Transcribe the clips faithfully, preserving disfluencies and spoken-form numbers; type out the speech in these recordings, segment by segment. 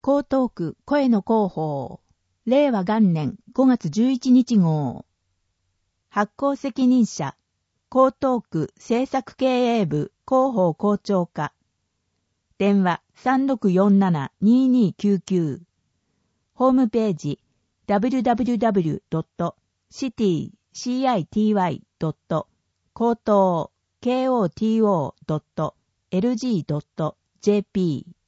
江東区声の広報、令和元年ごがつじゅういちにち号。発行責任者、江東区政策経営部広報校長課。電話 さんろくよんななにーにーきゅうきゅう。ホームページ ダブリュダブリュダブリュドットシティシーアイティーワイドットコートーケーオーティーオードットエルジードットジェーピー。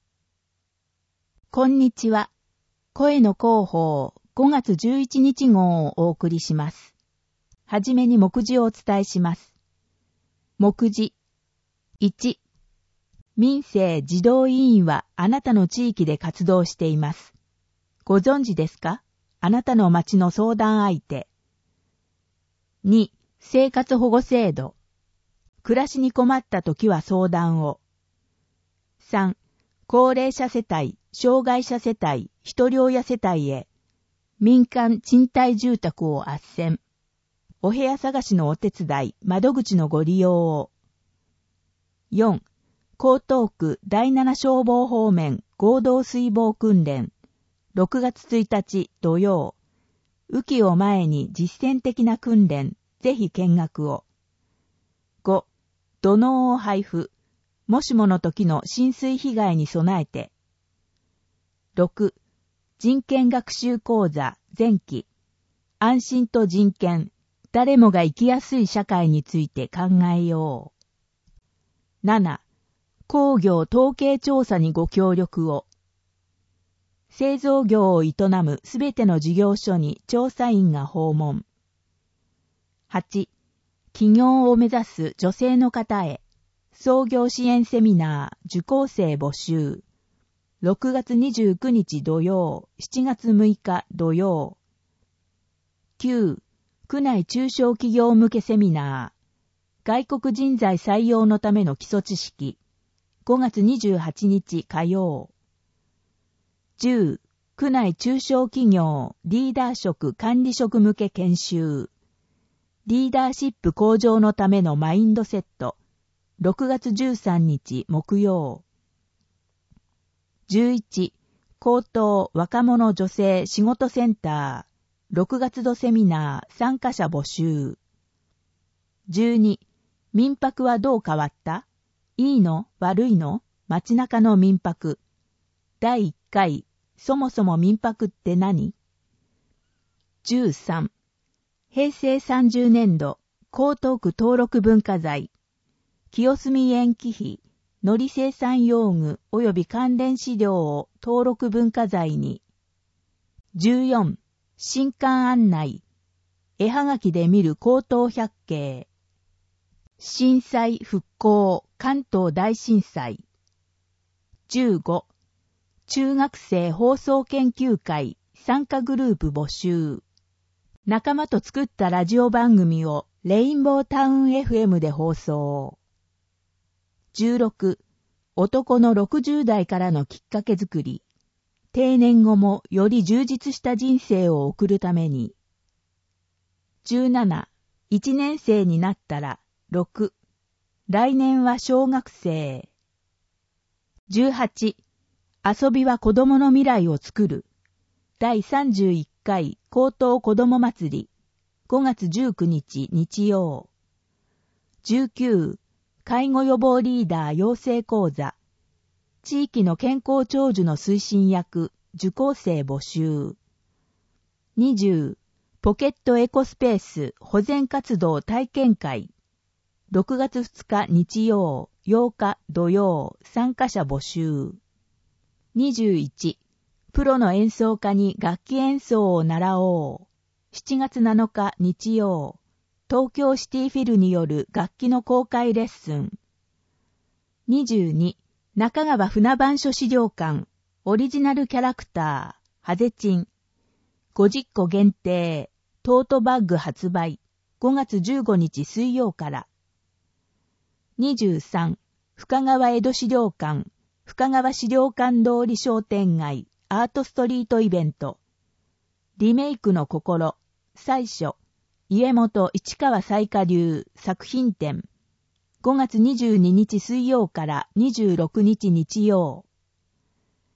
こんにちは。声の広報ごがつじゅういちにち号をお送りします。はじめに目次をお伝えします。目次いち、民政児童委員はあなたの地域で活動しています。ご存知ですか？あなたの町の相談相手。に、生活保護制度。暮らしに困ったときは相談を。さん、高齢者世帯、障害者世帯、一人親世帯へ、民間賃貸住宅を斡旋。お部屋探しのお手伝い、窓口のご利用を。よん、江東区だいなな消防方面合同水防訓練。ろくがつついたち土曜。雨季を前に実践的な訓練、ぜひ見学を。ご、土のうを配布。もしもの時の浸水被害に備えて。ろく、人権学習講座前期。安心と人権、誰もが生きやすい社会について考えよう。なな、工業統計調査にご協力を。製造業を営むすべての事業所に調査員が訪問。はち、起業を目指す女性の方へ、創業支援セミナー受講生募集。ろくがつにじゅうくにち土曜、しちがつむいか土曜。きゅう、区内中小企業向けセミナー。外国人材採用のための基礎知識。ごがつにじゅうはちにち火曜。じゅう、区内中小企業リーダー職管理職向け研修。リーダーシップ向上のためのマインドセット。ろくがつじゅうさんにち木曜。じゅういち、高等若者女性仕事センター。ろくがつ度セミナー参加者募集。じゅうに、民泊はどう変わった？いいの？悪いの？街中の民泊。だいいっかい、そもそも民泊って何？じゅうさん、へいせいさんじゅうねんど、江東区登録文化財。清澄園記碑、海苔生産用具及び関連資料を登録文化財に。じゅうよん、新刊案内。絵はがきで見る江東百景。震災復興関東大震災。じゅうご、中学生放送研究会参加グループ募集。仲間と作ったラジオ番組をレインボータウン エフエム で放送。じゅうろく、男のろくじゅうだいからのきっかけ作り。定年後もより充実した人生を送るために。じゅうなな、いちねんせいになったら。ろく、来年は小学生。じゅうはち、遊びは子供の未来を作る。だいさんじゅういっかい江東子ども祭り。ごがつじゅうくにち日曜。じゅうきゅう、介護予防リーダー養成講座。地域の健康長寿の推進役、受講生募集。にじゅう、ポケットエコスペース保全活動体験会。ろくがつふつか日曜、ようか土曜、参加者募集。にじゅういち、プロの演奏家に楽器演奏を習おう。しちがつなのか日曜、東京シティフィルによる楽器の公開レッスン。にじゅうに、中川船番所資料館、オリジナルキャラクター、ハゼチン。ごじゅっこ限定、トートバッグ発売。ごがつじゅうごにち水曜から。にじゅうさん、深川江戸資料館、深川資料館通り商店街、アートストリートイベント。リメイクの心、最初、家元市川彩花流作品展。ごがつにじゅうににち水曜からにじゅうろくにち日曜。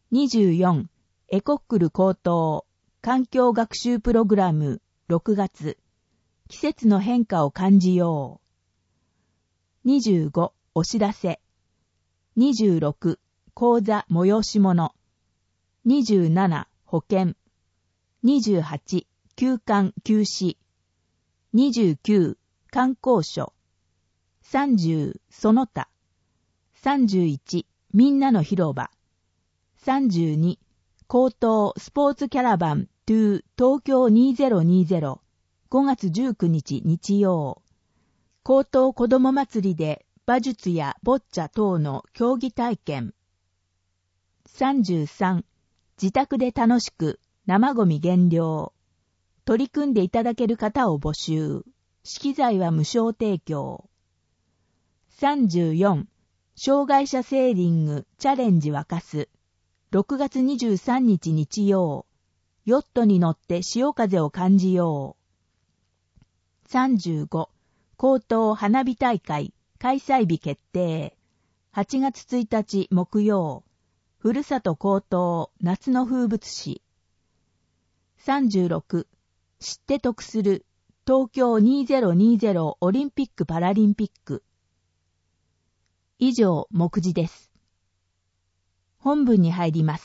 にじゅうよん、エコックル高等環境学習プログラムろくがつ、季節の変化を感じよう。にじゅうご、お知らせ。にじゅうろく、講座催し物。にじゅうなな、保険。にじゅうはち、休館休止。にじゅうきゅう、観光所。さんじゅう、その他。さんじゅういち、みんなの広場。さんじゅうに、高等スポーツキャラバントゥ東京にせんにじゅうごがつじゅうくにち日曜。高等子ども祭りで馬術やボッチャ等の競技体験。さんじゅうさん、自宅で楽しく生ゴミ減量。取り組んでいただける方を募集。資機材は無償提供。さんじゅうよん、障害者セーリングチャレンジ沸かす。ろくがつにじゅうさんにち日曜。ヨットに乗って潮風を感じよう。さんじゅうご、高等花火大会開催日決定。はちがつついたち木曜。ふるさと高等夏の風物詩。さんじゅうろく、知って得する東京にせんにじゅうオリンピック・パラリンピック。以上、目次です。本文に入ります。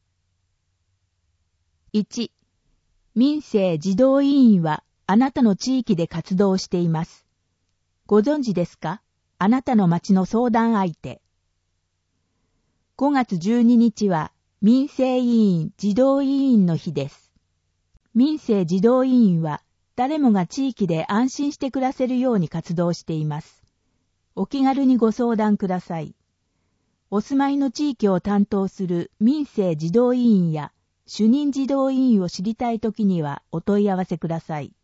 いち、民政児童委員はあなたの地域で活動しています。ご存知ですか？あなたの町の相談相手。ごがつじゅうににちは民政委員児童委員の日です。民政児童委員は誰もが地域で安心して暮らせるように活動しています。お気軽にご相談ください。お住まいの地域を担当する民政児童委員や主任児童委員を知りたいときにはお問い合わせください。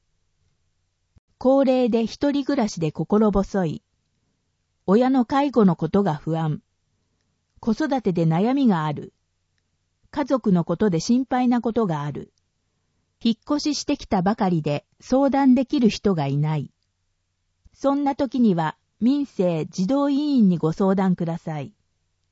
高齢で一人暮らしで心細い。親の介護のことが不安。子育てで悩みがある。家族のことで心配なことがある。引っ越ししてきたばかりで相談できる人がいない。そんな時には民政児童委員にご相談ください。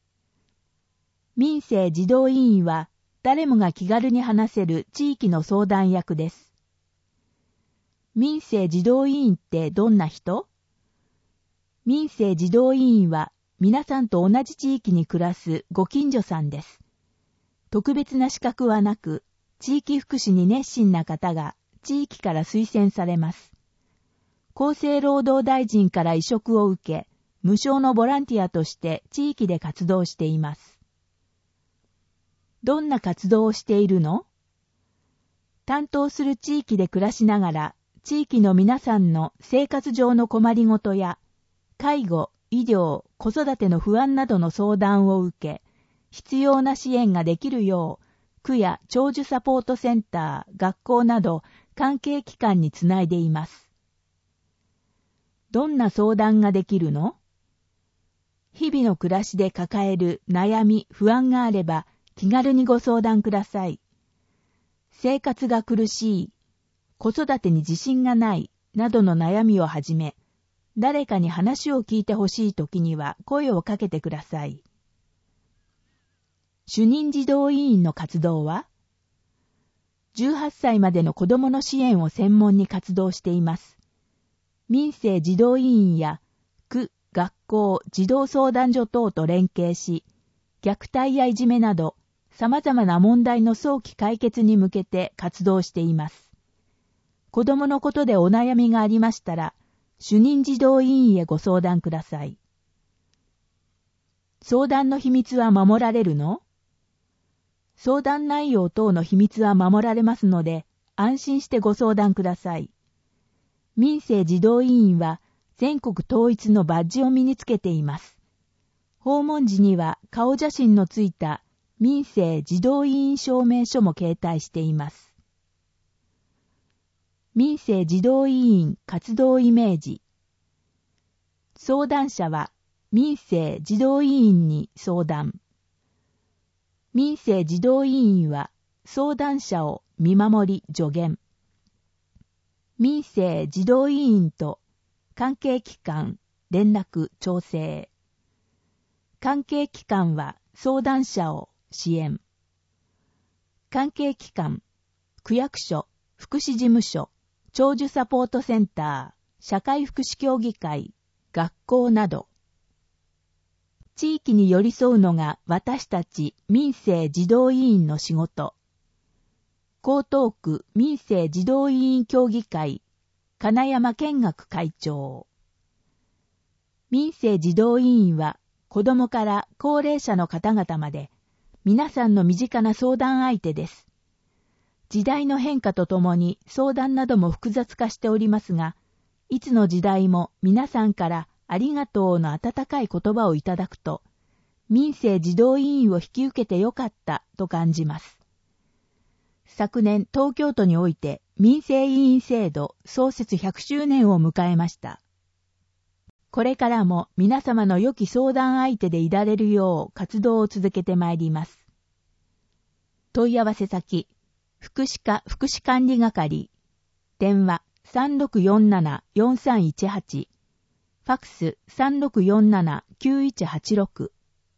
民政児童委員は誰もが気軽に話せる地域の相談役です。民政児童委員ってどんな人？民政児童委員は皆さんと同じ地域に暮らすご近所さんです。特別な資格はなく、地域福祉に熱心な方が地域から推薦されます。厚生労働大臣から委嘱を受け、無償のボランティアとして地域で活動しています。どんな活動をしているの？担当する地域で暮らしながら、地域の皆さんの生活上の困りごとや、介護、医療、子育ての不安などの相談を受け、必要な支援ができるよう、区や長寿サポートセンター、学校など関係機関につないでいます。どんな相談ができるの？日々の暮らしで抱える悩み、不安があれば気軽にご相談ください。生活が苦しい、子育てに自信がないなどの悩みをはじめ、誰かに話を聞いてほしいときには声をかけてください。主任児童委員の活動は？じゅうはっさいまでの子どもの支援を専門に活動しています。民政児童委員や区、学校、児童相談所等と連携し、虐待やいじめなど様々な問題の早期解決に向けて活動しています。子どものことでお悩みがありましたら、主任児童委員へご相談ください。相談の秘密は守られるの？相談内容等の秘密は守られますので、安心してご相談ください。民政児童委員は全国統一のバッジを身につけています。訪問時には顔写真のついた民政児童委員証明書も携帯しています。民政児童委員活動イメージ。相談者は民政児童委員に相談。民政児童委員は相談者を見守り助言。民政児童委員と関係機関連絡調整。関係機関は相談者を支援。関係機関、区役所、福祉事務所、長寿サポートセンター、社会福祉協議会、学校など。地域に寄り添うのが私たち民生児童委員の仕事。江東区民生児童委員協議会、金山健学会長。民生児童委員は子どもから高齢者の方々まで皆さんの身近な相談相手です。時代の変化とともに相談なども複雑化しておりますが、いつの時代も皆さんからありがとうの温かい言葉をいただくと、民生児童委員を引き受けてよかったと感じます。昨年東京都において民生委員制度創設ひゃくしゅうねんを迎えました。これからも皆様の良き相談相手でいられるよう活動を続けてまいります。問い合わせ先、福祉課福祉管理係、電話 さんろくよんななよんさんいちはち、ファックス さんろくよんななきゅういちはちろく。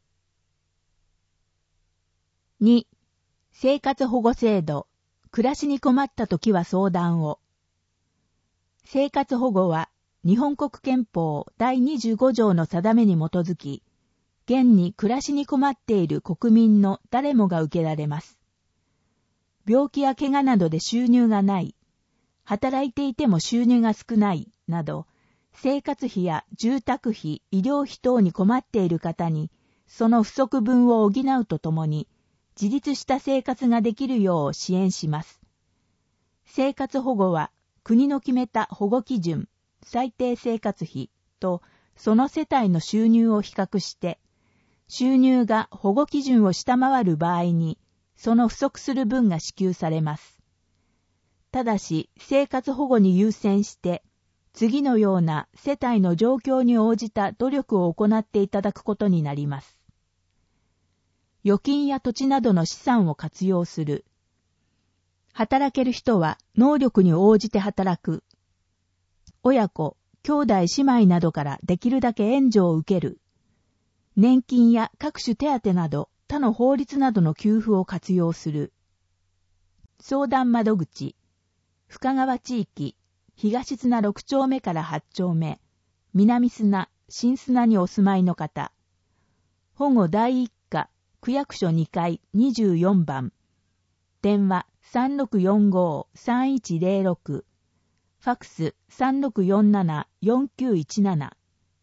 に、生活保護制度、暮らしに困ったときは相談を。生活保護は、日本国憲法だいにじゅうご条の定めに基づき、現に暮らしに困っている国民の誰もが受けられます。病気や怪我などで収入がない、働いていても収入が少ない、など、生活費や住宅費、医療費等に困っている方に、その不足分を補うとともに、自立した生活ができるよう支援します。生活保護は、国の決めた保護基準、最低生活費とその世帯の収入を比較して、収入が保護基準を下回る場合に、その不足する分が支給されます。ただし、生活保護に優先して、次のような世帯の状況に応じた努力を行っていただくことになります。預金や土地などの資産を活用する。働ける人は能力に応じて働く。親子、兄弟姉妹などからできるだけ援助を受ける。年金や各種手当など他の法律などの給付を活用する。相談窓口、深川地域、東砂ろく丁目からはち丁目、南砂、新砂にお住まいの方。保護第一課、区役所にかいにじゅうよんばん。電話 さんろくよんご さんいちゼロろく。ファックス さんろくよんなな よんきゅういちなな。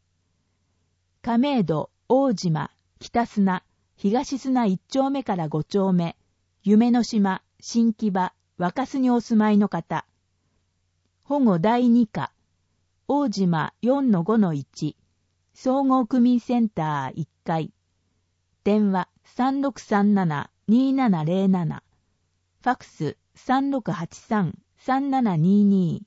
亀戸、大島、北砂、東砂いち丁目からご丁目、夢の島、新木場、若洲にお住まいの方。保護第二課、大島 よんのごのいち、総合区民センターいっかい。電話 さんろくさんなな にななゼロなな。ファックス さんろくはちさん さんななにに。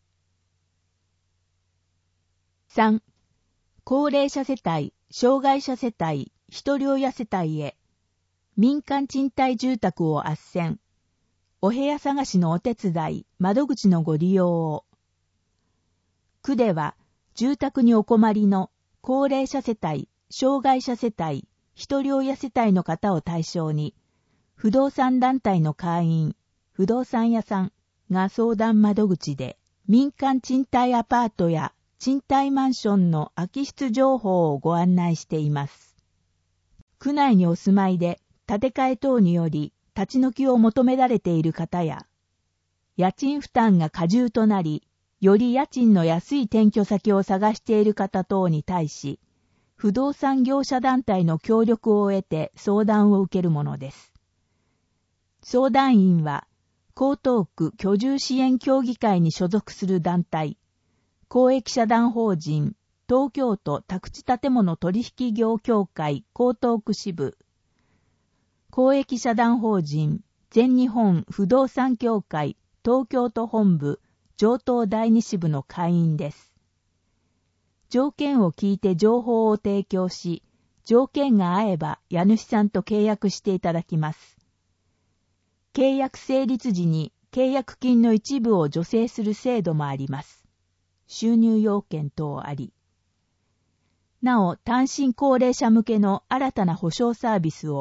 さん、高齢者世帯、障害者世帯、一人親世帯へ、民間賃貸住宅を斡旋、お部屋探しのお手伝い、窓口のご利用を。区では、住宅にお困りの高齢者世帯、障害者世帯、一人親世帯の方を対象に、不動産団体の会員、不動産屋さんが相談窓口で、民間賃貸アパートや賃貸マンションの空き室情報をご案内しています。区内にお住まいで建て替え等により立ち退きを求められている方や、家賃負担が過重となり、より家賃の安い転居先を探している方等に対し、不動産業者団体の協力を得て相談を受けるものです。相談員は、江東区居住支援協議会に所属する団体、公益社団法人、東京都宅地建物取引業協会江東区支部、公益社団法人、全日本不動産協会東京都本部上東第二支部の会員です。条件を聞いて情報を提供し、条件が合えば家主さんと契約していただきます。契約成立時に契約金の一部を助成する制度もあります。収入要件等あり。なお、単身高齢者向けの新たな保障サービスを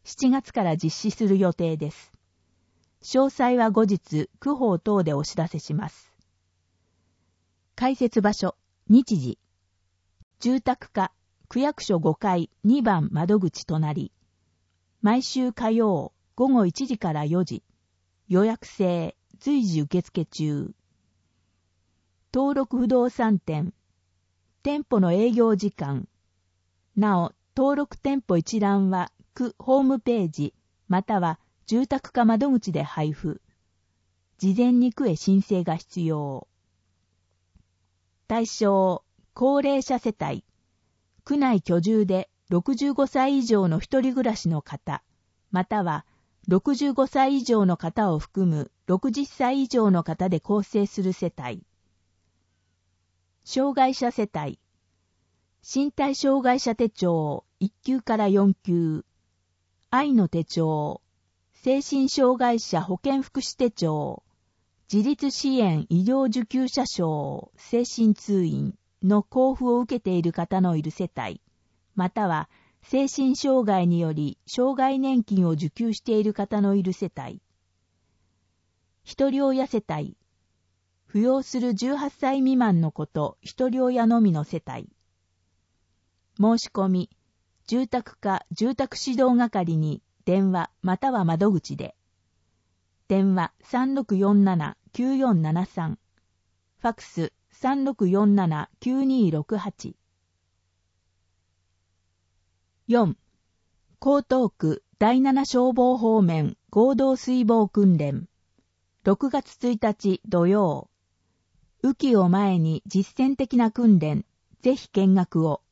しちがつから実施する予定です。詳細は後日、区法等でお知らせします。開設場所、日時。住宅課、区役所ごかいにばん窓口隣。毎週火曜、午後いちじからよじ。予約制、随時受付中。登録不動産店。店舗の営業時間。なお、登録店舗一覧は、区ホームページ、または住宅課窓口で配布。事前に区へ申請が必要。対象、高齢者世帯。区内居住でろくじゅうごさい以上の一人暮らしの方、またはろくじゅうごさい以上の方を含むろくじゅっさい以上の方で構成する世帯。障害者世帯。身体障害者手帳いっ級からよん級。愛の手帳。精神障害者保健福祉手帳。自立支援医療受給者証精神通院の交付を受けている方のいる世帯、または精神障害により障害年金を受給している方のいる世帯。一人親世帯。扶養するじゅうはっさい未満の子と一人親のみの世帯。申し込み、住宅課住宅指導係に電話または窓口で。電話 さんろくよんななきゅうよんななさん。ファックス さんろくよんななきゅうにろくはち。よん. 江東区だいなな消防方面合同水防訓練。ろくがつついたち土曜。雨季を前に実践的な訓練、ぜひ見学を。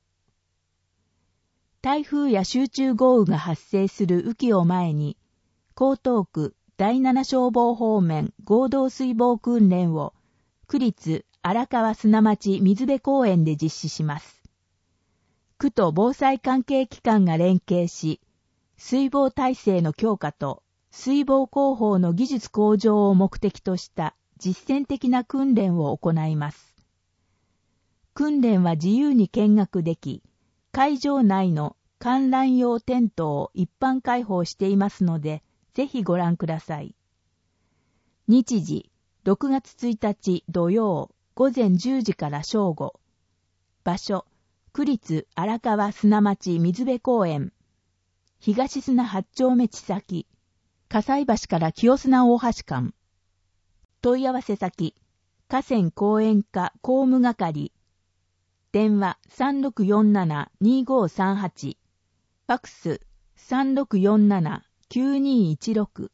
台風や集中豪雨が発生する雨季を前に、江東区だいなな消防方面合同水防訓練を区立荒川砂町水辺公園で実施します。区と防災関係機関が連携し、水防体制の強化と水防広報の技術向上を目的とした実践的な訓練を行います。訓練は自由に見学でき、会場内の観覧用テントを一般開放していますので、ぜひご覧ください。日時、ろくがつついたち土曜、午前じゅうじから正午。場所、区立荒川砂町水辺公園。東砂はち丁目地先。葛西橋から清砂大橋間。問い合わせ先、河川公園課公務係。電話 さんろくよんななにごさんはち。ファックス さんろくよんななきゅうにいちろく。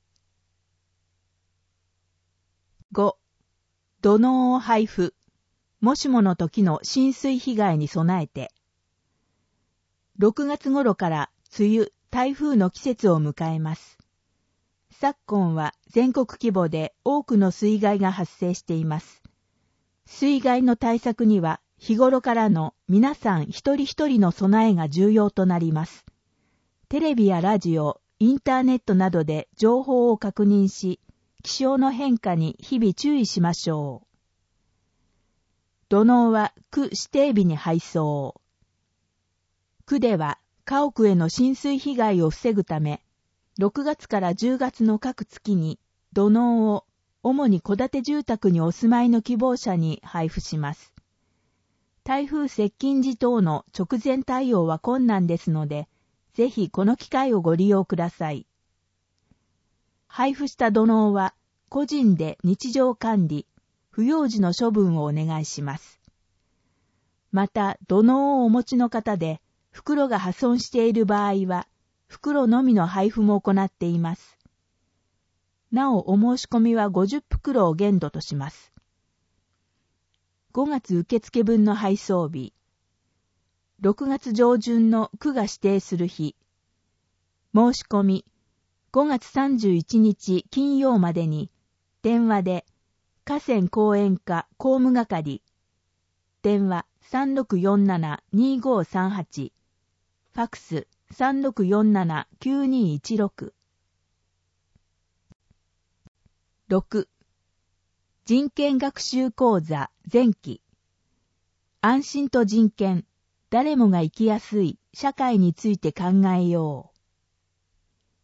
ご. 土のうを配布。もしもの時の浸水被害に備えて。ろくがつ頃から梅雨、台風の季節を迎えます。昨今は全国規模で多くの水害が発生しています。水害の対策には日頃からの皆さん一人一人の備えが重要となります。テレビやラジオ、インターネットなどで情報を確認し、気象の変化に日々注意しましょう。土のうは区指定日に配送。区では家屋への浸水被害を防ぐため、ろくがつからじゅうがつの各月に土のうを主に戸建て住宅にお住まいの希望者に配布します。台風接近時等の直前対応は困難ですので、ぜひこの機会をご利用ください。配布した土のうは個人で日常管理、不要時の処分をお願いします。また、土のうをお持ちの方で、袋が破損している場合は、袋のみの配布も行っています。なお、お申し込みはごじゅっ袋を限度とします。ごがつ受付分の配送日。ろくがつ上旬の区が指定する日。申し込み。ごがつさんじゅういちにち金曜までに、電話で、河川公園課公務係。電話 さんろくよんななにごさんはち。ファックス さんろくよんななきゅうにいちろく。ろく. 人権学習講座前期。安心と人権、誰もが生きやすい社会について考えよう。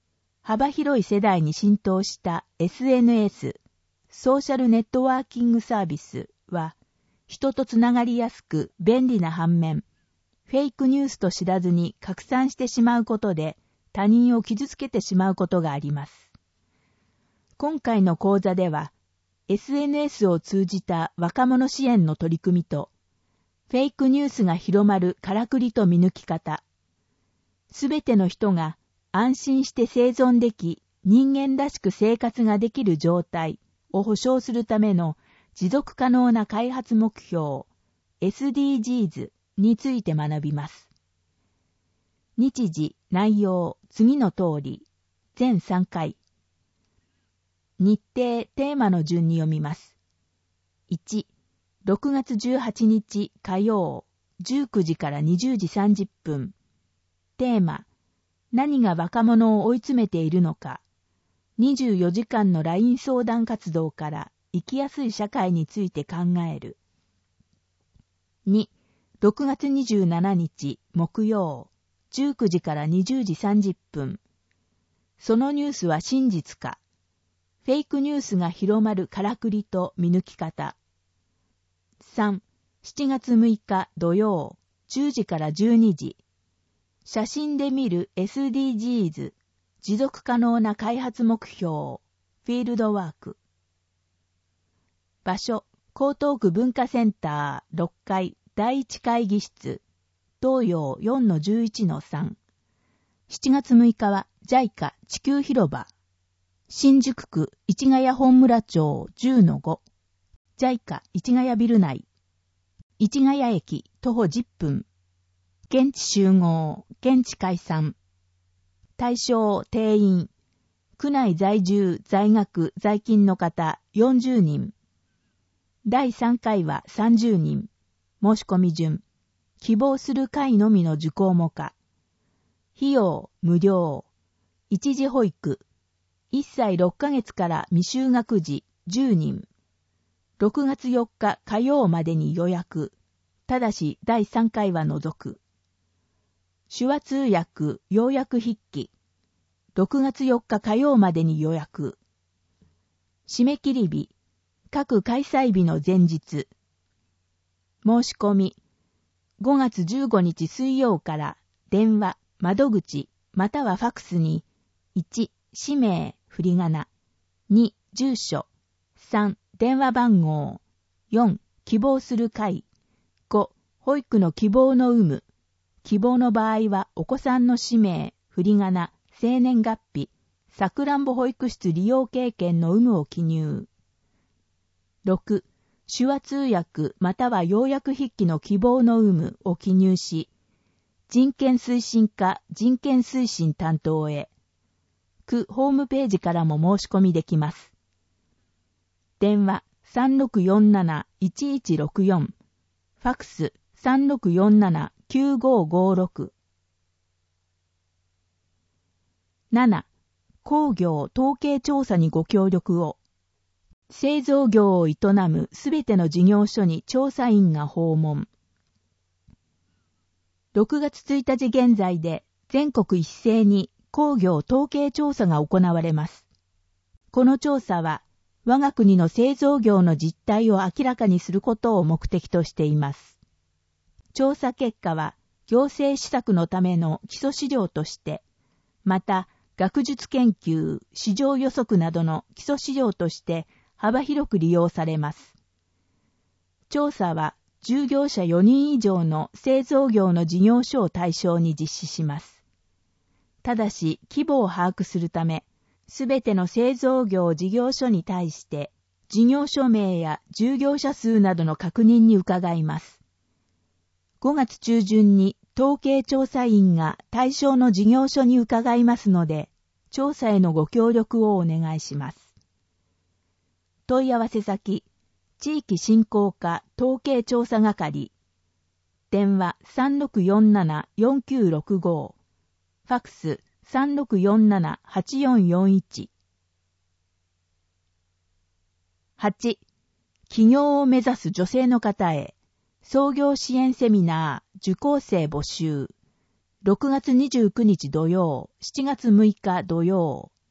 幅広い世代に浸透した エスエヌエス、ソーシャルネットワーキングサービスは、人とつながりやすく便利な反面、フェイクニュースと知らずに拡散してしまうことで他人を傷つけてしまうことがあります。今回の講座では、エスエヌエス を通じた若者支援の取り組みと、フェイクニュースが広まるからくりと見抜き方、すべての人が安心して生存でき、人間らしく生活ができる状態を保障するための持続可能な開発目標 エスディージーズ について学びます。日時、内容、次の通り、全さんかい。日程、テーマの順に読みます。いち、ろくがつじゅうはちにち火曜、じゅうくじからにじゅうじさんじゅっぷん。テーマ、何が若者を追い詰めているのか。にじゅうよじかんの ライン 相談活動から生きやすい社会について考える。に、ろくがつにじゅうしちにち木曜、じゅうくじからにじゅうじさんじゅっぷん。そのニュースは真実か。フェイクニュースが広まるからくりと見抜き方。さん、しちがつむいか土曜、じゅうじからじゅうにじ。写真で見る エスディージーズ、持続可能な開発目標、フィールドワーク。場所、江東区文化センターろっかいだいいち会議室、東洋 よんのじゅういちのさん。しちがつむいかは ジャイカ 地球広場。新宿区市ヶ谷本村町 じゅうのご。ジャイカ 市ヶ谷ビル内。市ヶ谷駅徒歩じゅっぷん。現地集合、現地解散。対象、定員。区内在住、在学、在勤の方よんじゅうにん。だいさんかいはさんじゅうにん。申し込み順。希望する会のみの受講も可。費用、無料。一時保育。いっさいろっかげつから未就学児じゅうにん。ろくがつよっか火曜までに予約。ただしだいさんかいは除く。手話通訳、要約筆記。ろくがつよっか火曜までに予約。締め切り日。各開催日の前日。申し込み。ごがつじゅうごにち水曜から電話、窓口、またはファクスにいち、氏名、振り仮名。に、住所。さん、電話番号。よん、希望する会。ご、保育の希望の有無。希望の場合はお子さんの氏名、振り仮名、生年月日、さくらんぼ保育室利用経験の有無を記入。ろく、手話通訳または要約筆記の希望の有無を記入し、人権推進課人権推進担当へ。区ホームページからも申し込みできます。電話 さんろくよんなないちいちろくよん、ファクス さんろくよんななきゅうごごろく。なな、工業統計調査にご協力を。製造業を営むすべての事業所に調査員が訪問。ろくがつついたち現在で全国一斉に工業統計調査が行われます。この調査は我が国の製造業の実態を明らかにすることを目的としています。調査結果は行政施策のための基礎資料として、また学術研究、市場予測などの基礎資料として幅広く利用されます。調査は従業者よにん以上の製造業の事業所を対象に実施します。ただし規模を把握するため、すべての製造業事業所に対して事業所名や従業者数などの確認に伺います。ごがつちゅうじゅんに統計調査員が対象の事業所に伺いますので、調査へのご協力をお願いします。問い合わせ先、地域振興課統計調査係。電話 さんろくよんななよんきゅうろくご。ファクス さんろくよんななはちよんよんいち。はち、起業を目指す女性の方へ、創業支援セミナー受講生募集。ろくがつにじゅうくにち土曜、しちがつむいか土曜、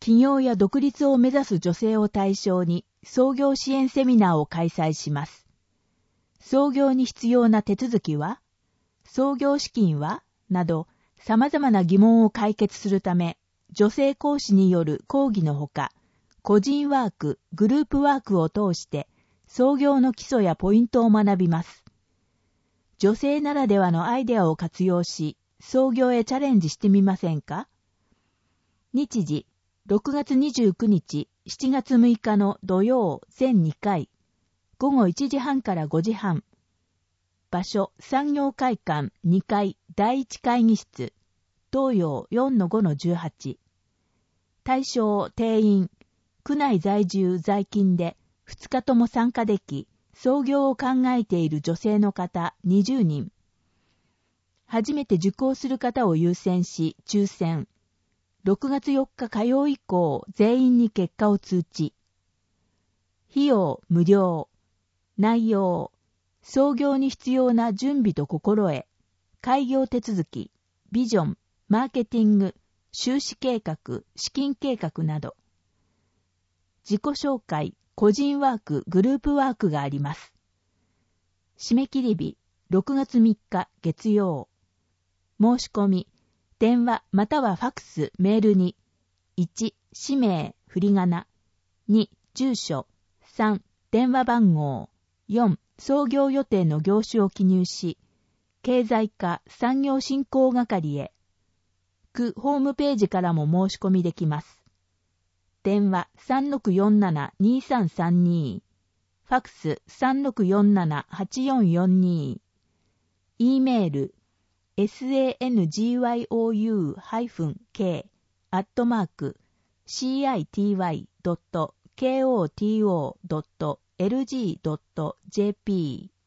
起業や独立を目指す女性を対象に創業支援セミナーを開催します。創業に必要な手続きは、創業資金はなど様々な疑問を解決するため、女性講師による講義のほか、個人ワーク、グループワークを通して創業の基礎やポイントを学びます。女性ならではのアイデアを活用し、創業へチャレンジしてみませんか？日時、ろくがつにじゅうくにち、しちがつむいかの土曜全にかい、ごごいちじはんからごじはん。場所、産業会館にかいだいいち会議室、東洋 よんのごのじゅうはち。対象、定員、区内在住在勤でふつかとも参加でき、創業を考えている女性の方にじゅうにん。初めて受講する方を優先し、抽選。ろくがつよっか火曜以降、全員に結果を通知。費用無料。内容。創業に必要な準備と心得。開業手続き。ビジョン。マーケティング。収支計画。資金計画など。自己紹介。個人ワーク、グループワークがあります。締め切り日。ろくがつみっか月曜。申し込み。電話またはファクス、メールに、いち、氏名、振り仮名、に、住所、さん、電話番号、よん、創業予定の業種を記入し、経済課産業振興係へ、区ホームページからも申し込みできます。電話 さんろくよんななにさんさんに、ファクス さんろくよんななはちよんよんに、E メール、sangyou-k アットマーク シーアイティーワイドットケーオーティーオードットエルジードットジェーピー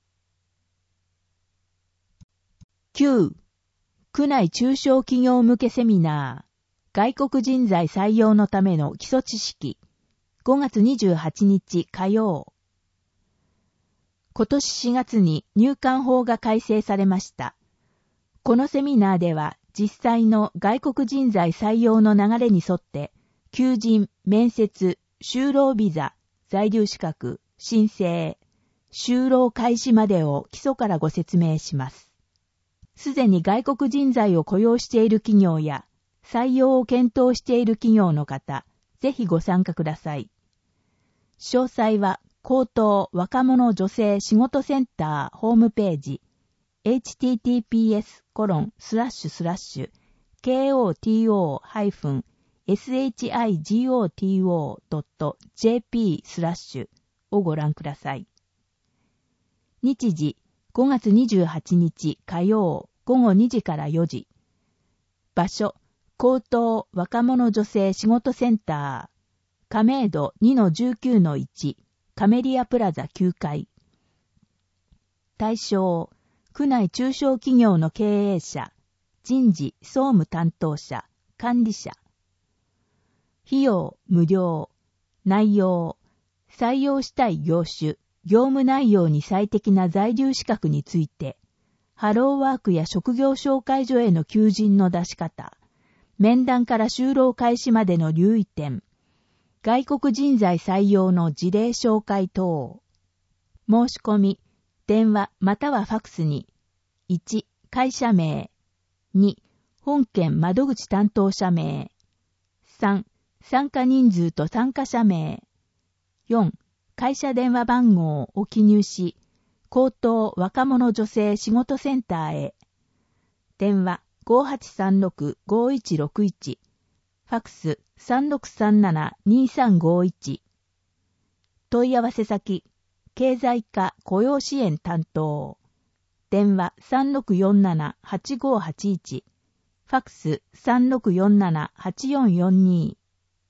きゅう. 区内中小企業向けセミナー外国人材採用のための基礎知識ごがつにじゅうはちにち火曜。今年しがつに入管法が改正されました。このセミナーでは実際の外国人材採用の流れに沿って求人、面接、就労ビザ、在留資格、申請、就労開始までを基礎からご説明します。すでに外国人材を雇用している企業や採用を検討している企業の方、ぜひご参加ください。詳細は高等若者女性仕事センターホームページエイチティーティーピーエスコロンスラッシュスラッシュケーオーティーオーハイフンエスエイチアイジーオーティーオードットジェーピースラッシュをご覧ください。日時ごがつにじゅうはちにち火曜ごごにじからよじ。場所高等若者女性仕事センター亀戸 にのじゅうきゅうのいち カメリアプラザきゅうかい。対象区内中小企業の経営者、人事、総務担当者、管理者。費用、無料。内容、採用したい業種、業務内容に最適な在留資格について、ハローワークや職業紹介所への求人の出し方、面談から就労開始までの留意点、外国人材採用の事例紹介等。申し込み、電話またはファクスに、いち. 会社名、に. 本件窓口担当者名、さん. 参加人数と参加者名、よん. 会社電話番号を記入し、高等若者女性仕事センターへ。電話 ごはちさんろくごいちろくいち、ファクス さんろくさんななにさんごいち。問い合わせ先、経済課雇用支援担当。電話 さんろくよんななはちごはちいち。ファクス さんろくよんななはちよんよんに。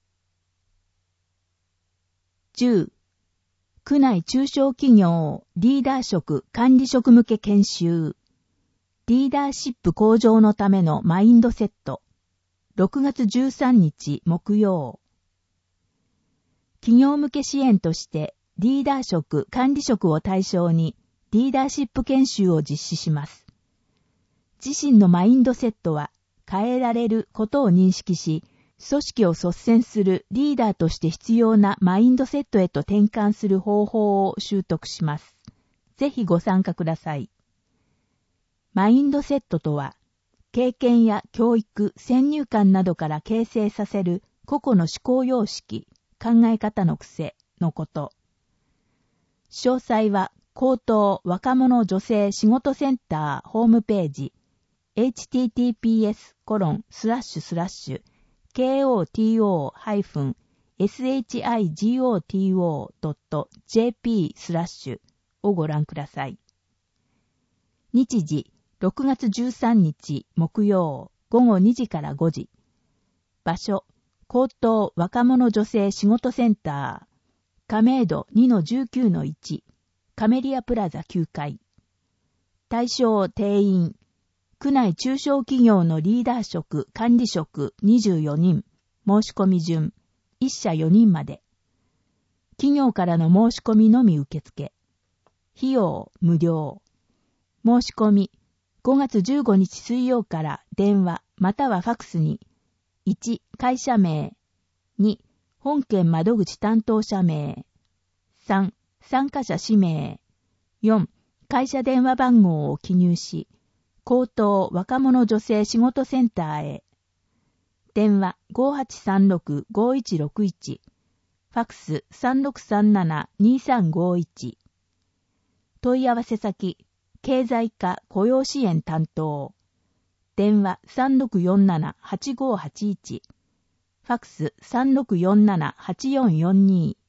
じゅう. 区内中小企業リーダー職管理職向け研修。リーダーシップ向上のためのマインドセット。ろくがつじゅうさんにち木曜。企業向け支援としてリーダー職管理職を対象にリーダーシップ研修を実施します。自身のマインドセットは変えられることを認識し、 組織を率先するリーダーとして必要なマインドセットへと転換する方法を習得します。ぜひご参加ください。マインドセットとは、経験や教育、先入観などから形成させる個々の思考様式、考え方の癖のこと。詳細は、高等若者女性仕事センターホームページ エイチティーティーピーエスコロンスラッシュスラッシュケーオーティーオーハイフンエスエイチアイジーオーティーオードットジェーピースラッシュをご覧ください。日時ろくがつじゅうさんにち木曜ごごにじからごじ。場所高等若者女性仕事センター亀戸 にのじゅうきゅうのいちカメリアプラザきゅうかい。対象定員、区内中小企業のリーダー職、管理職にじゅうよにん、申し込み順、いっしゃよにんまで。企業からの申し込みのみ受付。費用無料。申し込み、ごがつじゅうごにち水曜から電話またはファクスに、いち、会社名、に、本件窓口担当者名、さん、参加者氏名、よん、会社電話番号を記入し、高等若者女性仕事センターへ。電話 ごはちさんろくごいちろくいち、ファクス さんろくさんななにさんごいち。問い合わせ先、経済課雇用支援担当。電話 さんろくよんななはちごはちいち、ファクス さんろくよんななはちよんよんに。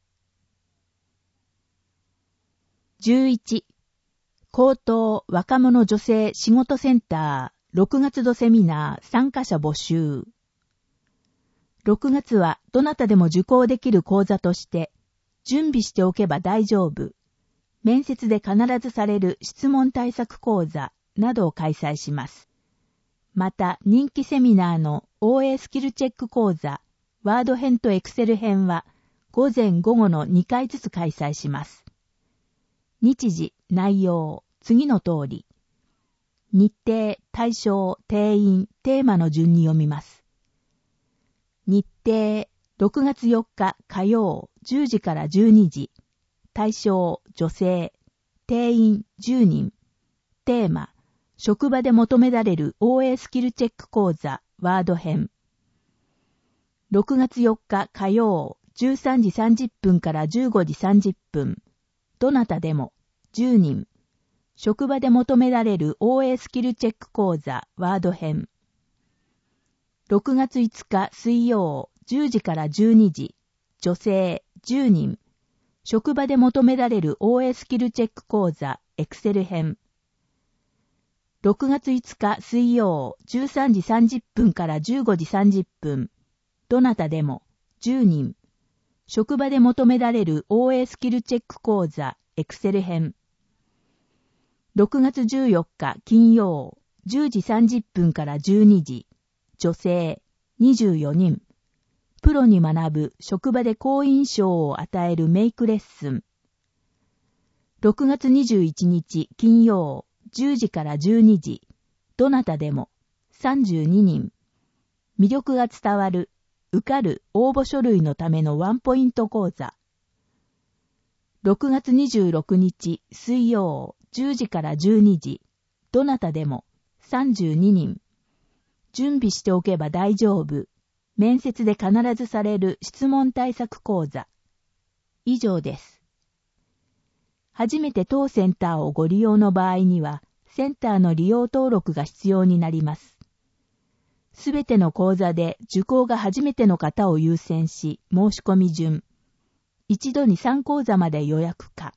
じゅういち、高等若者女性仕事センターろくがつ度セミナー参加者募集。ろくがつはどなたでも受講できる講座として、準備しておけば大丈夫、面接で必ずされる質問対策講座などを開催します。また人気セミナーの オーエー スキルチェック講座、ワード編とエクセル編は午前午後のにかいずつ開催します。日時、内容、次の通り。日程、対象、定員、テーマの順に読みます。日程、ろくがつよっか火曜じゅうじからじゅうにじ。対象、女性。定員、じゅうにん。テーマ、職場で求められる オーエー スキルチェック講座、ワード編。ろくがつよっか火曜じゅうさんじさんじゅっぷんからじゅうごじさんじゅっぷん。どなたでも、じゅうにん。職場で求められる オーエー スキルチェック講座、ワード編。ろくがついつか水曜じゅうじからじゅうにじ。女性じゅうにん。職場で求められる オーエー スキルチェック講座、エクセル編。ろくがついつか水曜じゅうさんじさんじゅっぷんからじゅうごじさんじゅっぷん。どなたでも、じゅうにん。職場で求められる オーエー スキルチェック講座、エクセル編。ろくがつじゅうよっか金曜じゅうじさんじゅっぷんからじゅうにじ。女性にじゅうよにん。プロに学ぶ職場で好印象を与えるメイクレッスン。ろくがつにじゅういちにち金曜じゅうじからじゅうにじ。どなたでもさんじゅうににん。魅力が伝わる受かる応募書類のためのワンポイント講座。ろくがつにじゅうろくにち水曜じゅうじからじゅうにじ。どなたでもさんじゅうににん。準備しておけば大丈夫。面接で必ずされる質問対策講座。以上です。初めて当センターをご利用の場合には、センターの利用登録が必要になります。すべての講座で受講が初めての方を優先し、申し込み順。一度にさん講座まで予約可。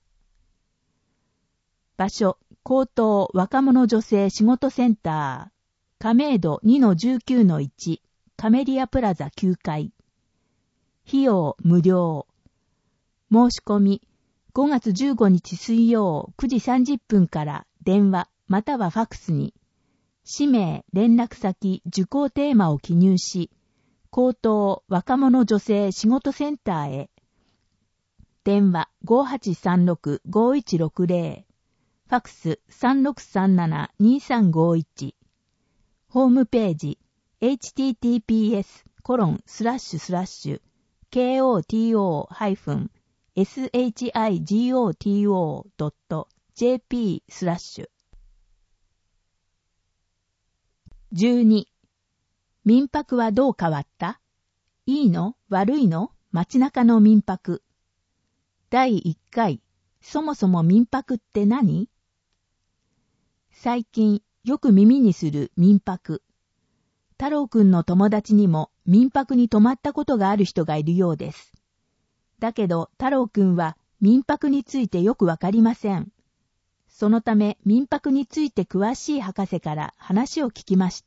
場所、高等若者女性仕事センター。亀戸 にのじゅうきゅうのいち、カメリアプラザきゅうかい。費用無料。申し込み、ごがつじゅうごにち水曜くじさんじゅっぷんから電話またはファクスに、氏名、連絡先、受講テーマを記入し、高等若者女性仕事センターへ。電話 ごはちさんろくごいちろくぜろ、ファクス さんろくさんななにさんごいち。ホームページ エイチティーティーピーエスコロンスラッシュスラッシュ ケーオーティーオー ハイフン エスエイチアイジーオーティーオー ドット ジェーピー スラッシュ。じゅうに. 民泊はどう変わった？いいの？悪いの？街中の民泊。だいいっかい、そもそも民泊って何？最近よく耳にする民泊。太郎くんの友達にも民泊に泊まったことがある人がいるようです。だけど太郎くんは民泊についてよくわかりません。そのため民泊について詳しい博士から話を聞きました。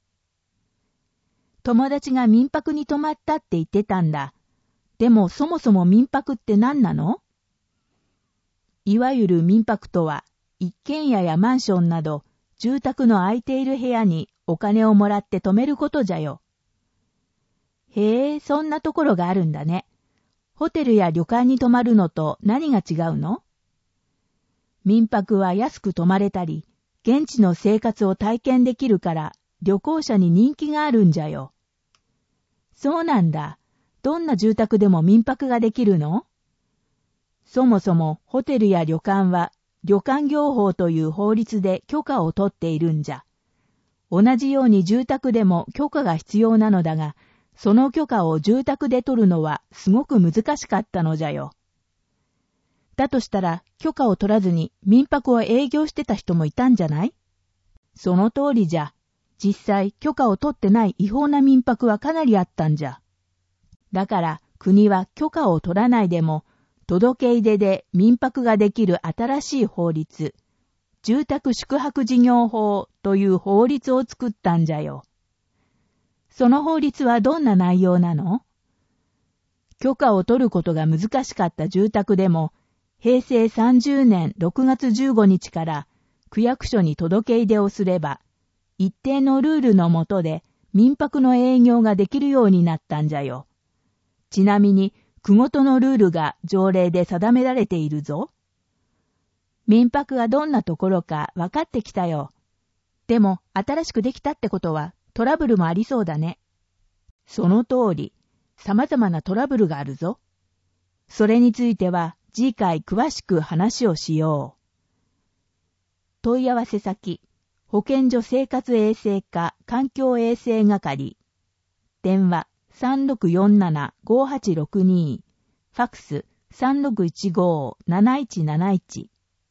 友達が民泊に泊まったって言ってたんだ。でもそもそも民泊って何なの？いわゆる民泊とは、一軒家やマンションなど、住宅の空いている部屋にお金をもらって泊めることじゃよ。へえ、そんなところがあるんだね。ホテルや旅館に泊まるのと何が違うの？民泊は安く泊まれたり、現地の生活を体験できるから、旅行者に人気があるんじゃよ。そうなんだ。どんな住宅でも民泊ができるの？そもそもホテルや旅館は旅館業法という法律で許可を取っているんじゃ。同じように住宅でも許可が必要なのだが、その許可を住宅で取るのはすごく難しかったのじゃよ。だとしたら許可を取らずに民泊を営業してた人もいたんじゃない？その通りじゃ。実際許可を取ってない違法な民泊はかなりあったんじゃ。だから国は許可を取らないでも届け入れで民泊ができる新しい法律、住宅宿泊事業法という法律を作ったんじゃよ。その法律はどんな内容なの？許可を取ることが難しかった住宅でも、へいせいさんじゅうねんろくがつじゅうごにちから区役所に届け入れをすれば、一定のルールの下で民泊の営業ができるようになったんじゃよ。ちなみに、区ごとのルールが条例で定められているぞ。民泊がどんなところか分かってきたよ。でも、新しくできたってことはトラブルもありそうだね。その通り、様々なトラブルがあるぞ。それについては次回詳しく話をしよう。問い合わせ先、保健所生活衛生課環境衛生係。電話、さんろくよんなな ごはちろくに、ファックス さんろくいちご なないちなないち。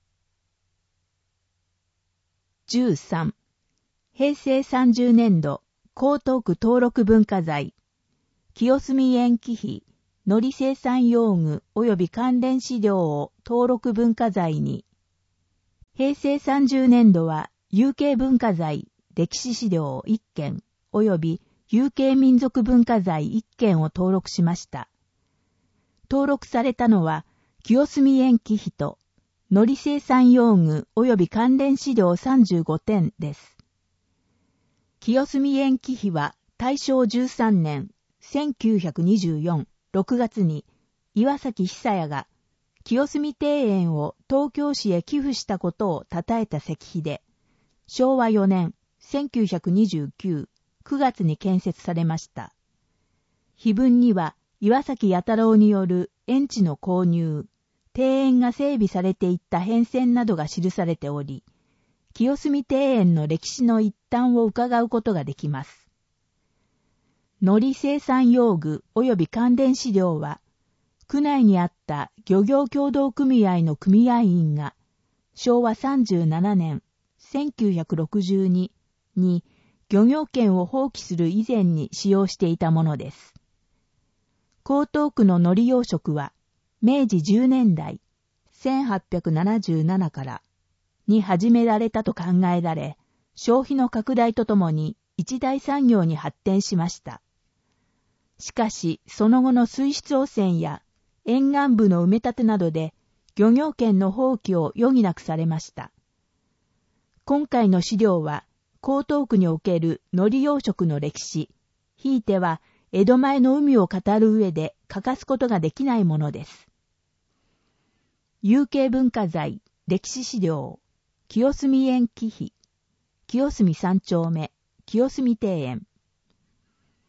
じゅうさん. 平成さんじゅうねんど江東区登録文化財清澄園記碑海苔生産用具及び関連資料を登録文化財に。平成さんじゅうねんどは有形文化財歴史資料いっけん及び有形民族文化財いっけんを登録しました。登録されたのは、清澄園記碑と、海苔生産用具及び関連資料さんじゅうごてんです。清澄園記碑は、大正じゅうさんねん、せんきゅうひゃくにじゅうよん、ろくがつに、岩崎久彌が、清澄庭園を東京市へ寄付したことを称えた石碑で、しょうわよねん、せんきゅうひゃくにじゅうきゅう、くがつに建設されました。碑文には岩崎弥太郎による園地の購入、庭園が整備されていった変遷などが記されており、清澄庭園の歴史の一端を伺うことができます。海苔生産用具及び関連資料は、区内にあった漁業協同組合の組合員が、しょうわさんじゅうななねん、せんきゅうひゃくろくじゅうにに、漁業権を放棄する以前に使用していたものです。江東区の海苔養殖は、めいじじゅうねんだい、せんはっぴゃくななじゅうななからに始められたと考えられ、消費の拡大とともに一大産業に発展しました。しかし、その後の水質汚染や沿岸部の埋め立てなどで漁業権の放棄を余儀なくされました。今回の資料は、江東区における海苔養殖の歴史、ひいては江戸前の海を語る上で欠かすことができないものです。有形文化財、歴史資料、清澄園記碑、清澄三丁目、清澄庭園。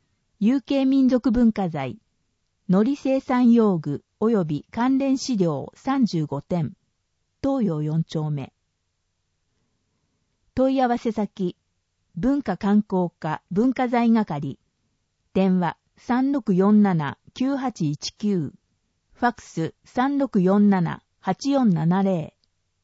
有形民族文化財、海苔生産用具及び関連資料さんじゅうごてん、東洋よん丁目。問い合わせ先、文化観光課文化財係、電話 さんろくよんななきゅうはちいちきゅう、ファックス さんろくよんななはちよんななゼロ。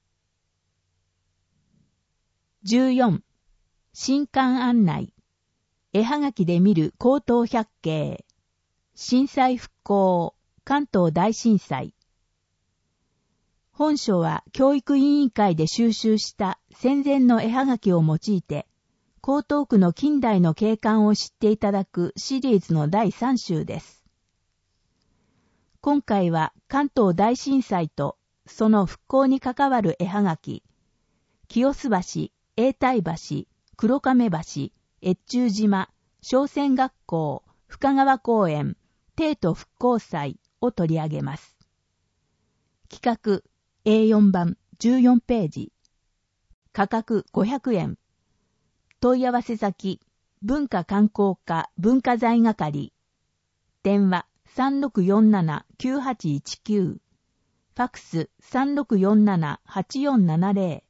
じゅうよん. 新刊案内。絵はがきで見る高等百景。震災復興、関東大震災。本書は教育委員会で収集した戦前の絵はがきを用いて、江東区の近代の景観を知っていただくシリーズのだいさん集です。今回は関東大震災とその復興に関わる絵はがき、清洲橋、永代橋、黒亀橋、越中島、商船学校、深川公園、帝都復興祭を取り上げます。企画 エーよん 番じゅうよんページ。価格ごひゃくえん。問い合わせ先、文化観光課文化財係。電話 さんろくよんななきゅうはちいちきゅう。ファックス さんろくよんななはちよんななゼロ。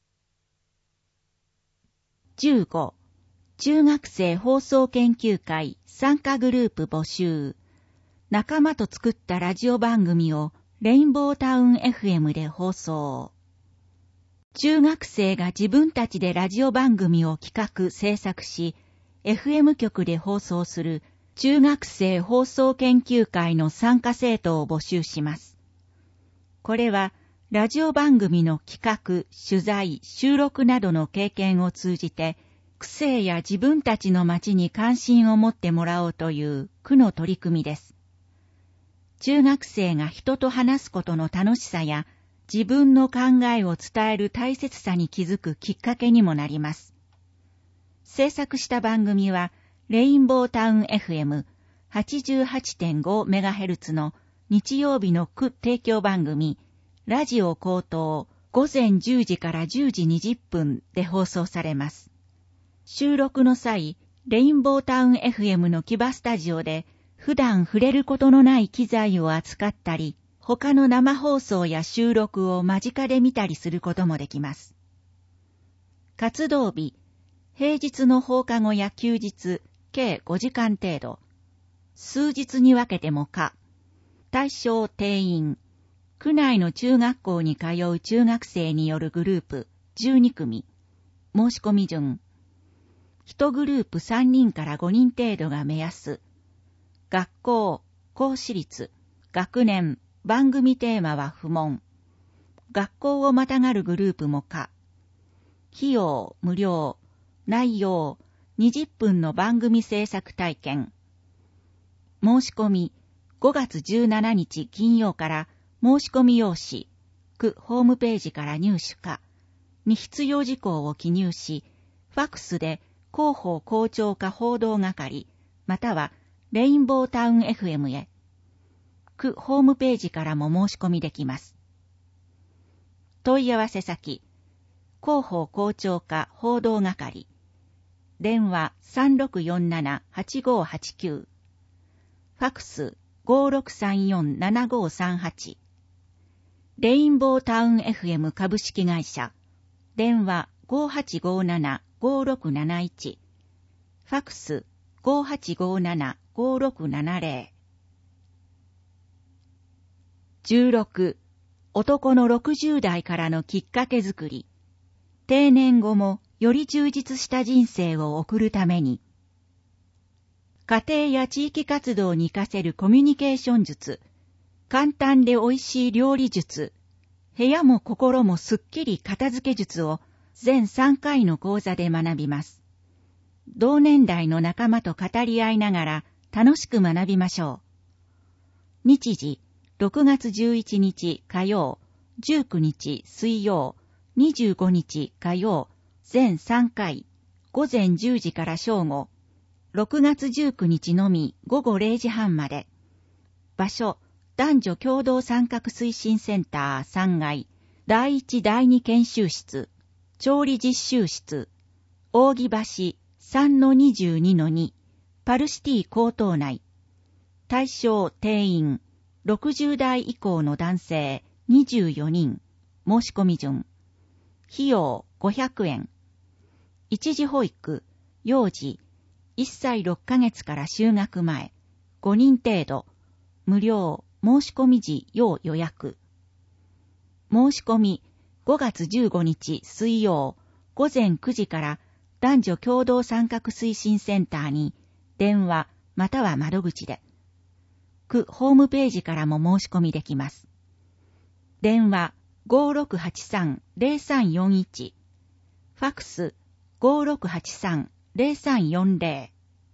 じゅうご. 中学生放送研究会参加グループ募集。仲間と作ったラジオ番組をレインボータウン エフエム で放送。中学生が自分たちでラジオ番組を企画制作し、エフエム 局で放送する中学生放送研究会の参加生徒を募集します。これはラジオ番組の企画、取材、収録などの経験を通じて、区政や自分たちの町に関心を持ってもらおうという区の取り組みです。中学生が人と話すことの楽しさや、自分の考えを伝える大切さに気づくきっかけにもなります。制作した番組は、レインボータウン エフエムはちじゅうはちてんごメガヘルツ の日曜日の区提供番組、ラジオ高等午前じゅうじからじゅうじにじゅっぷんで放送されます。収録の際、レインボータウン エフエム の木場スタジオで普段触れることのない機材を扱ったり、他の生放送や収録を間近で見たりすることもできます。活動日、平日の放課後や休日、計ごじかん程度。数日に分けても可。対象定員。区内の中学校に通う中学生によるグループじゅうにくみ。申し込み順。いちグループさんにんからごにん程度が目安。学校、公私立、学年、番組テーマは不問。学校をまたがるグループも可。費用、無料。内容、にじゅっぷんの番組制作体験。申し込み、ごがつじゅうしちにち金曜から申し込み用紙、区ホームページから入手か、に必要事項を記入し、ファックスで広報校長課報道係、またはレインボータウン エフエム へ。区ホームページからも申し込みできます。問い合わせ先、広報校長課報道係。電話 さんろくよんななはちごはちきゅう。ファックス ごろくさんよんななごさんはち。レインボータウン エフエム 株式会社。電話 ごはちごななごろくなないち。ファックス ごはちごななごろくななゼロ。じゅうろく. 男のろくじゅう代からのきっかけ作り。定年後もより充実した人生を送るために。家庭や地域活動に活かせるコミュニケーション術。簡単で美味しい料理術。部屋も心もすっきり片付け術を全さんかいの講座で学びます。同年代の仲間と語り合いながら楽しく学びましょう。日時、ろくがつじゅういちにち火曜、じゅうくにち水曜、にじゅうごにち火曜、全さんかい、午前じゅうじから正午、ろくがつじゅうくにちのみごごれいじはんまで。場所、男女共同参画推進センターさんがい、だいいちだいに研修室、調理実習室、扇橋 さんのにじゅうにのに、 パルシティ高等内。対象定員ろくじゅう代以降の男性にじゅうよにん。申し込み順。費用ごひゃくえん。一時保育、幼児、いっさいろっかげつから就学前、ごにん程度、無料、申し込み時要予約。申し込み、ごがつじゅうごにち水曜、ごぜんくじから男女共同参画推進センターに、電話または窓口で。区ホームページからも申し込みできます。電話 ごーろくはちさんゼロさんよんいち、ファックス ごーろくはちさんゼロさんよんゼロ。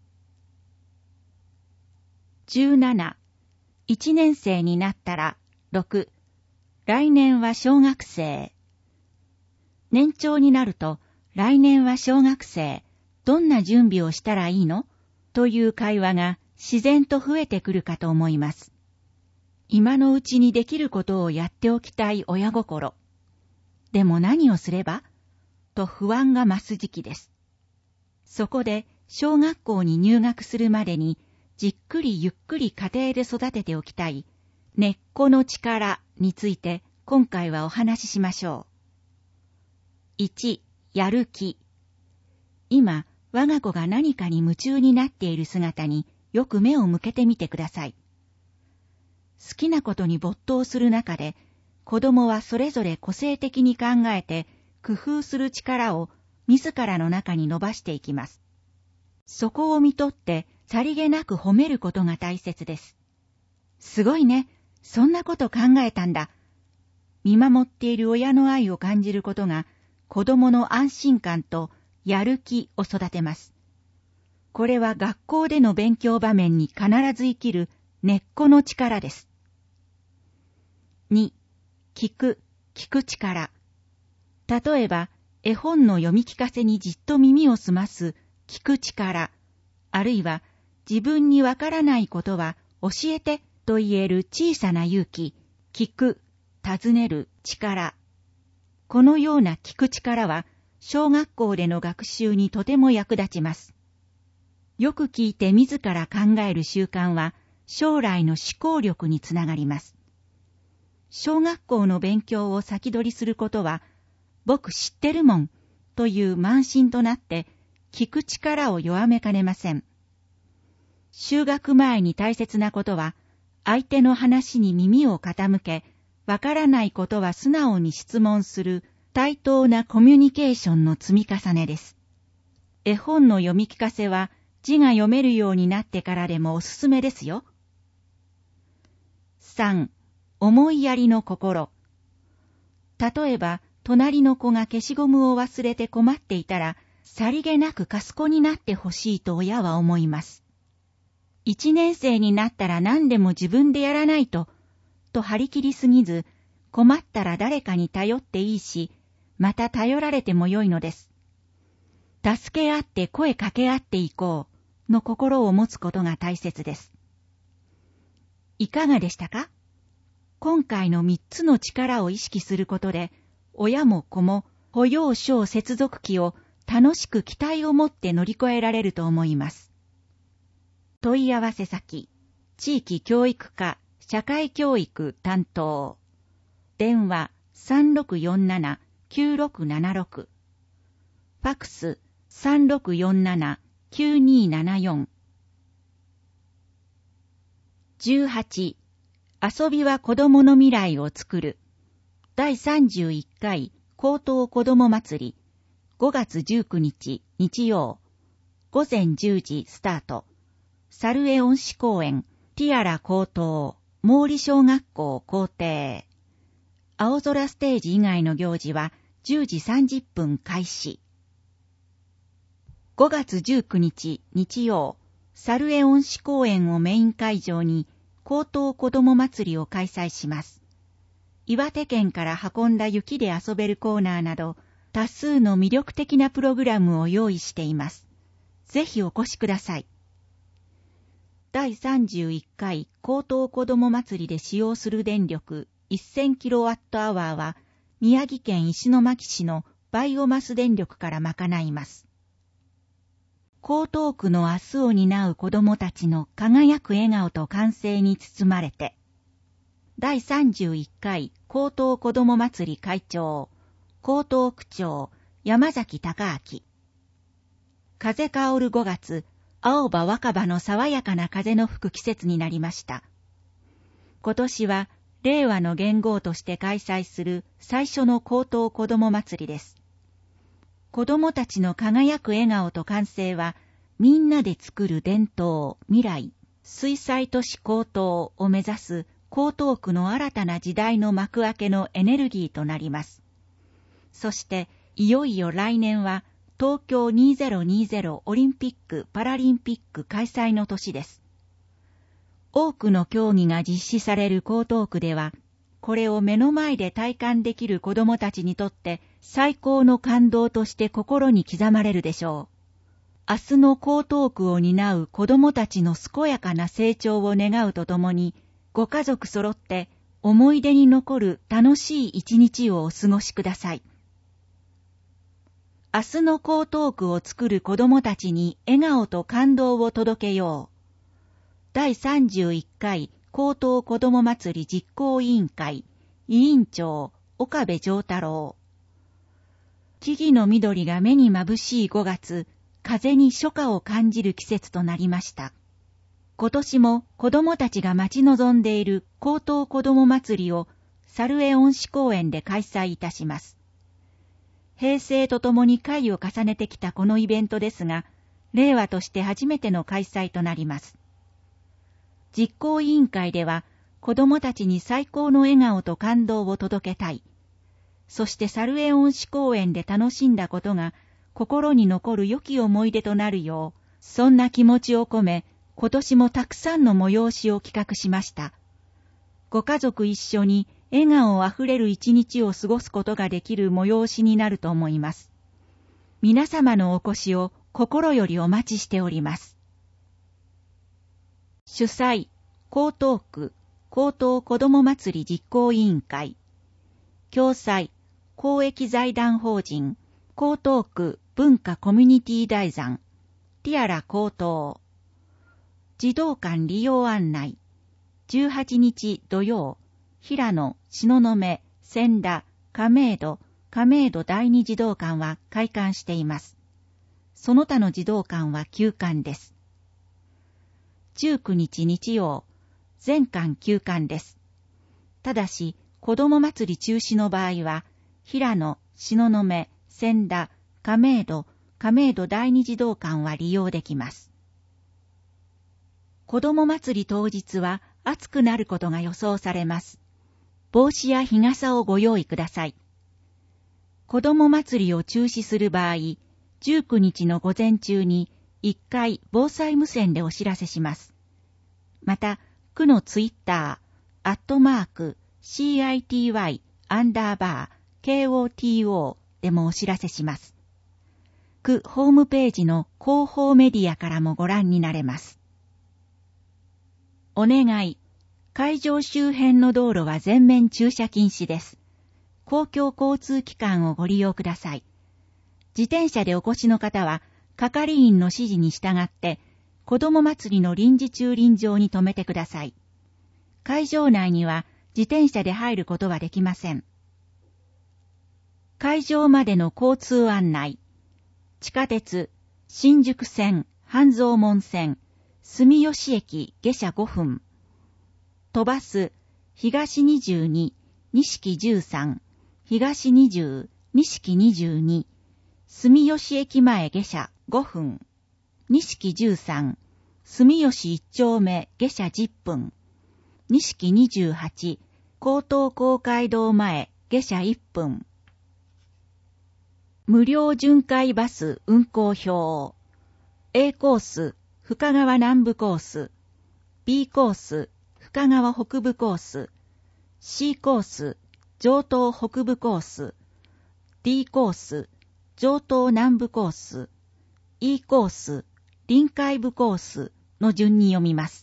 じゅうなな、いちねん生になったらろく、来年は小学生。年長になると来年は小学生、どんな準備をしたらいいの？という会話が自然と増えてくるかと思います。今のうちにできることをやっておきたい親心。でも何をすれば？と不安が増す時期です。そこで小学校に入学するまでにじっくりゆっくり家庭で育てておきたい根っこの力について今回はお話ししましょう。いち、やる気。今、我が子が何かに夢中になっている姿によく目を向けてみてください。好きなことに没頭する中で、子供はそれぞれ個性的に考えて工夫する力を自らの中に伸ばしていきます。そこを見とってさりげなく褒めることが大切です。すごいね、そんなこと考えたんだ。見守っている親の愛を感じることが子供の安心感とやる気を育てます。これは学校での勉強場面に必ず生きる根っこの力です。に、聞く、聞く力。例えば、絵本の読み聞かせにじっと耳を澄ます聞く力、あるいは自分にわからないことは教えてと言える小さな勇気、聞く、尋ねる力。このような聞く力は、小学校での学習にとても役立ちます。よく聞いて自ら考える習慣は、将来の思考力につながります。小学校の勉強を先取りすることは、僕知ってるもんという慢心となって、聞く力を弱めかねません。就学前に大切なことは、相手の話に耳を傾け、わからないことは素直に質問する対等なコミュニケーションの積み重ねです。絵本の読み聞かせは字が読めるようになってからでもおすすめですよ。さん、思いやりの心。例えば、隣の子が消しゴムを忘れて困っていたら、さりげなく貸す子になってほしいと親は思います。一年生になったら何でも自分でやらないと、と張り切りすぎず、困ったら誰かに頼っていいし、また頼られてもよいのです。助け合って声かけ合っていこうの心を持つことが大切です。いかがでしたか？今回のみっつの力を意識することで、親も子も保養小接続期を楽しく期待を持って乗り越えられると思います。問い合わせ先、地域教育課社会教育担当。電話 さんろくよんななきゅうろくななろく。ファックス さんろくよんななきゅうにななよん。じゅうはち、遊びは子供の未来を作る。だいさんじゅういっかい高等子ども祭り。ごがつじゅうくにち日曜。ごぜんじゅうじスタート。猿江恩賜公園、ティアラ高等、毛利小学校校庭。青空ステージ以外の行事はじゅうじさんじゅっぷん開始。ごがつじゅうくにち日曜、猿江恩賜公園をメイン会場に高等子ども祭りを開催します。岩手県から運んだ雪で遊べるコーナーなど、多数の魅力的なプログラムを用意しています。ぜひお越しください。だいさんじゅういっかい高等子ども祭りで使用する電力せんキロワットアワーは、宮城県石巻市のバイオマス電力から賄います。 江東区の明日を担う子供たちの輝く笑顔と歓声に包まれて、だいさんじゅういっかい江東子ども祭り会長、江東区長、山崎隆明。風薫るごがつ、青葉若葉の爽やかな風の吹く季節になりました。今年は、令和の元号として開催する最初の江東子ども祭りです。子供たちの輝く笑顔と歓声は、みんなで作る伝統、未来、水彩都市江東を目指す江東区の新たな時代の幕開けのエネルギーとなります。そして、いよいよ来年は東京にせんにじゅうオリンピック・パラリンピック開催の年です。多くの競技が実施される江東区では、これを目の前で体感できる子どもたちにとって最高の感動として心に刻まれるでしょう。明日の江東区を担う子どもたちの健やかな成長を願うとともに、ご家族揃って思い出に残る楽しい一日をお過ごしください。明日の江東区を作る子どもたちに笑顔と感動を届けよう。だいさんじゅういっかい江東子ども祭り実行委員会委員長岡部丈太郎。木々の緑が目に眩しいごがつ、風に初夏を感じる季節となりました。今年も子どもたちが待ち望んでいる江東子ども祭りを猿江恩賜公園で開催いたします。平成とともに回を重ねてきたこのイベントですが、令和として初めての開催となります。実行委員会では、子どもたちに最高の笑顔と感動を届けたい。そして猿江恩賜公園で楽しんだことが心に残る良き思い出となるよう、そんな気持ちを込め、今年もたくさんの催しを企画しました。ご家族一緒に笑顔あふれる一日を過ごすことができる催しになると思います。皆様のお越しを心よりお待ちしております。主催、江東区江東子ども祭り実行委員会。共催、公益財団法人江東区文化コミュニティ財団ティアラ江東。児童館利用案内。じゅうはちにち土曜、平野、東雲、千田、亀戸、亀戸第二児童館は開館しています。その他の児童館は休館です。じゅうくにち日曜、全館休館です。ただし、子ども祭り中止の場合は、平野、東雲、千田、亀戸、亀戸第二児童館は利用できます。子ども祭り当日は暑くなることが予想されます。帽子や日傘をご用意ください。子ども祭りを中止する場合、じゅうくにちの午前中にいっかい防災無線でお知らせします。また、区のツイッター、アットマーク、シーアイティーワイ、アンダーバー、ケーオーティーオー でもお知らせします。区ホームページの広報メディアからもご覧になれます。お願い。会場周辺の道路は全面駐車禁止です。公共交通機関をご利用ください。自転車でお越しの方は、係員の指示に従って、子ども祭りの臨時駐輪場に停めてください。会場内には自転車で入ることはできません。会場までの交通案内。地下鉄、新宿線、半蔵門線、住吉駅下車ごふん。都バス、東にじゅうに、西じゅうさん、東にじゅう、西にじゅうに、住吉駅前下車ごふん。西じゅうさん、住吉一丁目下車じゅっぷん。西にじゅうはち、江東公会堂前下車いっぷん。無料巡回バス運行表。A コース、深川南部コース。B コース、深川北部コース。C コース、城東北部コース。D コース、城東南部コース。E コース、臨海部コースの順に読みます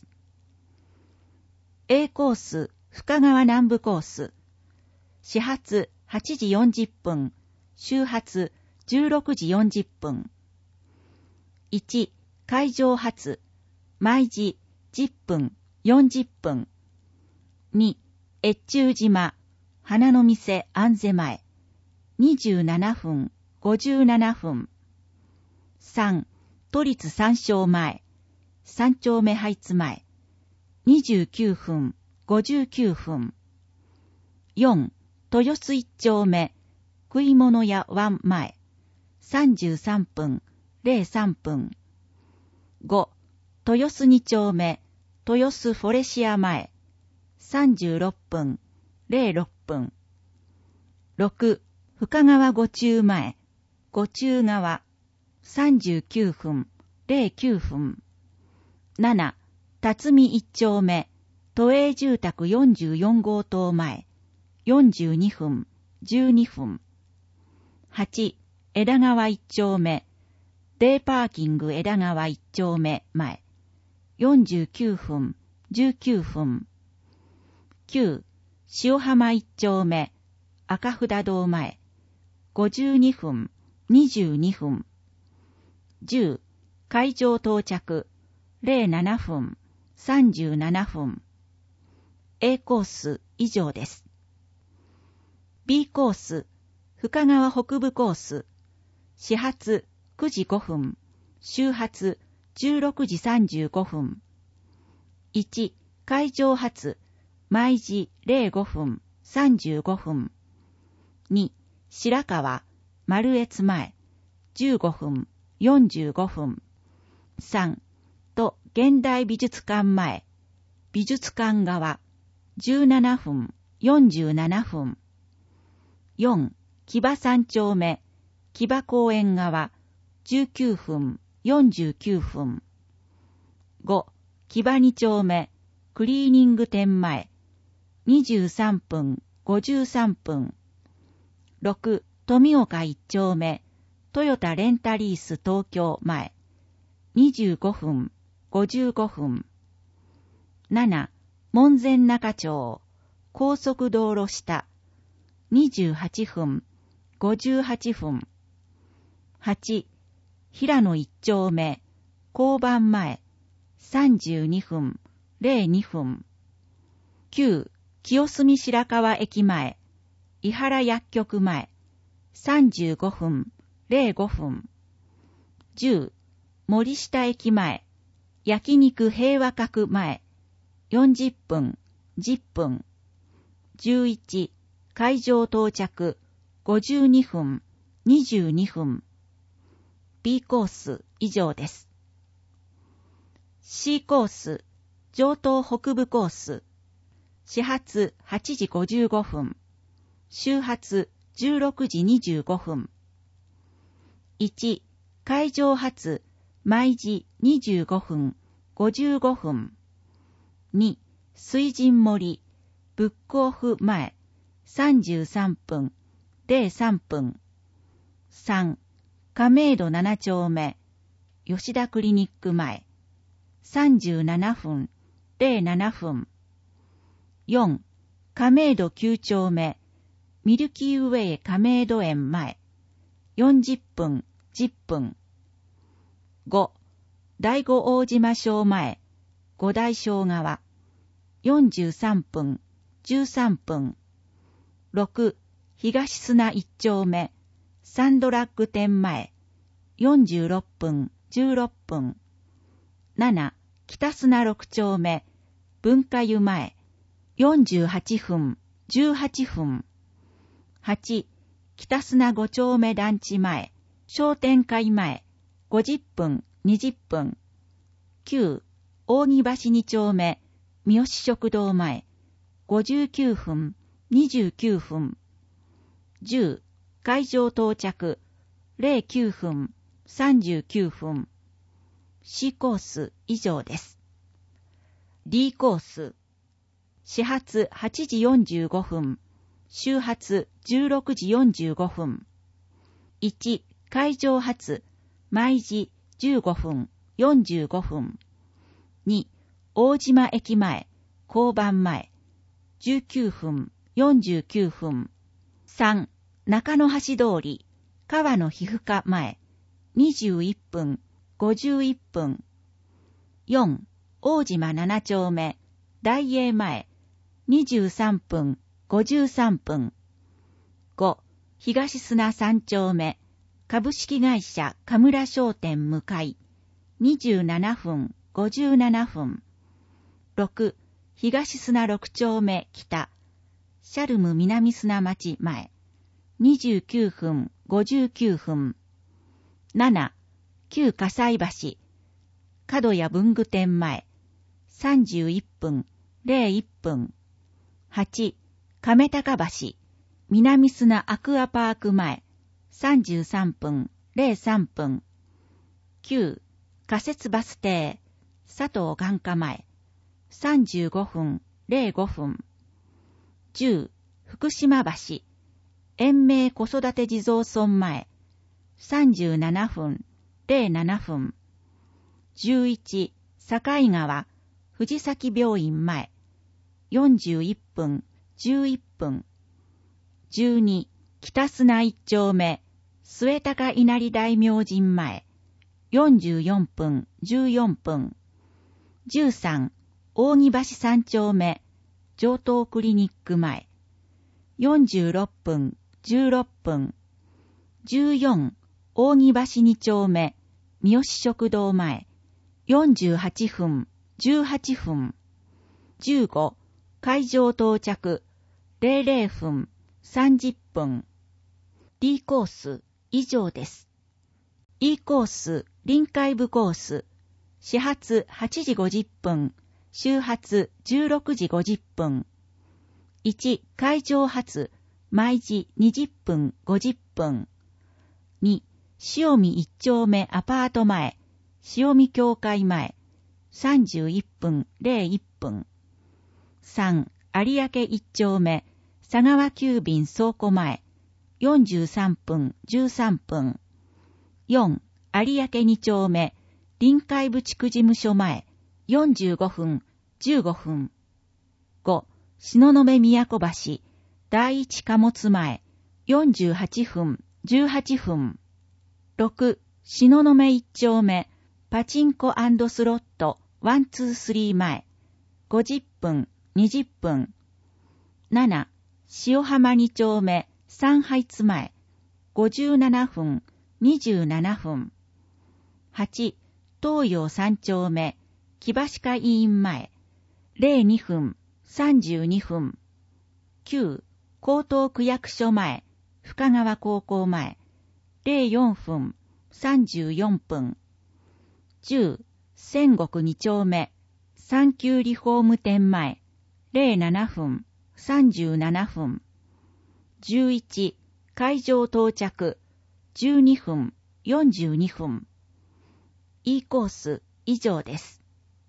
。A コース、深川南部コース。始発はちじよんじゅっぷん、終発じゅうろくじよんじゅっぷん。 いち、会場発、毎時じゅっぷん、よんじゅっぷん。に、越中島、花の店安瀬前、にじゅうななふん、ごじゅうななふん。さん、都立三省前、三丁目ハイツ前、にじゅうきゅうふん、ごじゅうきゅうふん。よん、豊洲一丁目、食い物屋湾前、さんじゅうさんぷん、ゼロさんぷん。ご、豊洲二丁目、豊洲フォレシア前、さんじゅうろっぷん、ゼロろっぷん。ろく、深川五中前、五中川、さんじゅうきゅうふん、ゼロきゅうふん。なな、辰巳一丁目、都営住宅よんじゅうよん号棟前、よんじゅうにふん、じゅうにふん。はち、枝川一丁目、デイパーキング枝川一丁目前、よんじゅうきゅうふん、じゅうきゅうふん。きゅう、塩浜一丁目、赤札堂前、ごじゅうにふん、にじゅうにふん。じゅう、会場到着、ゼロななふん、さんじゅうななふん。A コース以上です。B コース、深川北部コース、始発くじごふん、終発じゅうろくじさんじゅうごふん。いち、会場発、毎時ゼロごふん、さんじゅうごふん。に、白川、丸越前、じゅうごふん、よんじゅうごふん。さん、と現代美術館前、美術館側、じゅうななふん、よんじゅうななふん。よん、木場三丁目、木場公園側、じゅうきゅうふん、よんじゅうきゅうふん。ご、木場二丁目、クリーニング店前、にじゅうさんぷん、ごじゅうさんぷん。ろく、富岡一丁目、トヨタレンタリース東京前、にじゅうごふん、ごじゅうごふん。なな、門前仲町、高速道路下、にじゅうはっぷん、ごじゅうはっぷん。はち、平野一丁目、交番前、さんじゅうにふん、ゼロにふん。きゅう、清澄白河駅前、伊原薬局前、さんじゅうごふん、ゼロごふん。じゅう、森下駅前、焼肉平和閣前、よんじゅっぷん、じゅっぷん。じゅういち、会場到着、ごじゅうにふん、にじゅうにふん。B コース以上です。C コース、上東北部コース、始発はちじごじゅうごふん、終発じゅうろくじにじゅうごふん。いち、会場発、毎時にじゅうごふん、ごじゅうごふん。に、水神森、ブックオフ前、さんじゅうさんぷん、ゼロさんぷん。さん、亀戸七丁目、吉田クリニック前、さんじゅうななふん、ゼロななふん。よん、亀戸九丁目、ミルキーウェイ亀戸園前、よんじゅっぷん、じゅっぷん。ご、第五大島省前、五大省側、よんじゅうさんぷん、じゅうさんぷん。ろく、東砂一丁目、サンドラッグ店前、よんじゅうろっぷん、じゅうろっぷん。なな、北砂六丁目、文化湯前、よんじゅうはっぷん、じゅうはっぷん。はち、北砂五丁目団地前、商店会前、ごじゅっぷん、にじゅっぷん。きゅう、扇橋二丁目、三好食堂前、ごじゅうきゅうふん、にじゅうきゅうふん。じゅう、会場到着、ゼロきゅうふん、さんじゅうきゅうふん。C コース以上です。D コース、始発はちじよんじゅうごふん、終発じゅうろくじよんじゅうごふん。いち、会場発、毎時じゅうごふん、よんじゅうごふん。に、大島駅前、交番前、じゅうきゅうふん、よんじゅうきゅうふん。さん、中野橋通り、川野皮膚科前、にじゅういっぷん、 ごじゅういっぷん。よん、大島なな丁目、大英前、にじゅうさんぷん、ごじゅうさんぷん。ご、東砂さん丁目、株式会社神村商店向かい、にじゅうななふん、ごじゅうななふん。ろく、東砂ろく丁目北、シャルム南砂町前、にじゅうきゅうふん、ごじゅうきゅうふん。なな、旧葛西橋、角谷文具店前、さんじゅういっぷん、ゼロいっぷん。はち、亀高橋、南砂アクアパーク前、さんじゅうさんぷん、ゼロさんぷん。きゅう、仮設バス停、佐藤眼科前、さんじゅうごふん、ゼロごふん。じゅう、福島橋、延命子育て地蔵村前、さんじゅうななふん、ゼロななふん。じゅういち、境川、藤崎病院前、よんじゅういっぷん、じゅういっぷん。じゅうに、北砂一丁目、末高稲荷大明神前、よんじゅうよんぷん、じゅうよんぷん。じゅうさん、大木橋三丁目、上東クリニック前、よんじゅうろっぷん、じゅうろっぷん。じゅうよん、大木橋二丁目、三好食堂前、よんじゅうはっぷん、じゅうはっぷん。じゅうご、会場到着、ゼロゼロふん、さんじゅっぷん。D コース、以上です。E コース、臨海部コース、始発はちじごじゅっぷん、終発じゅうろくじごじゅっぷん。いち、会場発、毎時にじゅっぷん、ごじゅっぷん。に、塩見一丁目アパート前、塩見教会前、さんじゅういっぷん、ゼロいっぷん。さん、有明一丁目、佐川急便倉庫前、よんじゅうさんぷん、じゅうさんぷん。よん、有明二丁目、臨海部地区事務所前、よんじゅうごふん、じゅうごふん。ご、東雲宮古橋、第一貨物前、よんじゅうはっぷん、じゅうはっぷん。ろく、東雲一丁目、パチンコ&スロットいちにさん前、ごじゅっぷん、にじゅっぷん。なな、塩浜二丁目、三ハツ前、ごじゅうななふん、にじゅうななふん。はち、東洋三丁目、木橋会委員前、ゼロにふん、さんじゅうにふん。きゅう、江東区役所前、深川高校前、ゼロよんふん、さんじゅうよんぷん。じゅう、仙石二丁目、三級リフォーム店前、ゼロななふん、さんじゅうななふん。じゅういち、会場到着、じゅうにふん、よんじゅうにふん。E コース、以上です。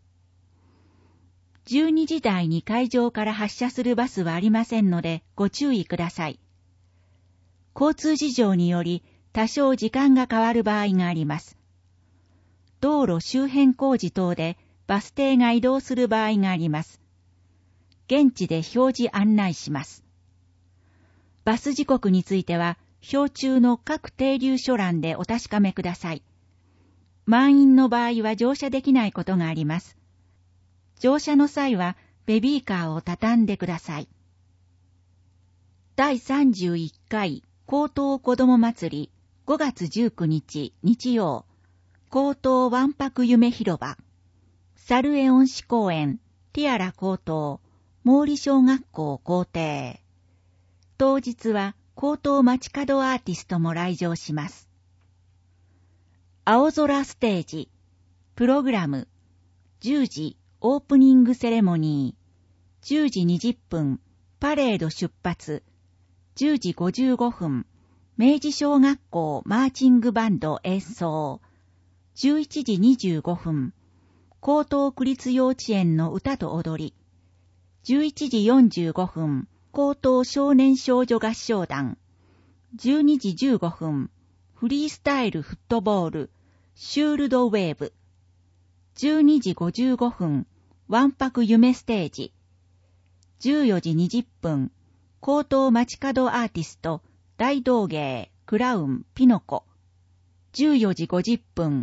じゅうにじ台に会場から発車するバスはありませんのでご注意ください。交通事情により多少時間が変わる場合があります。道路周辺工事等でバス停が移動する場合があります。現地で表示案内します。バス時刻については表中の各停留所欄でお確かめください。満員の場合は乗車できないことがあります。乗車の際はベビーカーを畳んでください。だいさんじゅういっかい江東子ども祭りごがつじゅうくにち日曜、江東わんぱく夢広場、サルエオン市公園、ティアラ江東、毛利小学校校庭。当日は江東街角アーティストも来場します。青空ステージ、プログラム、じゅうじオープニングセレモニー、じゅうじにじゅっぷんパレード出発、じゅうじごじゅうごふん明治小学校マーチングバンド演奏、じゅういちじにじゅうごふん江東区立幼稚園の歌と踊り、じゅういちじよんじゅうごふん江東少年少女合唱団、じゅうにじじゅうごふんフリースタイルフットボールシュールドウェーブ、じゅうにじごじゅうごふんわんぱく夢ステージ、じゅうよじにじゅっぷん江東街角アーティスト大道芸クラウンピノコ、じゅうよじごじゅっぷん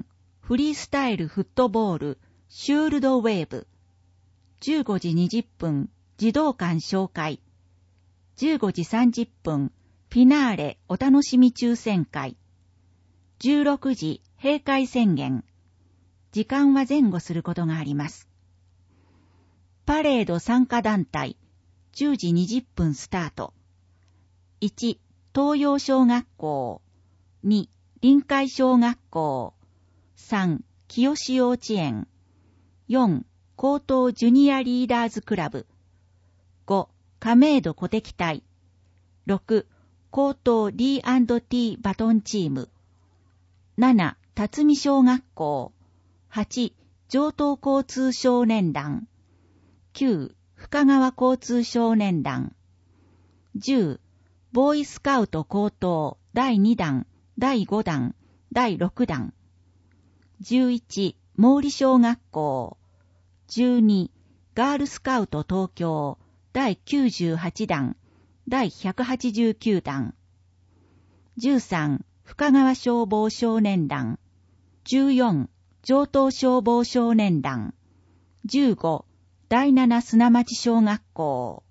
フリースタイルフットボールシュールドウェーブ。じゅうごじにじゅっぷん児童館紹介。じゅうごじさんじゅっぷんフィナーレお楽しみ抽選会。じゅうろくじ閉会宣言。時間は前後することがあります。パレード参加団体。じゅうじにじゅっぷんスタート。いち、東洋小学校。に、臨海小学校。さん、清志幼稚園。よん、高等ジュニアリーダーズクラブ。ご、亀戸鼓笛隊。ろく、高等 ディーアンドティー バトンチーム。なな、辰巳小学校。はち、城東交通少年団。きゅう、深川交通少年団。じゅう、ボーイスカウト高等だいにだん、だいごだん、だいろくだん。じゅういち、毛利小学校。じゅうに、ガールスカウト東京だいきゅうじゅうはちだん、だいひゃくはちじゅうきゅうだん。じゅうさん、深川消防少年団。じゅうよん、城東消防少年団。じゅうご、だいなな砂町小学校。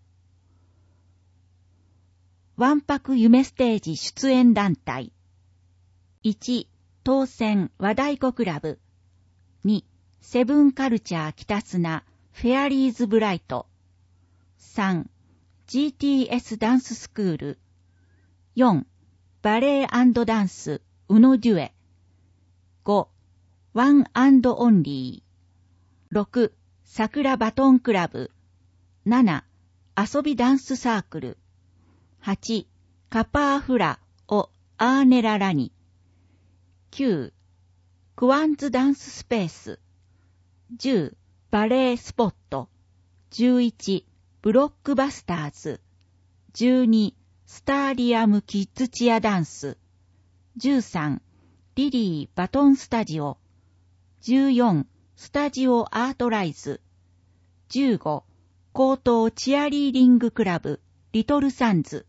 わんぱく夢ステージ出演団体。いち、当選和太鼓クラブ。に、セブンカルチャー北砂フェアリーズブライト。さん、ジーティーエス ダンススクール。よん、バレエ&ダンスウノデュエ。ご、ワン&オンリー。ろく、桜バトンクラブ。なな、遊びダンスサークル。はち、カパーフラオアーネララニ。きゅう、クワンズダンススペース。じゅう、バレエスポット。じゅういち、ブロックバスターズ。じゅうに、スターリアムキッズチアダンス。じゅうさん、リリーバトンスタジオ。じゅうよん、スタジオアートライズ。じゅうご、高等チアリーディングクラブリトルサンズ。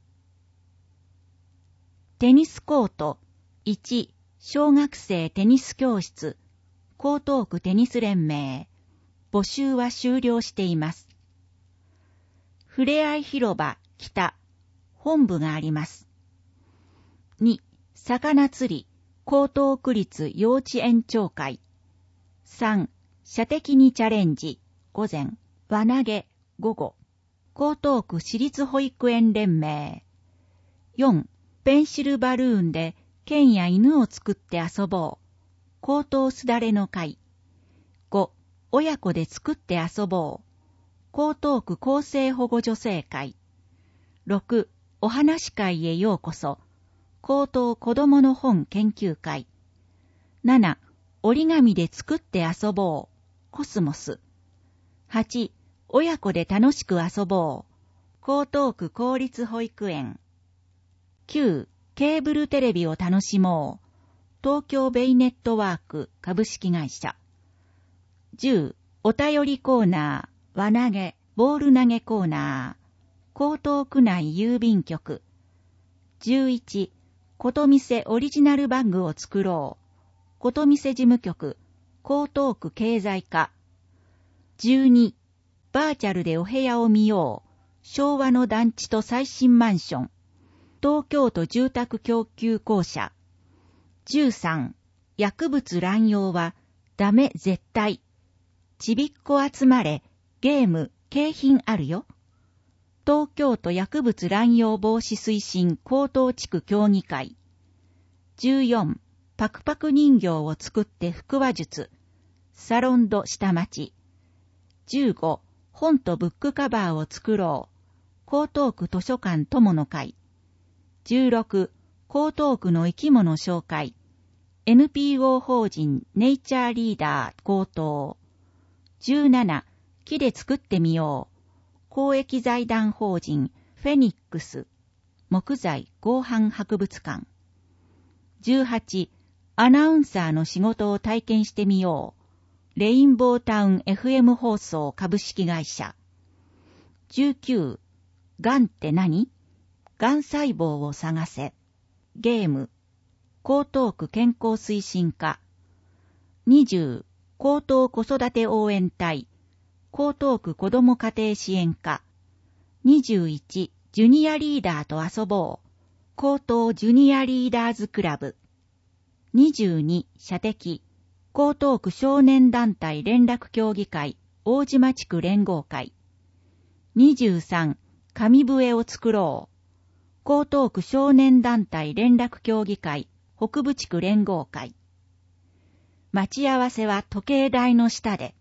テニスコート。いち、小学生テニス教室。江東区テニス連盟。募集は終了しています。ふれあい広場北。本部があります。に、魚釣り。江東区立幼稚園長会。さん、射的にチャレンジ。午前。輪投げ。午後。江東区私立保育園連盟。よん、ペンシルバルーンで剣や犬を作って遊ぼう。江東すだれの会。ご、親子で作って遊ぼう。江東区厚生保護女性会。ろく、お話会へようこそ。江東子どもの本研究会。なな、折り紙で作って遊ぼう。コスモス。はち、親子で楽しく遊ぼう。江東区公立保育園。きゅう、ケーブルテレビを楽しもう。東京ベイネットワーク株式会社。じゅう、お便りコーナー、輪投げ、ボール投げコーナー。江東区内郵便局。じゅういち、ことみせオリジナルバッグを作ろう。ことみせ事務局、江東区経済課。じゅうに、バーチャルでお部屋を見よう。昭和の団地と最新マンション。東京都住宅供給公社。じゅうさん、薬物乱用はダメ絶対。ちびっこ集まれ、ゲーム、景品あるよ。東京都薬物乱用防止推進江東地区協議会。じゅうよん、パクパク人形を作って腹話術。サロンド下町。じゅうご、本とブックカバーを作ろう。江東区図書館友の会。じゅうろく、江東区の生き物紹介。エヌピーオー 法人ネイチャーリーダー江東。じゅうなな、木で作ってみよう。公益財団法人フェニックス。木材合板博物館。じゅうはち、アナウンサーの仕事を体験してみよう。レインボータウン エフエム 放送株式会社。じゅうきゅう、がんって何？がん細胞を探せ。ゲーム。江東区健康推進課。 にじゅう、江東子育て応援隊、江東区子ども家庭支援課。にじゅういち、ジュニアリーダーと遊ぼう、江東ジュニアリーダーズクラブ。にじゅうに、射的、江東区少年団体連絡協議会、大島地区連合会。にじゅうさん、紙笛を作ろう、江東区少年団体連絡協議会、北部地区連合会。待ち合わせは時計台の下で。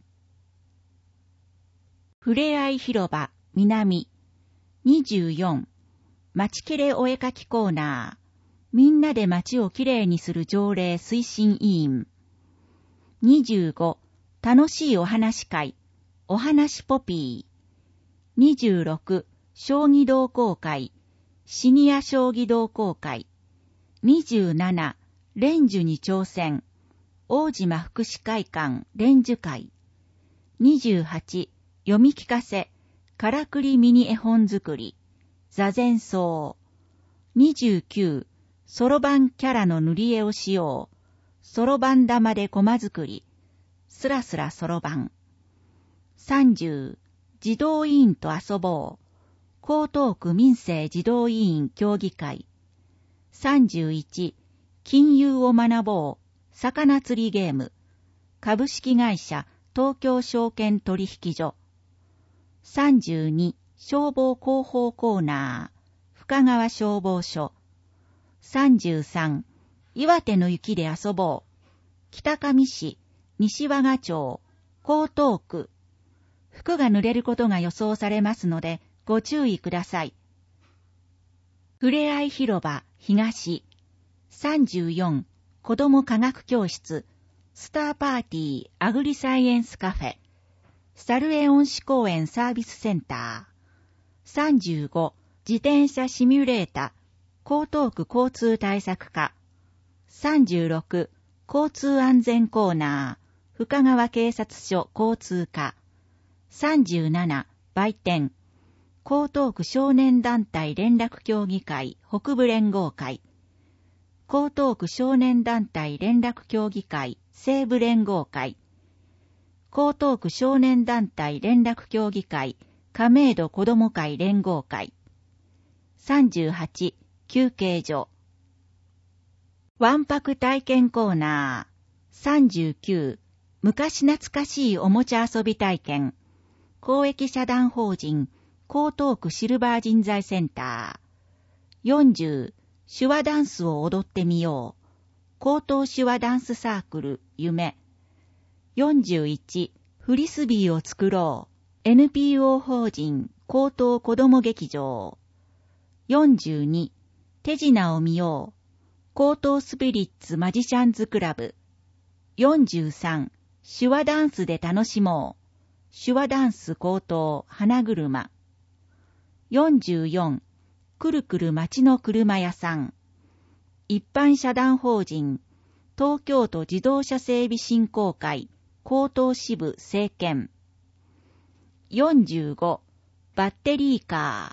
ふれあい広場、南。にじゅうよん、街きれお絵かきコーナー。みんなで街をきれいにする条例推進委員。にじゅうご、楽しいお話会、お話ポピー。にじゅうろく、将棋同好会、シニア将棋同好会。にじゅうなな、連珠に挑戦、大島福祉会館連珠会。にじゅうはち、読み聞かせ、からくりミニ絵本作り、座禅草。にじゅうきゅう、そろばんキャラの塗り絵をしよう、そろばん玉でコマ作り、すらすらそろばん。さんじゅう、児童委員と遊ぼう、江東区民生児童委員協議会。さんじゅういち、金融を学ぼう、魚釣りゲーム、株式会社東京証券取引所。さんじゅうに、消防広報コーナー、深川消防署。さんじゅうさん、岩手の雪で遊ぼう、北上市、西和賀町、江東区。服が濡れることが予想されますのでご注意ください。ふれあい広場、東。さんじゅうよん、子ども科学教室、スターパーティーアグリサイエンスカフェ、サルエ恩賜公園サービスセンター。さんじゅうご、自転車シミュレータ、江東区交通対策課。さんじゅうろく、交通安全コーナー、深川警察署交通課。さんじゅうなな、売店、江東区少年団体連絡協議会北部連合会。江東区少年団体連絡協議会西部連合会。江東区少年団体連絡協議会亀戸子ども会連合会。さんじゅうはち、休憩所。わんぱく体験コーナー。さんじゅうきゅう、昔懐かしいおもちゃ遊び体験。公益社団法人江東区シルバー人材センター。よんじゅう、手話ダンスを踊ってみよう、江東手話ダンスサークル夢。よんじゅういち、フリスビーを作ろう、 エヌピーオー 法人江東子ども劇場。よんじゅうに、手品を見よう、江東スピリッツマジシャンズクラブ。よんじゅうさん、手話ダンスで楽しもう、手話ダンス江東花車。よんじゅうよん、くるくる町の車屋さん。一般社団法人東京都自動車整備振興会江東支部政権。よんじゅうご、バッテリーカ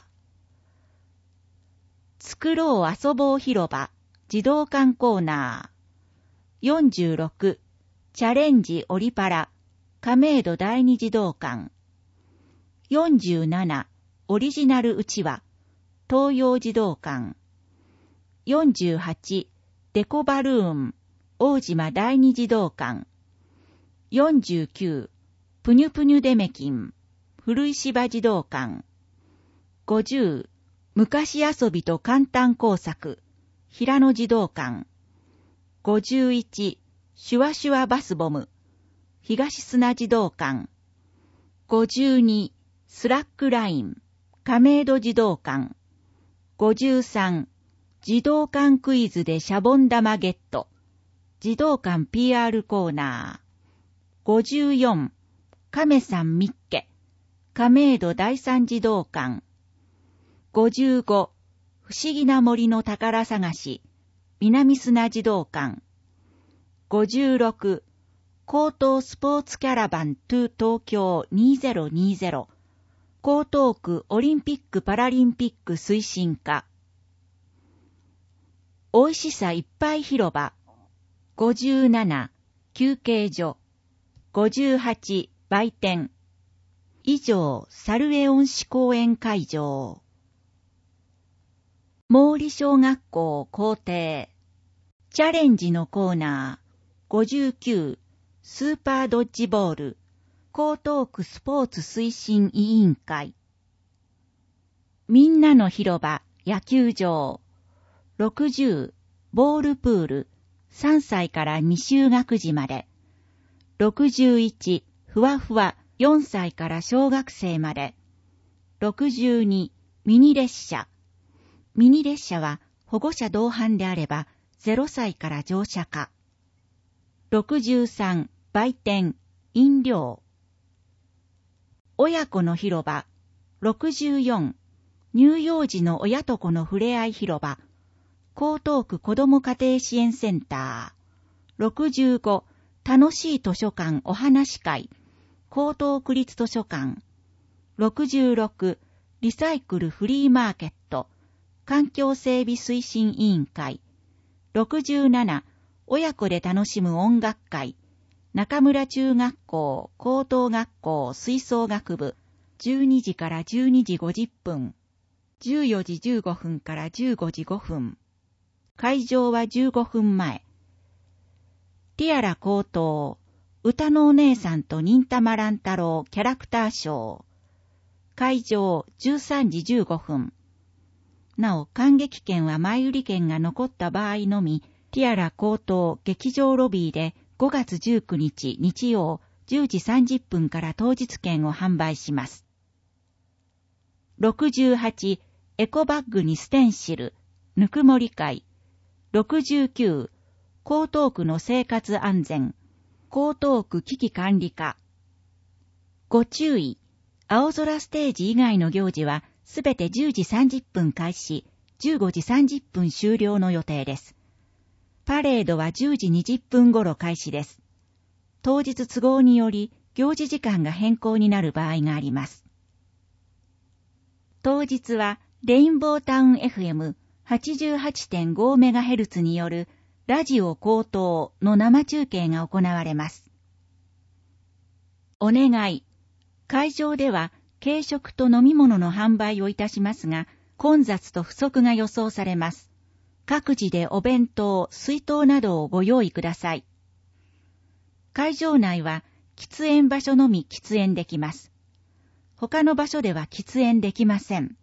ー。作ろう遊ぼう広場児童館コーナー。よんじゅうろく、チャレンジオリパラ亀戸第二児童館。よんじゅうなな、オリジナルうちわ東洋児童館。よんじゅうはち、デコバルーン大島第二児童館。よんじゅうきゅう、ぷにゅぷにゅデメキン古石場児童館。ごじゅう、昔遊びと簡単工作平野児童館。ごじゅういち、シュワシュワバスボム東砂児童館。ごじゅうに、スラックライン亀戸児童館。ごじゅうさん、児童館クイズでシャボン玉ゲット児童館 ピーアール コーナー。ごじゅうよん、亀さんみっけ亀戸第三児童館。ごじゅうご、不思議な森の宝探し南砂児童館。ごじゅうろく、江東スポーツキャラバントゥ東京にせんにじゅう江東区オリンピックパラリンピック推進課。おいしさいっぱい広場。ごじゅうなな、 休憩所。ごじゅうはち、売店。以上、サルエオン市公園会場。毛利小学校校庭。チャレンジのコーナー。ごじゅうきゅう、スーパードッジボール。江東区スポーツ推進委員会。みんなの広場、野球場。ろくじゅう、ボールプール。さんさいから未就学児まで。ろくじゅういち、ふわふわ。よんさいから小学生まで。ろくじゅうに、ミニ列車。ミニ列車は保護者同伴であればゼロさいから乗車可。ろくじゅうさん、売店、飲料。親子の広場。ろくじゅうよん、乳幼児の親と子のふれあい広場。江東区子ども家庭支援センター。ろくじゅうご、楽しい図書館お話会。江東区立図書館。ろくじゅうろく、リサイクルフリーマーケット。環境整備推進委員会。ろくじゅうなな、親子で楽しむ音楽会。中村中学校、高等学校吹奏楽部。じゅうにじからじゅうにじごじゅっぷん。じゅうよじじゅうごふんからじゅうごじごふん。会場はじゅうごふんまえ。ティアラ高等、歌のお姉さんと忍たま乱太郎キャラクターショー。会場じゅうさんじじゅうごふん。なお、観劇券は前売り券が残った場合のみ、ティアラ高等劇場ロビーでごがつじゅうくにち日曜じゅうじさんじゅっぷんから当日券を販売します。ろくじゅうはち、エコバッグにステンシル、ぬくもり会。ろくじゅうきゅう、江東区の生活安全、江東区危機管理課。ご注意、青空ステージ以外の行事はすべてじゅうじさんじゅっぷん開始、じゅうごじさんじゅっぷん終了の予定です。パレードはじゅうじにじゅっぷん頃開始です。当日都合により行事時間が変更になる場合があります。当日はレインボータウン エフエムはちじゅうはちてんごメガヘルツ によるラジオ高等の生中継が行われます。お願い。会場では軽食と飲み物の販売をいたしますが、混雑と不足が予想されます。各自でお弁当、水筒などをご用意ください。会場内は喫煙場所のみ喫煙できます。他の場所では喫煙できません。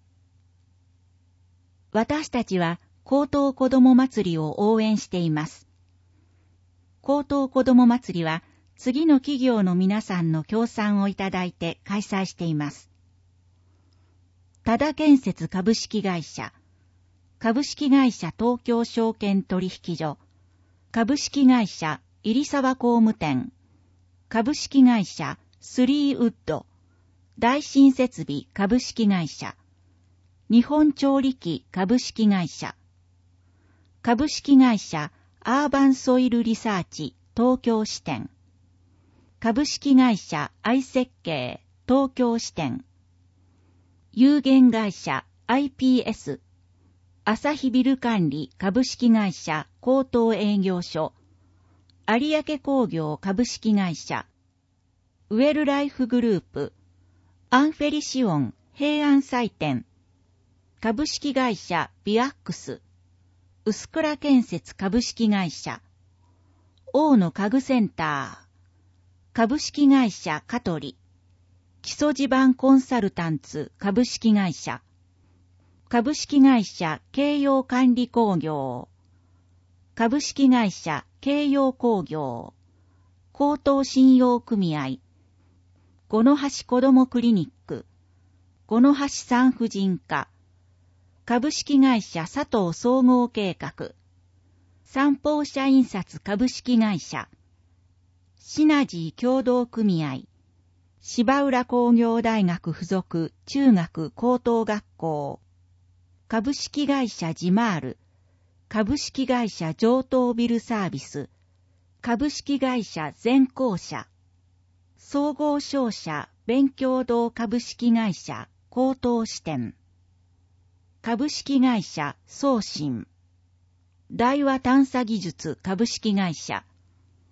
私たちは江東子ども祭りを応援しています。江東子ども祭りは次の企業の皆さんの協賛をいただいて開催しています。多田建設株式会社、株式会社東京証券取引所、株式会社入沢工務店、株式会社スリーウッド、大新設備株式会社、日本調理器株式会社、株式会社アーバンソイルリサーチ東京支店、株式会社愛設計東京支店、有限会社 アイピーエス、朝日ビル管理株式会社江東営業所、有明工業株式会社、ウェルライフグループ、アンフェリシオン平安祭店、株式会社ビアックス、臼倉建設株式会社、大野家具センター、株式会社香取、基礎地盤コンサルタンツ株式会社、株式会社京葉管理工業、株式会社京葉工業、江東信用組合、五の橋子どもクリニック、五の橋産婦人科、株式会社佐藤総合計画、三宝社印刷株式会社、シナジー協同組合、芝浦工業大学附属中学高等学校、株式会社ジマール、株式会社上東ビルサービス、株式会社全校舎、総合商社勉強堂株式会社高等支店、株式会社送信、大和探査技術株式会社、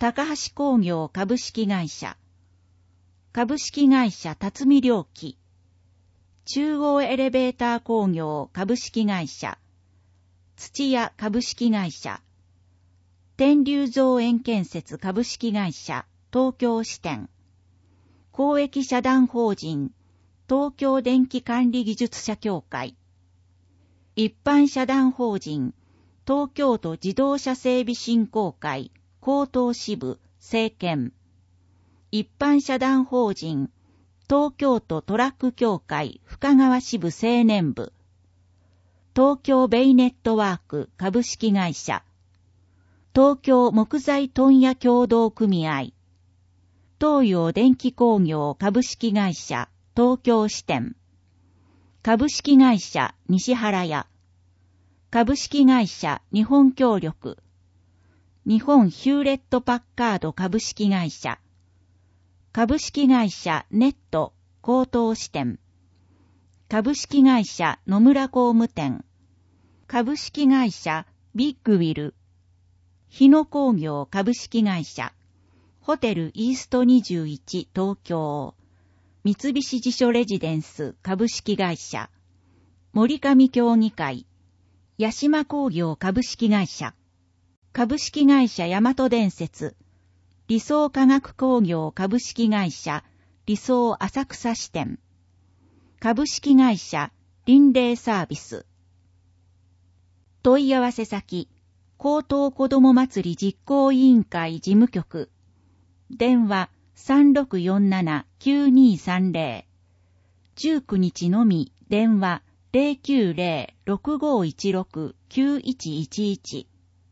高橋工業株式会社、株式会社辰巳良機、中央エレベーター工業株式会社、土屋株式会社、天竜造園建設株式会社東京支店、公益社団法人東京電気管理技術者協会、一般社団法人東京都自動車整備振興会江東支部政権、一般社団法人東京都トラック協会深川支部青年部、東京ベイネットワーク株式会社、東京木材問屋協同組合、東洋電気工業株式会社東京支店、株式会社西原屋、株式会社日本協力、日本ヒューレットパッカード株式会社、株式会社ネット江東支店、株式会社野村工務店、株式会社ビッグウィル、日野工業株式会社、ホテルイーストにじゅういち東京、三菱地所レジデンス株式会社、森上協議会、八島工業株式会社、株式会社大和電鉄、理想化学工業株式会社、理想浅草支店、株式会社林霊サービス。問い合わせ先、高等子ども祭り実行委員会事務局、電話 さんろくよんななきゅうにさんぜろ、じゅうくにちのみ電話 ゼロきゅうゼロ ろくごいちろく きゅういちいちいち。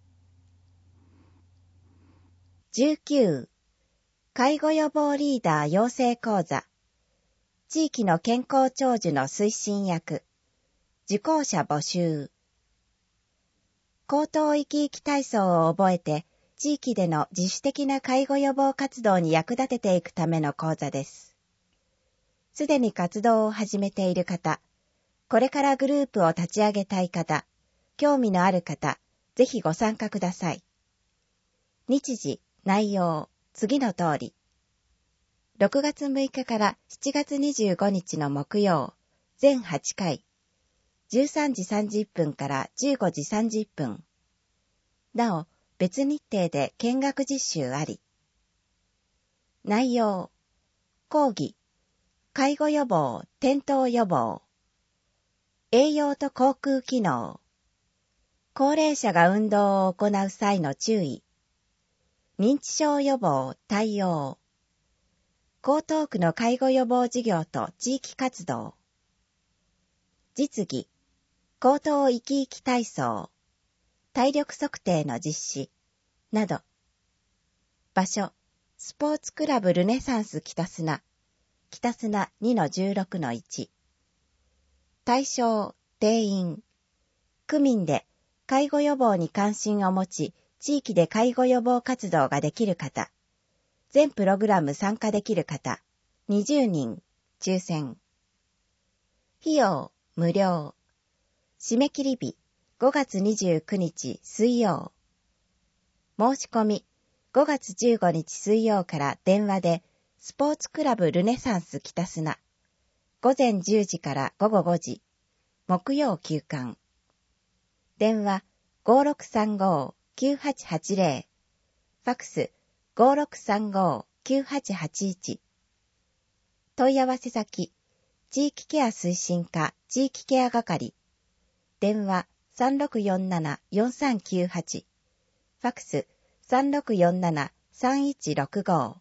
じゅうきゅう、介護予防リーダー養成講座、地域の健康長寿の推進役、受講者募集。口頭生き生き体操を覚えて、地域での自主的な介護予防活動に役立てていくための講座です。すでに活動を始めている方、これからグループを立ち上げたい方、興味のある方、ぜひご参加ください。日時、内容、次の通り。ろくがつむいかからしちがつにじゅうごにちの木曜、全はちかい、じゅうさんじさんじゅっぷんからじゅうごじさんじゅっぷん。なお、別日程で見学実習あり。内容、講義、介護予防、転倒予防、栄養と口腔機能、高齢者が運動を行う際の注意、認知症予防、対応、江東区の介護予防事業と地域活動、実技、口頭生き生き体操、体力測定の実施、など。場所、スポーツクラブルネサンス北砂、北砂 にのじゅうろくのいち。対象、定員、区民で介護予防に関心を持ち、地域で介護予防活動ができる方、全プログラム参加できる方、にじゅうにん、抽選。費用、無料。締め切り日、ごがつにじゅうくにち水曜。申し込み、ごがつじゅうごにち水曜から電話で、スポーツクラブルネサンス北砂。ごぜんじゅうじからごごごじ。木曜休館。電話 ごろくさんご きゅうはちはちぜろ。ファクス ごろくさんご きゅうはちはちいち。問い合わせ先、地域ケア推進課地域ケア係。電話 さんろくよんななよんさんきゅうはち。ファクス さんろくよんななさんいちろくご。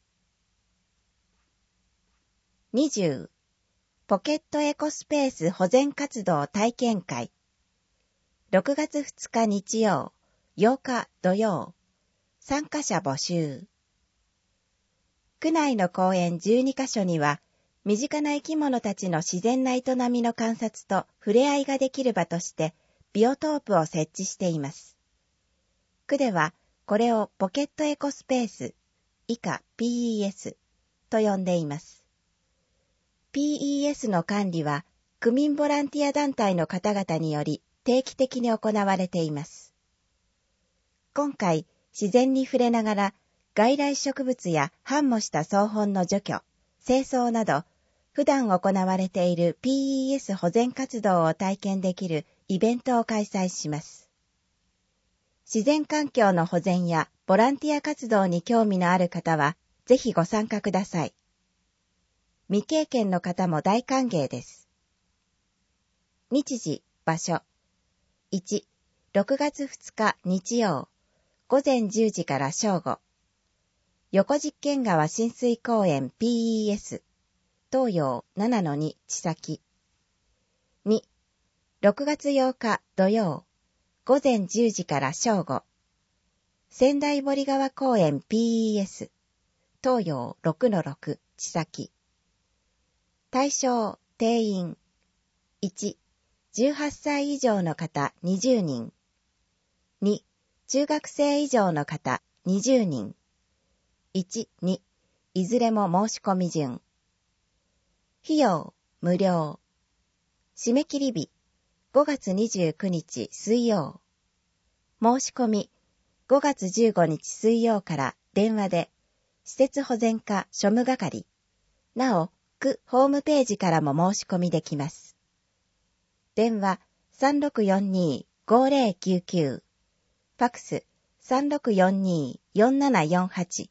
にじゅう、ポケットエコスペース保全活動体験会。ろくがつふつか日曜、ようか土曜。参加者募集。区内の公園じゅうにかしょには、身近な生き物たちの自然な営みの観察と触れ合いができる場として、ビオトープを設置しています。区では、これをポケットエコスペース、以下 ピーイーエス と呼んでいます。ピーイーエス の管理は、区民ボランティア団体の方々により定期的に行われています。今回、自然に触れながら外来植物や繁茂した草本の除去、清掃など、普段行われている ピーイーエス 保全活動を体験できるイベントを開催します。自然環境の保全やボランティア活動に興味のある方は、ぜひご参加ください。未経験の方も大歓迎です。日時、場所。いち、ろくがつふつか日曜、午前じゅうじから正午。横実験川親水公園 ピーイーエス、東洋 ななのに 千崎。に、ろくがつようか土曜、午前じゅうじから正午。仙台堀川公園 ピーイーエス、東洋 ろくのろく 千崎。対象、定員。いち、じゅうはっさい以上の方にじゅうにん。に、中学生以上の方にじゅうにん。いち、に、いずれも申し込み順。費用、無料。締め切り日、ごがつにじゅうくにち水曜。申し込み、ごがつじゅうごにち水曜から電話で、施設保全課庶務係。なお、区ホームページからも申し込みできます。電話 さんろくよんにーごぜろきゅうきゅう。ファクス さんろくよんにーよんななよんはち。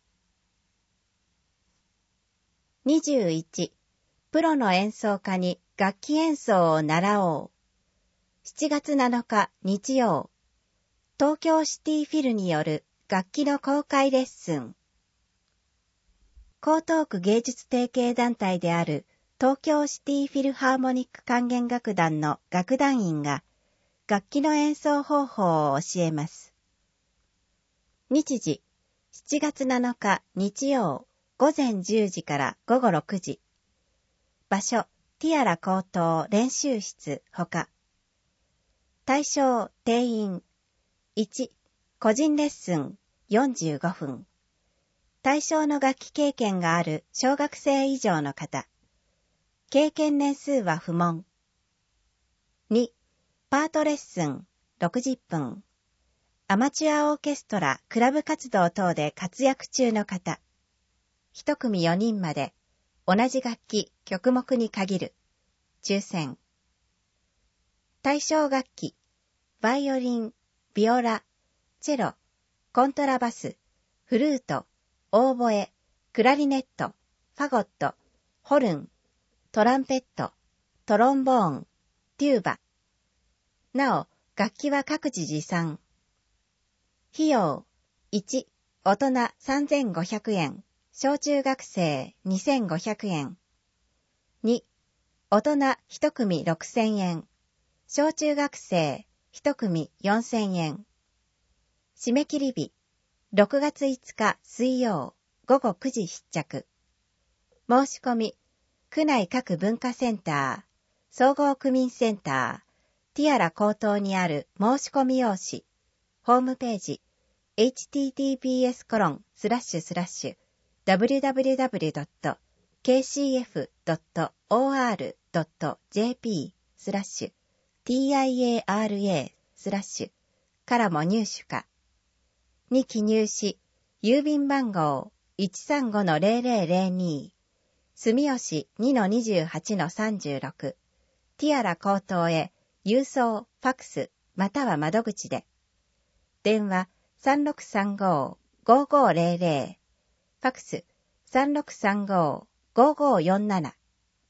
にじゅういち、プロの演奏家に楽器演奏を習おう。しちがつなのか日曜、東京シティフィルによる楽器の公開レッスン。江東区芸術提携団体である東京シティフィルハーモニック管弦楽団の楽団員が楽器の演奏方法を教えます。日時、しちがつなのか日曜、午前じゅうじから午後ろくじ。場所、ティアラ高等練習室ほか。対象、定員。いち、個人レッスンよんじゅうごふん。対象の楽器経験がある小学生以上の方。経験年数は不問。に、パートレッスンろくじゅっぷん。アマチュアオーケストラ、クラブ活動等で活躍中の方。一組よにんまで、同じ楽器、曲目に限る。抽選。対象楽器、バイオリン、ビオラ、チェロ、コントラバス、フルート、オーボエ、クラリネット、ファゴット、ホルン、トランペット、トロンボーン、テューバ。なお、楽器は各自持参。費用、いち、大人さんぜんごひゃくえん、小中学生にせんごひゃくえん。に、大人いち組ろくせんえん、小中学生いち組よんせんえん。締め切り日、ろくがついつか水曜、午後くじ出着。申し込み、区内各文化センター、総合区民センター、ティアラ高等にある申し込み用紙、ホームページ、エイチティーティーピーエスコロンスラッシュスラッシュダブリュダブリュダブリュドットケーシーエフドットオーアールドットジェーピースラッシュティーアイエーアールエースラッシュからも入手か。に記入し、郵便番号 いちさんごのゼロゼロゼロに、住吉 にのにじゅうはちのさんじゅうろく、ティアラ高等へ郵送、ファクス、または窓口で。電話 さんろくさんご ごごゼロゼロ、ファクス さんろくさんご ごごよんなな。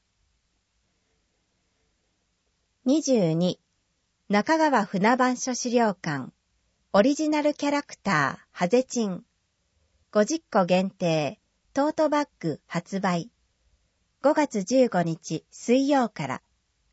にじゅうに、中川船番所資料館、オリジナルキャラクター、ハゼチン。ごじゅっこ限定、トートバッグ発売。ごがつじゅうごにち水曜から。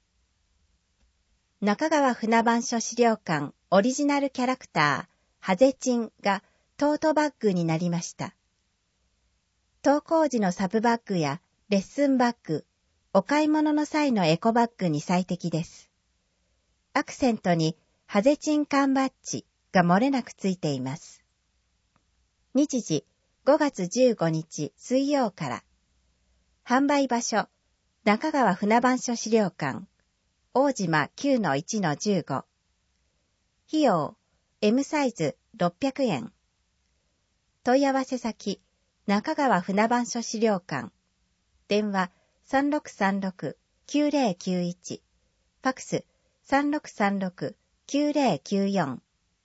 中川船番所資料館、オリジナルキャラクター、ハゼチンがトートバッグになりました。登校時のサブバッグやレッスンバッグ、お買い物の際のエコバッグに最適です。アクセントにハゼチン缶バッジが漏れなくついています。日時ごがつじゅうごにち水曜から。販売場所、中川船番所資料館、大島 きゅうのいちのじゅうご。費用、エム サイズろっぴゃくえん。 問い合わせ先、中川船番所資料館。電話 さんろくさんろくきゅうぜろきゅういち。ファクス さんろくさんろくきゅうぜろきゅうよん。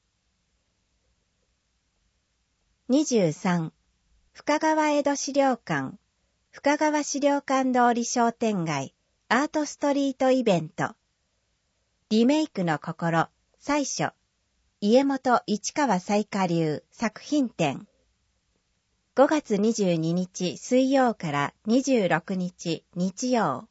にじゅうさん、深川江戸資料館、深川資料館通り商店街、アートストリートイベント。リメイクの心、最初、家元市川彩花流作品展。ごがつにじゅうににち水曜からにじゅうろくにち日曜。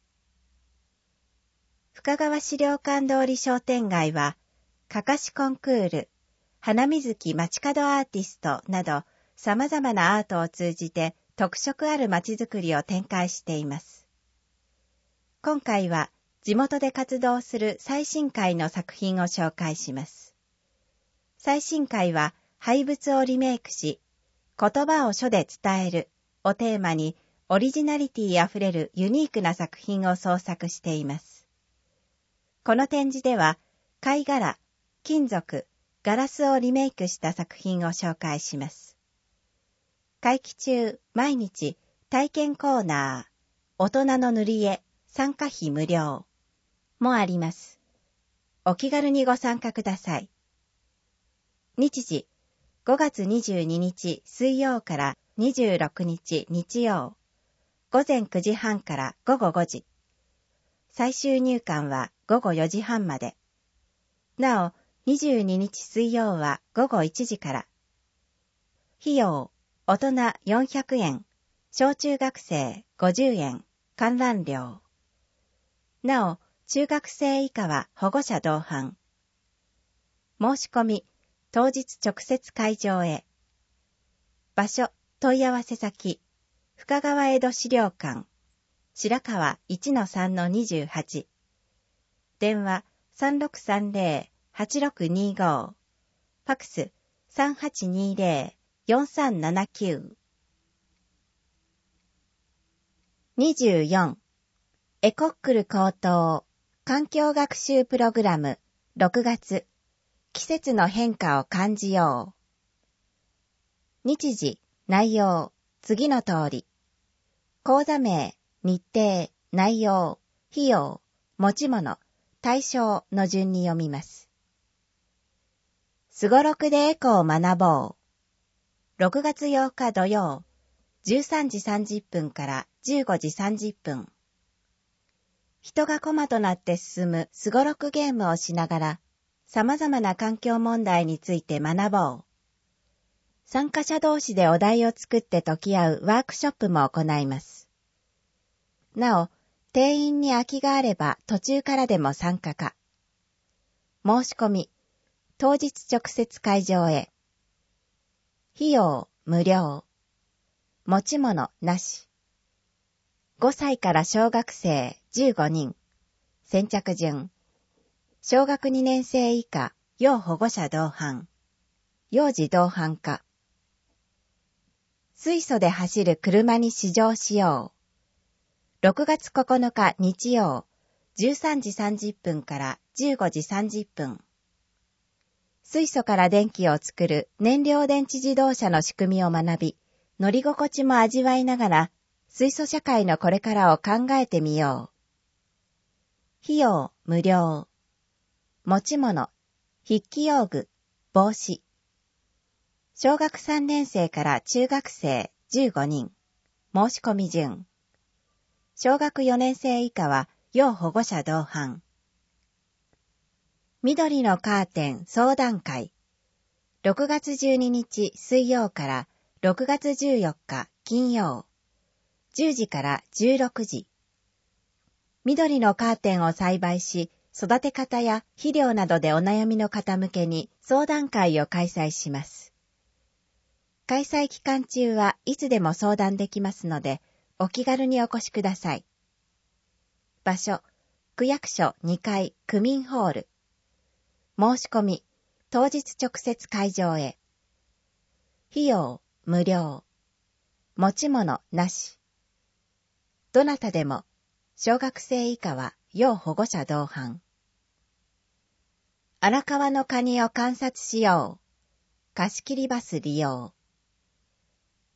深川資料館通り商店街は、かかしコンクール、花水木街角アーティストなど様々なアートを通じて特色ある街づくりを展開しています。今回は地元で活動する最新回の作品を紹介します。最新回は廃物をリメイクし、言葉を書で伝えるをテーマにオリジナリティあふれるユニークな作品を創作しています。この展示では貝殻、金属、ガラスをリメイクした作品を紹介します。会期中、毎日、体験コーナー、大人の塗り絵、参加費無料もあります。お気軽にご参加ください。日時、ごがつにじゅうににち水曜からにじゅうろくにち日曜、ごぜんくじはんからごごごじ。最終入館はごごよじはんまで。なお、にじゅうににち水曜はごごいちじから。費用、大人よんひゃくえん、小中学生ごじゅうえん、観覧料。なお、中学生以下は保護者同伴。申し込み、当日直接会場へ。場所、問い合わせ先、深川江戸資料館、白川 いちのさんのにじゅうはち。電話 さんろくさんぜろはちろくにご。ファクス さんはちにぜろよんさんななきゅう。にじゅうよん、エコックル高等環境学習プログラムろくがつ、季節の変化を感じよう。日時、内容、次の通り。講座名、日程、内容、費用、持ち物、対象の順に読みます。すごろくでエコを学ぼう。ろくがつようか土曜、じゅうさんじさんじゅっぷんからじゅうごじさんじゅっぷん。人がコマとなって進むすごろくゲームをしながら、様々な環境問題について学ぼう。参加者同士でお題を作って解き合うワークショップも行います。なお、定員に空きがあれば途中からでも参加か。申し込み、当日直接会場へ。費用無料。持ち物なし。ごさいから小学生じゅうごにん。先着順。小学にねん生以下、要保護者同伴。幼児同伴か。水素で走る車に試乗しよう。ろくがつここのか日曜、じゅうさんじさんじゅっぷんからじゅうごじさんじゅっぷん。水素から電気を作る燃料電池自動車の仕組みを学び、乗り心地も味わいながら、水素社会のこれからを考えてみよう。費用無料。持ち物、筆記用具、帽子。小学さんねん生から中学生じゅうごにん。申し込み順。小学よねん生以下は要保護者同伴。緑のカーテン相談会。ろくがつじゅうににち水曜からろくがつじゅうよっか金曜。じゅうじからじゅうろくじ。緑のカーテンを栽培し、育て方や肥料などでお悩みの方向けに相談会を開催します。開催期間中はいつでも相談できますので、お気軽にお越しください。場所、区役所にかい区民ホール。申し込み、当日直接会場へ。費用、無料。持ち物なし。どなたでも、小学生以下は要保護者同伴。荒川のカニを観察しよう。貸し切りバス利用。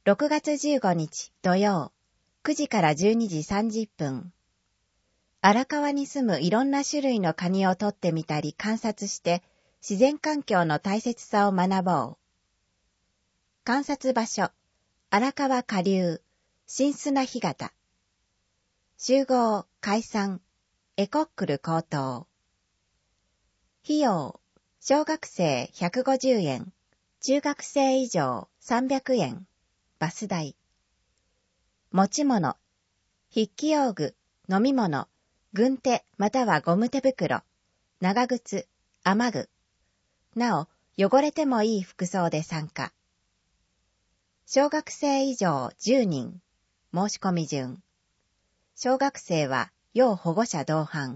ろくがつじゅうごにち土曜、くじからじゅうにじさんじゅっぷん。荒川に住むいろんな種類のカニを取ってみたり観察して自然環境の大切さを学ぼう。観察場所、荒川下流、新砂干潟。集合、解散、エコックル高等。費用、小学生ひゃくごじゅうえん、中学生以上さんびゃくえん、バス代。持ち物、筆記用具、飲み物、軍手またはゴム手袋、長靴、雨具。なお、汚れてもいい服装で参加。小学生以上じゅうにん、申し込み順。小学生は要保護者同伴。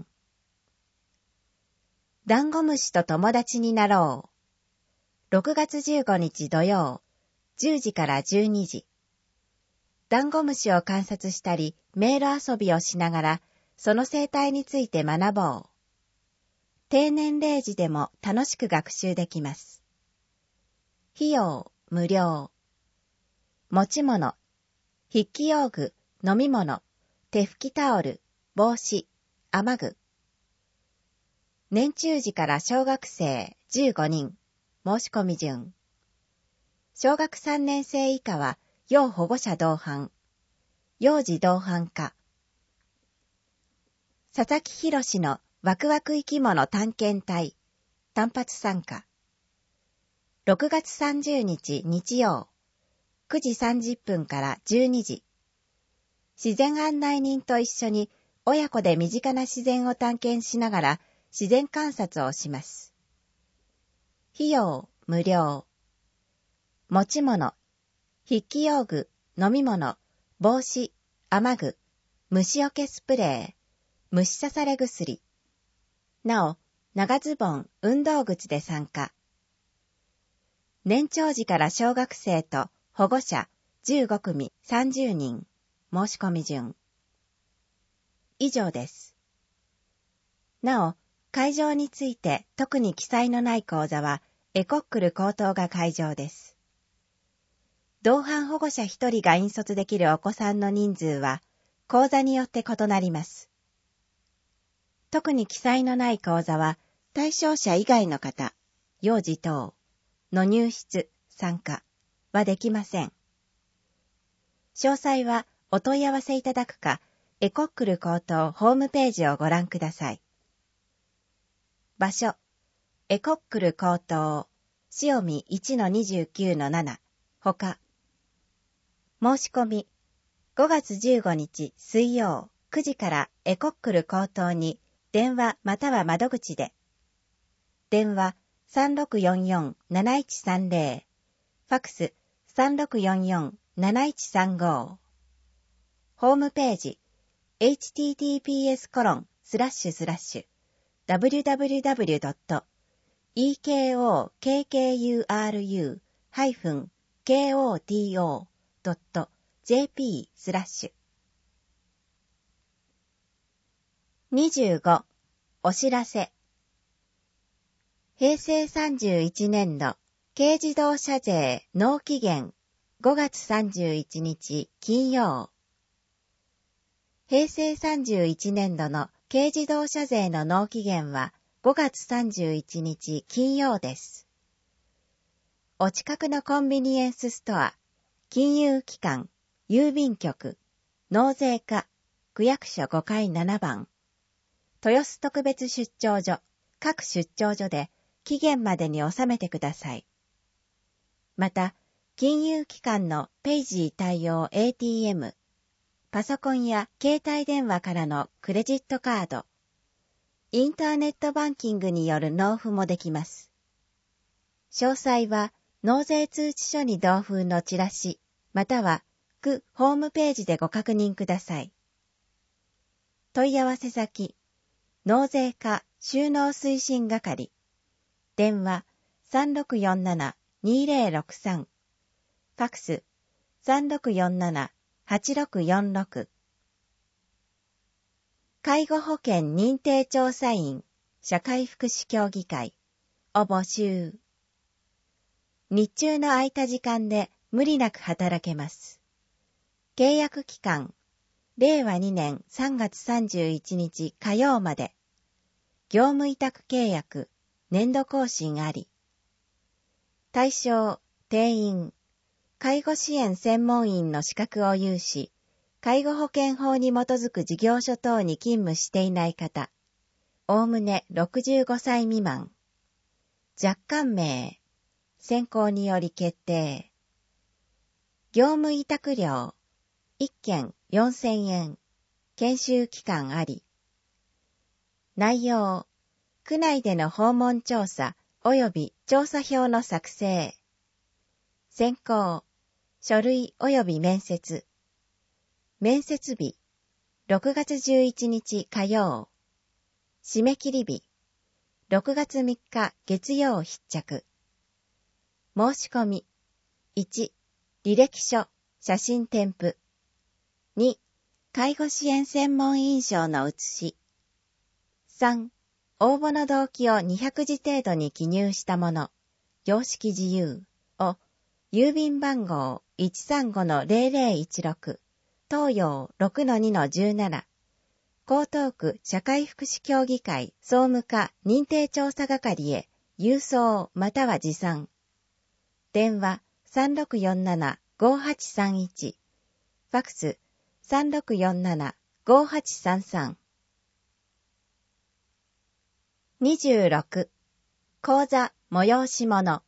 ダンゴムシと友達になろう。ろくがつじゅうごにち土曜、じゅうじからじゅうにじ。ダンゴムシを観察したり、迷路遊びをしながら、その生態について学ぼう。低年齢児でも楽しく学習できます。費用、無料。持ち物、筆記用具、飲み物、手拭きタオル、帽子、雨具。年中児から小学生じゅうごにん、申し込み順。小学さんねん生以下は、要保護者同伴、幼児同伴か。佐々木博のワクワク生き物探検隊、単発参加。ろくがつさんじゅうにち日曜、くじさんじゅっぷんからじゅうにじ。自然案内人と一緒に親子で身近な自然を探検しながら自然観察をします。費用、無料。持ち物、筆記用具、飲み物、帽子、雨具、虫除けスプレー、虫刺され薬。なお、長ズボン、運動靴で参加。年長児から小学生と保護者じゅうごくみさんじゅうにん、申し込み順。以上です。なお、会場について特に記載のない講座は、エコックル高等が会場です。同伴保護者ひとりが引率できるお子さんの人数は、講座によって異なります。特に記載のない講座は、対象者以外の方、幼児等の入室、参加はできません。詳細はお問い合わせいただくか、エコックル高等ホームページをご覧ください。場所、エコックル高等、潮見 いちのにじゅうきゅうのなな、ほか。申し込み、ごがつじゅうごにち水曜くじからエコックル高等に電話または窓口で。電話 さんろくよんよんなないちさんぜろ、ファクス さんろくよんよんなないちさんご。ホームページ エイチティーティーピーエスコロンスラッシュスラッシュダブリュダブリュダブリュドットイーケーオーケーケーユーアールユーハイフンケーオーティーオードットジェーピースラッシュにじゅうごお知らせ。平成さんじゅういちねんど軽自動車税納期限ごがつさんじゅういちにち金曜。平成さんじゅういちねんどの軽自動車税の納期限はごがつさんじゅういちにち金曜です。お近くのコンビニエンスストア、金融機関、郵便局、納税課、区役所ごかいななばん、豊洲特別出張所、各出張所で期限までに納めてください。また、金融機関のペイジー対応 エーティーエム、パソコンや携帯電話からのクレジットカード、インターネットバンキングによる納付もできます。詳細は納税通知書に同封のチラシ、または区ホームページでご確認ください。問い合わせ先、納税課収納推進係、電話 さんろくよんななにぜろろくさん、ファクス さんろくよんななはちろくよんろく。介護保険認定調査員社会福祉協議会を募集。日中の空いた時間で無理なく働けます。契約期間、れいわにねんさんがつさんじゅういちにち火曜まで。業務委託契約、年度更新あり。対象、定員、介護支援専門員の資格を有し、介護保険法に基づく事業所等に勤務していない方、おおむねろくじゅうごさい未満。若干名、選考により決定。業務委託料、いっけんよんせんえん、研修期間あり。内容、区内での訪問調査及び調査票の作成。選考、書類及び面接。面接日、ろくがつじゅういちにち火曜。締め切り日、ろくがつみっか月曜必着。申し込み、いち、履歴書、写真添付。に、介護支援専門印章の写し。さん、応募の動機をにひゃくじ程度に記入したもの、様式自由を、郵便番号 いちさんごのぜろぜろいちろく、東洋 ろくのにのじゅうなな、江東区社会福祉協議会総務課認定調査係へ郵送または持参。電話 さんろくよんななごはちさんいち、ファクス さんろくよんななごはちさんさん。にじゅうろく、講座催し物。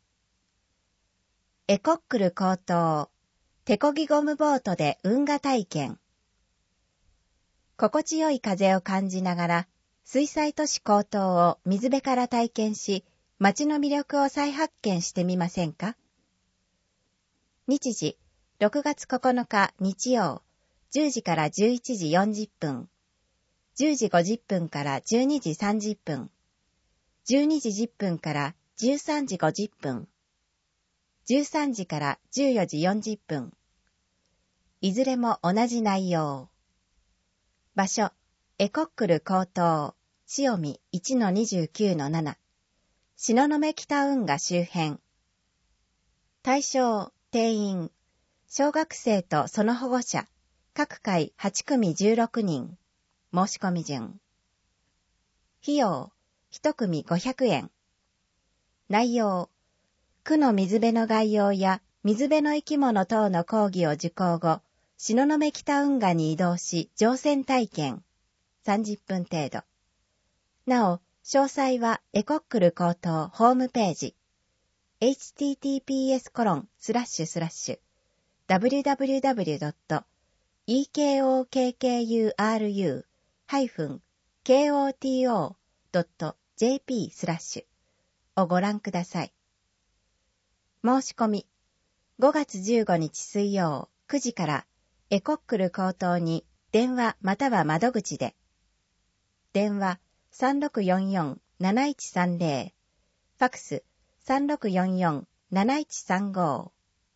エコックル高等、手漕ぎゴムボートで運河体験。心地よい風を感じながら、水災都市高等を水辺から体験し、街の魅力を再発見してみませんか？日時、ろくがつここのか日曜、じゅうじからじゅういちじよんじゅっぷん。じゅうじごじゅっぷんからじゅうにじさんじゅっぷん、じゅうにじじゅっぷんからじゅうさんじごじゅっぷん、じゅうさんじからじゅうよじよんじゅっぷん。いずれも同じ内容。場所、エコックル高等、潮見 いちのにじゅうきゅうのなな、東雲北運河周辺。対象、定員、小学生とその保護者、各回はちくみじゅうろくにん。申し込み順。費用、いちくみごひゃくえん。内容、区の水辺の概要や水辺の生き物等の講義を受講後、東雲北運河に移動し乗船体験。さんじゅっぷん程度。なお、詳細はエコックル高等ホームページ。エイチティーティーピーエスコロンスラッシュスラッシュダブリュダブリュダブリュドットイーケーオーケーケーユーアールユーハイフンケーオーティーオードットジェーピー スラッシュをご覧ください。申し込み、ごがつじゅうごにち水曜くじからエコックル高等に電話または窓口で。電話 さんろくよんよんなないちさんぜろ、ファクス さんろくよんよんなないちさんご。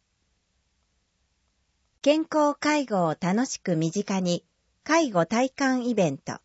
健康介護を楽しく身近に介護体感イベント。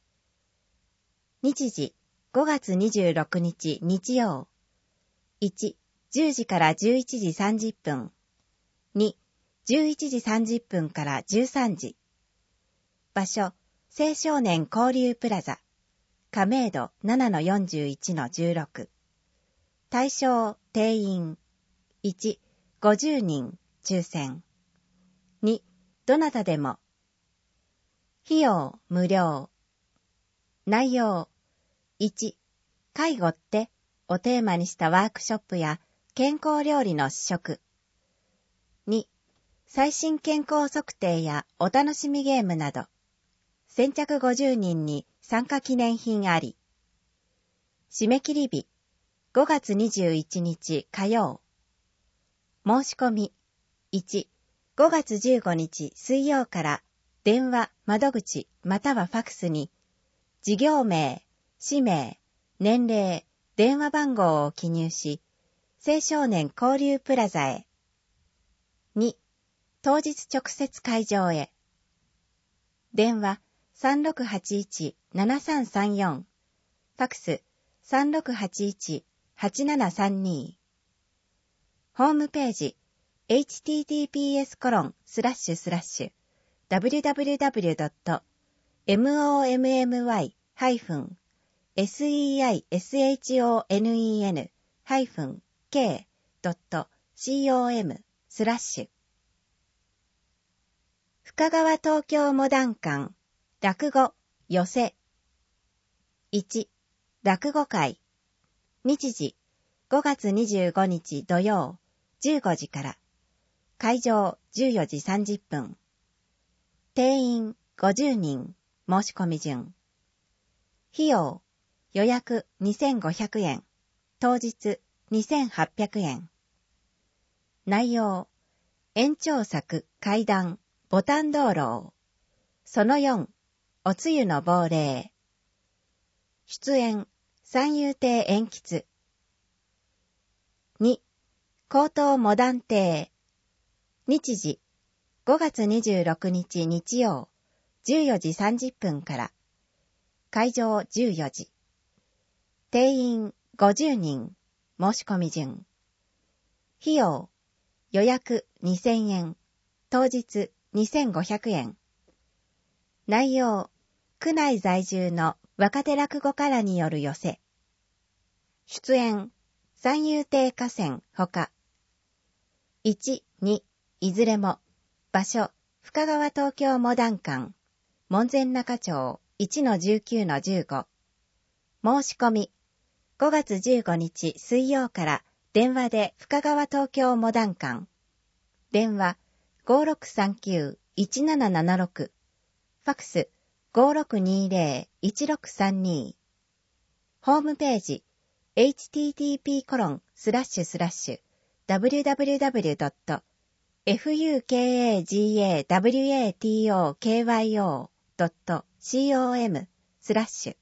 日時、ごがつにじゅうろくにち日曜。いち、じゅうじからじゅういちじさんじゅっぷん。に、じゅういちじさんじゅっぷんからじゅうさんじ。場所、青少年交流プラザ。亀戸 ななのよんじゅういちのじゅうろく。対象、定員。いち、ごじゅうにん、抽選。に、どなたでも。費用、無料。内容。いち、介護ってをテーマにしたワークショップや健康料理の試食。に、最新健康測定やお楽しみゲームなど。先着ごじゅうにんに参加記念品あり。締め切り日、ごがつにじゅういちにち火曜。申し込み、いち、ごがつじゅうごにち水曜から電話、窓口またはファクスに、事業名、氏名、年齢、電話番号を記入し、青少年交流プラザへ。に、当日直接会場へ。電話 さんろくはちいちななさんさんよん、ファクス さんろくはちいちはちななさんに。ホームページエイチティーティーピーエスコロンスラッシュスラッシュダブリューダブリューダブリュードットエムオーエムエムワイハイフンセイションハイフンケードットコムスラッシュ深川東京モダン館落語寄せいち落語会日時ごがつにじゅうごにち土曜じゅうごじから会場じゅうよじさんじゅっぷん定員ごじゅうにん申し込み順費用予約にせんごひゃくえん当日にせんはっぴゃくえん内容延長作怪談ボタン道路そのよんおつゆの亡霊出演三遊亭圓吉に高等モダン亭日時ごがつにじゅうろくにち日曜じゅうよじさんじゅっぷんから会場じゅうよじ定員ごじゅうにん申し込み順費用予約にせんえん当日にせんごひゃくえん内容区内在住の若手落語家らによる寄せ出演三遊亭花仙ほかいち、にいずれも場所深川東京モダン館門前仲町 いちのじゅうきゅうのじゅうご 申し込みごがつじゅうごにち水曜から電話で深川東京モダン館電話 ごろくさんきゅういちななななろく ファクス ごろくにゼロいちろくさんに ホームページ エイチティーティーピーコロンスラッシュスラッシュダブリューダブリューダブリュードットフユーケーエージーエーダブリューエーティーオーケーワイオードットコムスラッシュ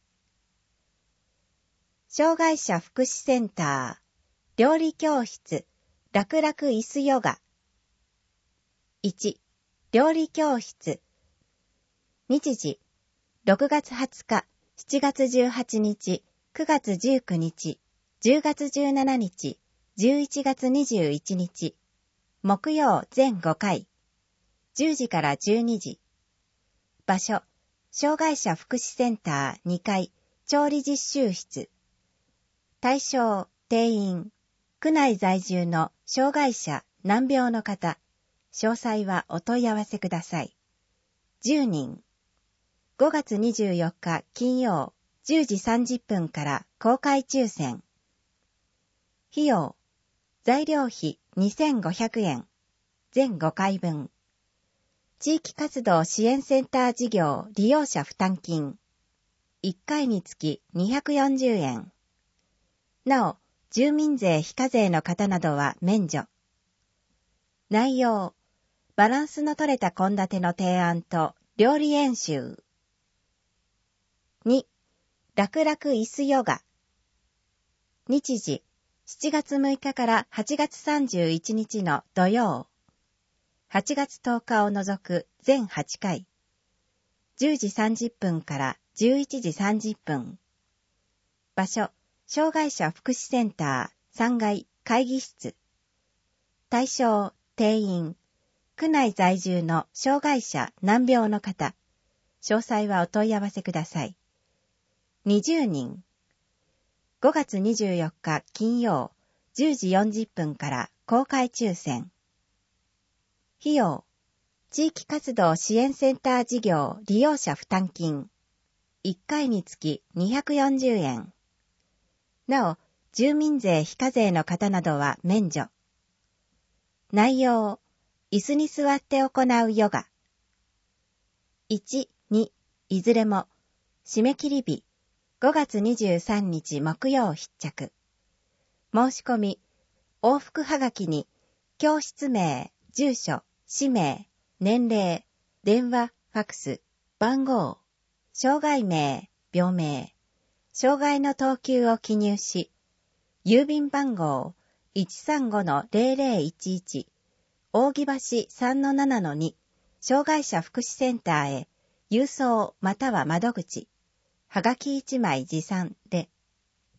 障害者福祉センター料理教室楽々椅子ヨガいち料理教室日時ろくがつはつかしちがつじゅうはちにちくがつじゅうくにちじゅうがつじゅうしちにちじゅういちがつにじゅういちにち木曜全ごかいじゅうじからじゅうにじ場所障害者福祉センターにかい調理実習室対象定員区内在住の障害者難病の方詳細はお問い合わせくださいじゅうにんごがつにじゅうよっか金曜じゅうじさんじゅっぷんから公開抽選費用材料費にせんごひゃくえん全ごかいぶん地域活動支援センター事業利用者負担金いっかいにつきにひゃくよんじゅうえんなお住民税非課税の方などは免除内容バランスの取れた献立の提案と料理演習に楽々椅子ヨガ日時しちがつむいかからはちがつさんじゅういちにちの土曜はちがつとおかを除く全はちかいじゅうじさんじゅっぷんからじゅういちじさんじゅっぷん場所障害者福祉センターさんがい会議室対象定員区内在住の障害者難病の方詳細はお問い合わせくださいにじゅうにんごがつにじゅうよっか金曜じゅうじよんじゅっぷんから公開抽選費用地域活動支援センター事業利用者負担金いっかいにつきにひゃくよんじゅうえんなお住民税非課税の方などは免除内容椅子に座って行うヨガいち、にいずれも締め切り日ごがつにじゅうさんにち木曜必着申し込み往復はがきに教室名住所氏名年齢電話ファクス番号障害名病名障害の等級を記入し郵便番号 いちさんごのゼロゼロいちいち 扇橋 さんのななのに 障害者福祉センターへ郵送または窓口はがきいちまい持参で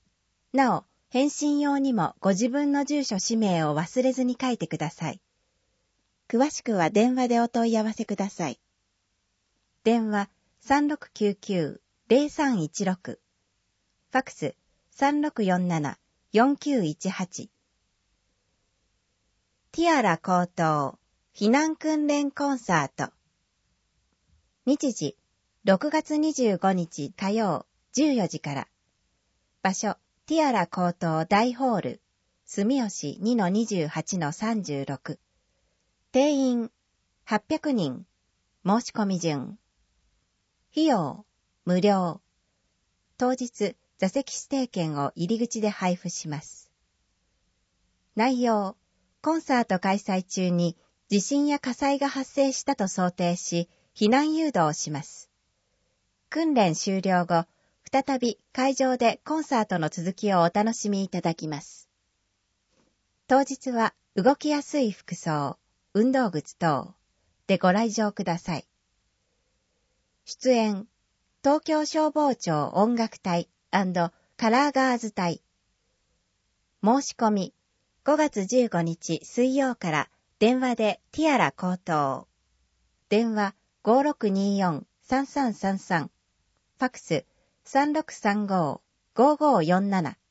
なお返信用にもご自分の住所氏名を忘れずに書いてください詳しくは電話でお問い合わせください。電話 さんろくきゅうきゅう ゼロさんいちろく、ファクス さんろくよんなな よんきゅういちはち。ティアラ高等避難訓練コンサート。日時ろくがつにじゅうごにち火曜じゅうよじから。場所ティアラ高等大ホール住吉 にのにじゅうはちのさんじゅうろく。定員はっぴゃくにん。申し込み順。費用無料。当日座席指定券を入り口で配布します。内容、コンサート開催中に地震や火災が発生したと想定し、避難誘導をします。訓練終了後、再び会場でコンサートの続きをお楽しみいただきます。当日は動きやすい服装、運動靴等でご来場ください。出演、東京消防庁音楽隊&カラーガーズ隊。申し込み、ごがつじゅうごにち水曜から電話でティアラ高等。電話 ごろくによんさんさんさんさん。ファクス さんろくさんご ごごよんなな。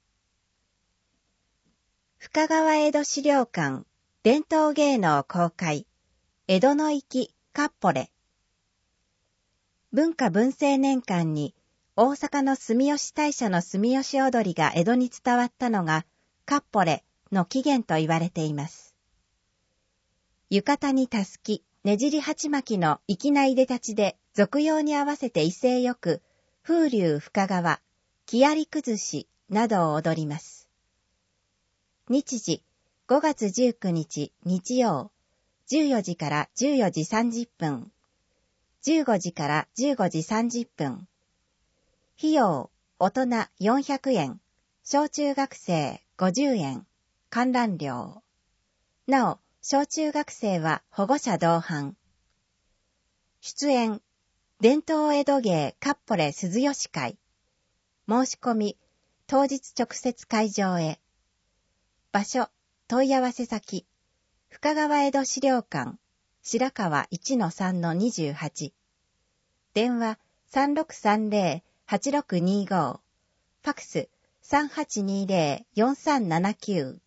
深川江戸資料館伝統芸能公開江戸の粋かっぽれ。文化文政年間に大阪の住吉大社の住吉踊りが江戸に伝わったのがかっぽれの起源と言われています。浴衣にたすき、ねじり鉢巻きの粋ないでたちで俗用に合わせて威勢よく風流深川、木遣り崩しなどを踊ります。日時ごがつじゅうくにち日曜じゅうよじからじゅうよじさんじゅっぷん、じゅうごじからじゅうごじさんじゅっぷん。費用大人よんひゃくえん、小中学生ごじゅうえん。観覧料。なお、小中学生は保護者同伴。出演、伝統江戸芸かっぽれ鈴吉会。申し込み、当日直接会場へ。場所、問い合わせ先、深川江戸資料館、白川 いちのさんのにじゅうはち。電話 さんろくさんぜろ はちろくにご。ファクス さんはちにぜろ よんさんななきゅう。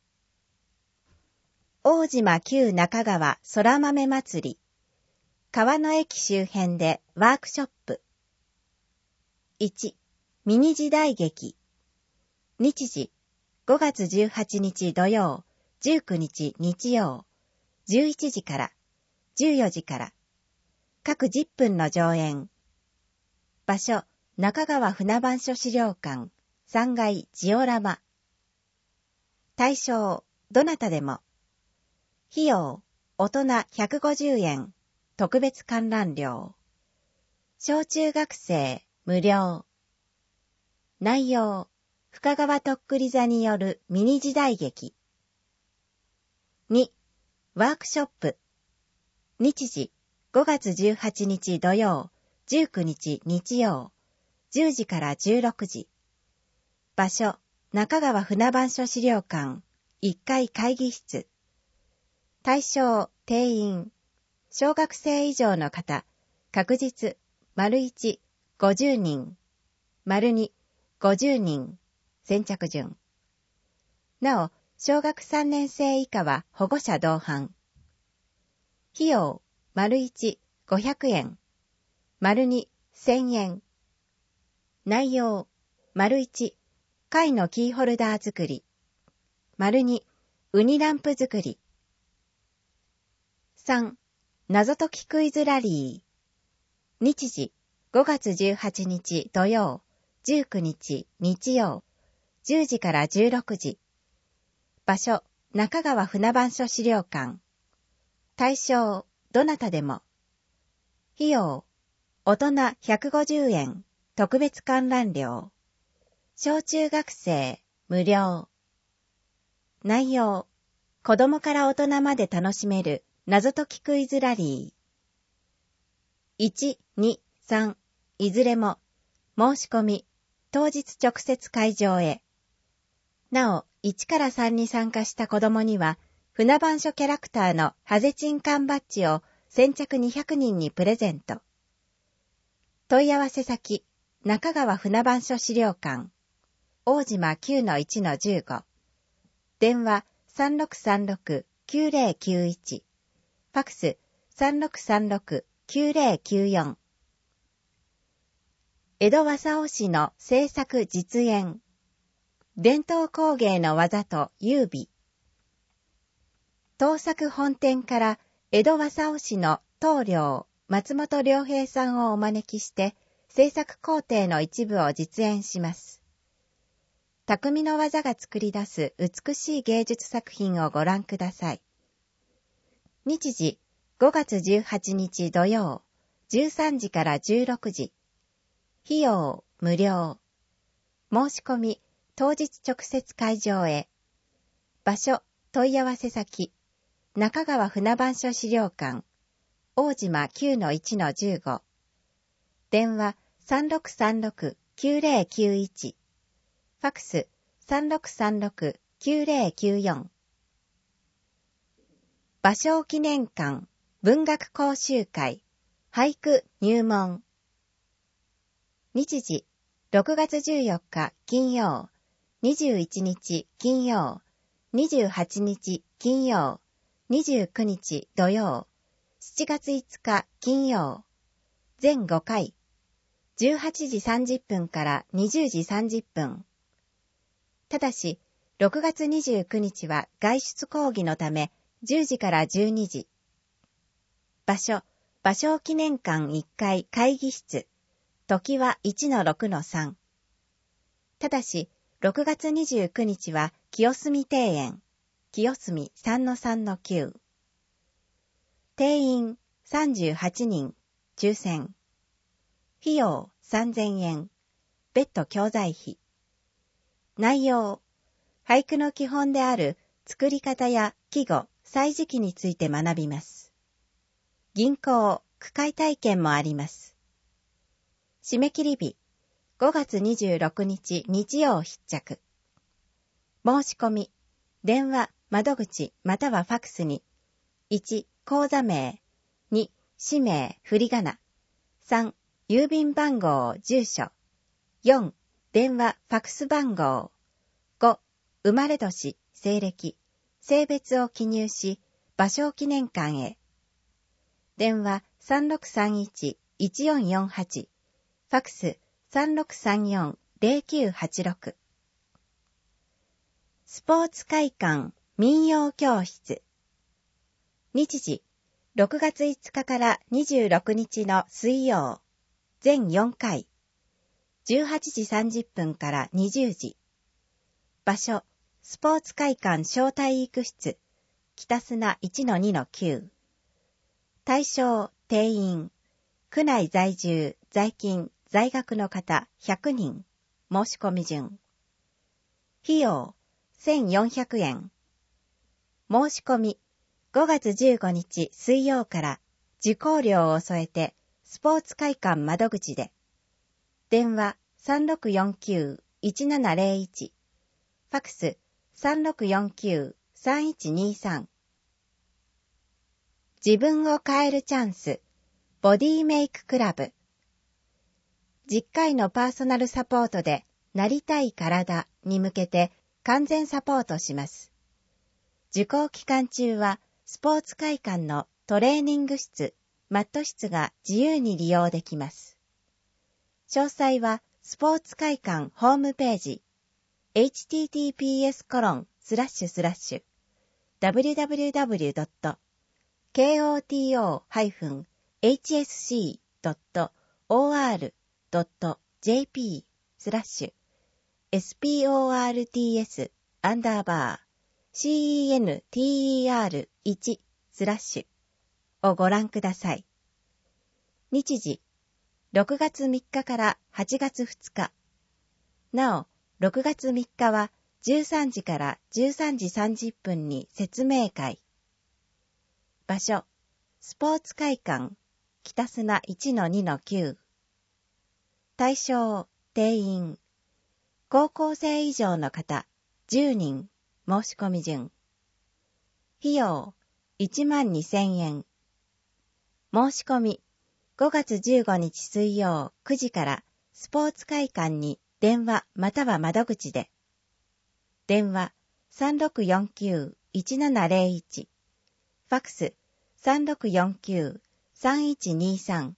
大島旧中川空豆祭り。川の駅周辺でワークショップ。いち、ミニ時代劇。日時、ごがつじゅうはちにち土曜、じゅうくにち日曜、じゅういちじからじゅうよじから。各じゅっぷんの上演。場所、中川船番所資料館、さんがいジオラマ。対象、どなたでも。費用、大人ひゃくごじゅうえん、特別観覧料。小中学生、無料。内容、深川とっくり座によるミニ時代劇。に、ワークショップ。日時、ごがつじゅうはちにち土曜、じゅうくにち日曜、じゅうじからじゅうろくじ。場所、中川船番所資料館、いっかい会議室。対象、定員。小学生以上の方、確実、丸いち、ごじゅうにん。丸に、ごじゅうにん。先着順。なお、小学さんねん生以下は保護者同伴。費用、丸いち、ごひゃくえん。丸に、せんえん。内容、丸いち、貝のキーホルダー作り。丸に、ウニランプ作り。さん、謎解きクイズラリー。日時、ごがつじゅうはちにち土曜、じゅうくにち日曜、じゅうじからじゅうろくじ。場所、中川船番所資料館。対象、どなたでも。費用、大人ひゃくごじゅうえん、特別観覧料。小中学生、無料。内容、子供から大人まで楽しめる謎解きクイズラリー。いち、に、さん、いずれも、申し込み、当日直接会場へ。なお、いちからさんに参加した子供には、 船番所キャラクターのハゼチン缶バッジを先着にひゃくにんにプレゼント。問い合わせ先、中川船番所資料館、大島 きゅうのいちのじゅうご、電話 さんろくさんろくきゅうぜろきゅういち、ファクス さんろくさんろくきゅうぜろきゅうよん。江戸和佐尾市の制作実演、伝統工芸の技と優美。東作本店から江戸和佐尾市の棟梁松本良平さんをお招きして制作工程の一部を実演します。匠の技が作り出す美しい芸術作品をご覧ください。日時ごがつじゅうはちにち土曜じゅうさんじからじゅうろくじ。費用無料。申し込み当日直接会場へ。場所問い合わせ先中川船番所資料館大島 きゅうのいちのじゅうご、電話 さんろくさんろくきゅうぜろきゅういち、ファクス さんろくさんろくきゅうぜろきゅうよん。芭蕉記念館文学講習会俳句入門。日時ろくがつじゅうよっか金曜、にじゅういちにち金曜、にじゅうはちにち金曜、にじゅうくにち土曜、しちがついつか金曜、全ごかい、じゅうはちじさんじゅっぷんからにじゅうじさんじゅっぷん。ただし、ろくがつにじゅうくにちは外出講義のためじゅうじからじゅうにじ。場所、芭蕉記念館いっかい会議室、時はいちのろくのさん。ただし、ろくがつにじゅうくにちは清澄庭園、清澄 さんのさんのきゅう。定員さんじゅうはちにん、抽選。費用さんぜんえん、別途教材費。内容、俳句の基本である作り方や季語、歳時記について学びます。吟行、句会体験もあります。締め切り日、ごがつにじゅうろくにち日曜必着。申し込み、電話、窓口またはファクスに、いち、講座名、に、氏名、振り仮名、さん、郵便番号、住所、よん、電話、ファクス番号、ご、生まれ年、西暦、性別を記入し、芭蕉記念館へ。電話 さんろくさんいちいちよんよんはち、ファクス さんろくさんよんぜろきゅうはちろく。スポーツ会館民謡教室。日時ろくがついつかからにじゅうろくにちの水曜、全よんかい、じゅうはちじさんじゅっぷんからにじゅうじ。場所、スポーツ会館小体育室、北砂 いちのにのきゅう。対象、定員、区内在住、在勤、在学の方ひゃくにん、申し込み順。費用、せんよんひゃくえん。申し込み、ごがつじゅうごにち水曜から受講料を添えてスポーツ会館窓口で。電話 さんろくよんきゅういちななぜろいち、ファクス さんろくよんきゅうさんいちにさん。自分を変えるチャンス、ボディメイククラブ。じゅっかいのパーソナルサポートでなりたい体に向けて完全サポートします。受講期間中はスポーツ会館のトレーニング室、マット室が自由に利用できます。詳細はスポーツ会館ホームページ エイチティーティーピーエスコロンスラッシュスラッシュダブリューダブリューダブリュードットケーオーティーオーハイフンエイチエスシードットオーアールドットジェーピースラッシュエスピーオーアールティーエスアンダーバー シーイーエヌティーイーアールワン スラッシュをご覧ください。日時ろくがつみっかからはちがつふつか。なお、ろくがつみっかはじゅうさんじからじゅうさんじさんじゅっぷんに説明会。場所、スポーツ会館、北砂 いちのにのきゅう。対象、定員、高校生以上の方じゅうにん、申し込み順。 費用いちまんにせんえん。申し込みごがつじゅうごにち水曜くじからスポーツ会館に電話または窓口で。電話 さんろくよんきゅう いちななゼロいち。ファクス さんろくよんきゅう さんいちにさん。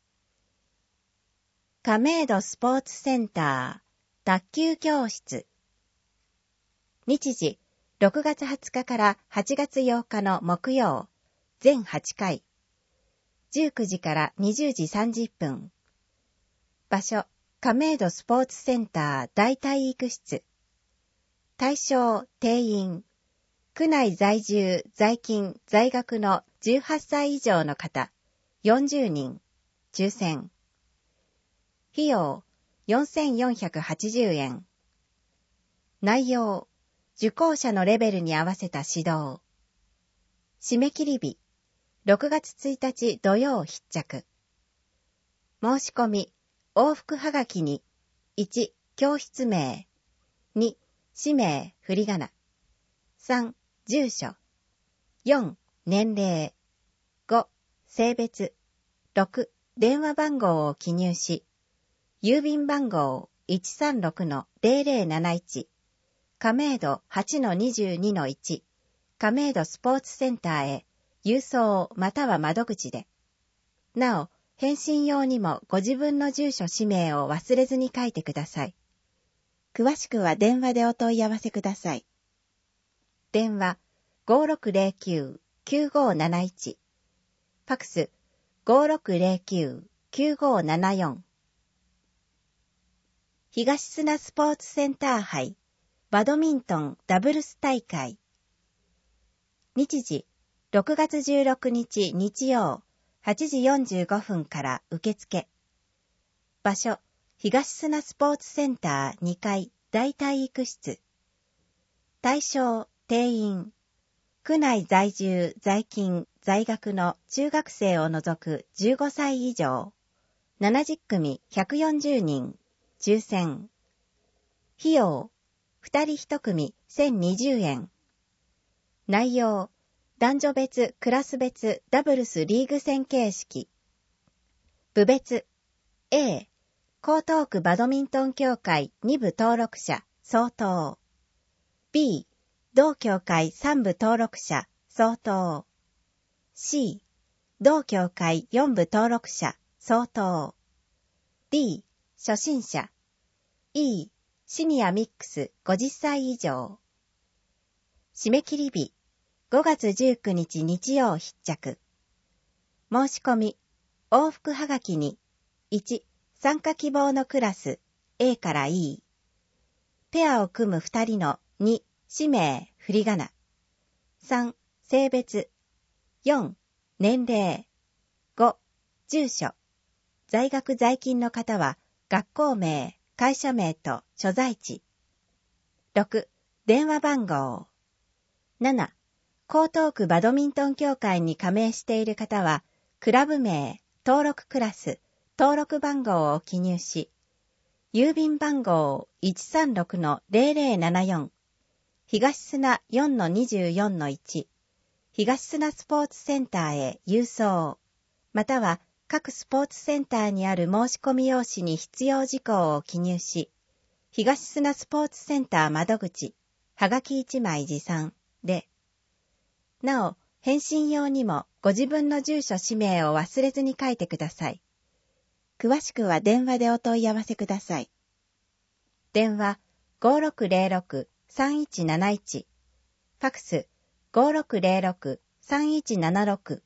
亀戸スポーツセンター卓球教室。日時ろくがつはつかからはちがつようかの木曜、全はちかい。じゅうくじからにじゅうじさんじゅっぷん。場所、亀戸スポーツセンター大体育室。対象、定員。区内在住、在勤、在学のじゅうはっさい以上の方、よんじゅうにん。抽選。費用、よんせんよんひゃくはちじゅうえん。内容、受講者のレベルに合わせた指導。締め切り日、ろくがつついたち土曜必着。申し込み、往復はがきに、いち、教室名、に、氏名、振り仮名、さん、住所、よん、年齢、ご、性別、ろく、電話番号を記入し、郵便番号 いちさんろくのゼロゼロなないち、亀戸 はちのにじゅうにのいち、亀戸スポーツセンターへ郵送または窓口で。なお、返信用にもご自分の住所氏名を忘れずに書いてください。詳しくは電話でお問い合わせください。電話 ごろくゼロきゅう きゅうごなないち、ファクス ごろくゼロきゅう きゅうごななよん。東砂スポーツセンター杯バドミントンダブルス大会。日時ろくがつじゅうろくにち日曜はちじよんじゅうごふんから受付。場所、東砂スポーツセンターにかい大体育室。対象、定員。区内在住、在勤、在学の中学生を除くじゅうごさい以上。ななじゅっくみひゃくよんじゅうにん。抽選。費用、ふたりいちくみせんにじゅうえん。内容、男女別、クラス別、ダブルスリーグ戦形式。部別、A、江東区バドミントン協会にぶ登録者、相当。B、同協会さんぶ登録者、相当。C、同協会よんぶ登録者、相当。D、初心者。E、シニアミックスごじゅっさい以上。締め切り日、ごがつじゅうくにち日曜必着。申し込み、往復はがきに、いち、参加希望のクラス A から E。ペアを組むふたりのに、氏名、振り仮名。さん、性別。よん、年齢。ご、住所。在学在勤の方は、学校名、会社名と所在地。ろく、電話番号。なな、江東区バドミントン協会に加盟している方は、クラブ名、登録クラス、登録番号を記入し、郵便番号 いちさんろくのゼロゼロななよん、東砂 よんのにじゅうよんのいち、東砂スポーツセンターへ郵送、または各スポーツセンターにある申し込み用紙に必要事項を記入し、東砂スポーツセンター窓口、はがきいちまい持参で、なお、返信用にもご自分の住所氏名を忘れずに書いてください。詳しくは電話でお問い合わせください。電話 ごろくゼロろく さんいちなないち、ファクス ごろくゼロろく さんいちななろく。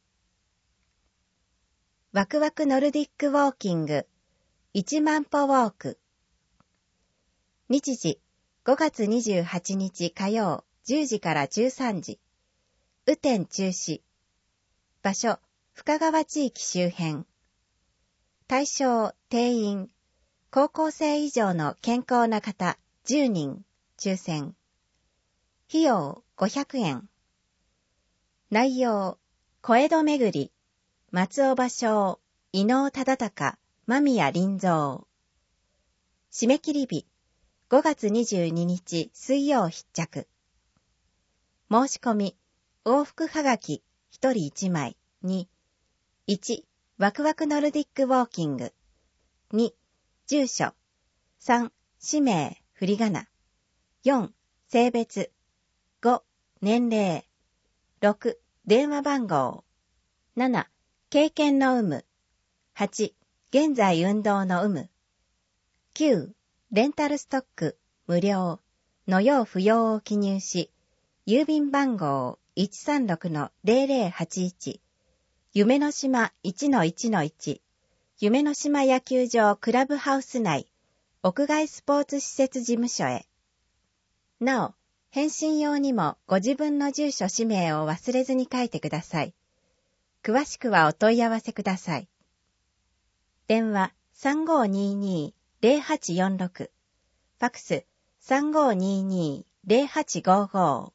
ワクワクノルディックウォーキングいちまんぽウォーク。日時ごがつにじゅうはちにち火曜じゅうじからじゅうさんじ。雨天中止。場所、深川地域周辺。対象、定員。高校生以上の健康な方じゅうにん。抽選。費用ごひゃくえん。内容、小江戸巡り。松尾芭蕉、伊能忠敬、間宮林蔵。締め切り日、ごがつにじゅうににち水曜必着。申し込み、 往復はがきひとりいちまい。に、いち、ワクワクノルディックウォーキング。に、住所。さん、氏名、振り仮名。よん、性別。ご、年齢。ろく、電話番号。なな、経験の有無。はち、現在運動の有無。きゅう、レンタルストック、無料の要不要を記入し、郵便番号 いちさんろくのゼロゼロはちいち、夢の島 いちのいちのいち、夢の島野球場クラブハウス内、屋外スポーツ施設事務所へ。なお、返信用にもご自分の住所氏名を忘れずに書いてください。詳しくはお問い合わせください。電話 さんごーにーにーゼロはちよんろく、ファクス さんごーにーにーゼロはちごーごー。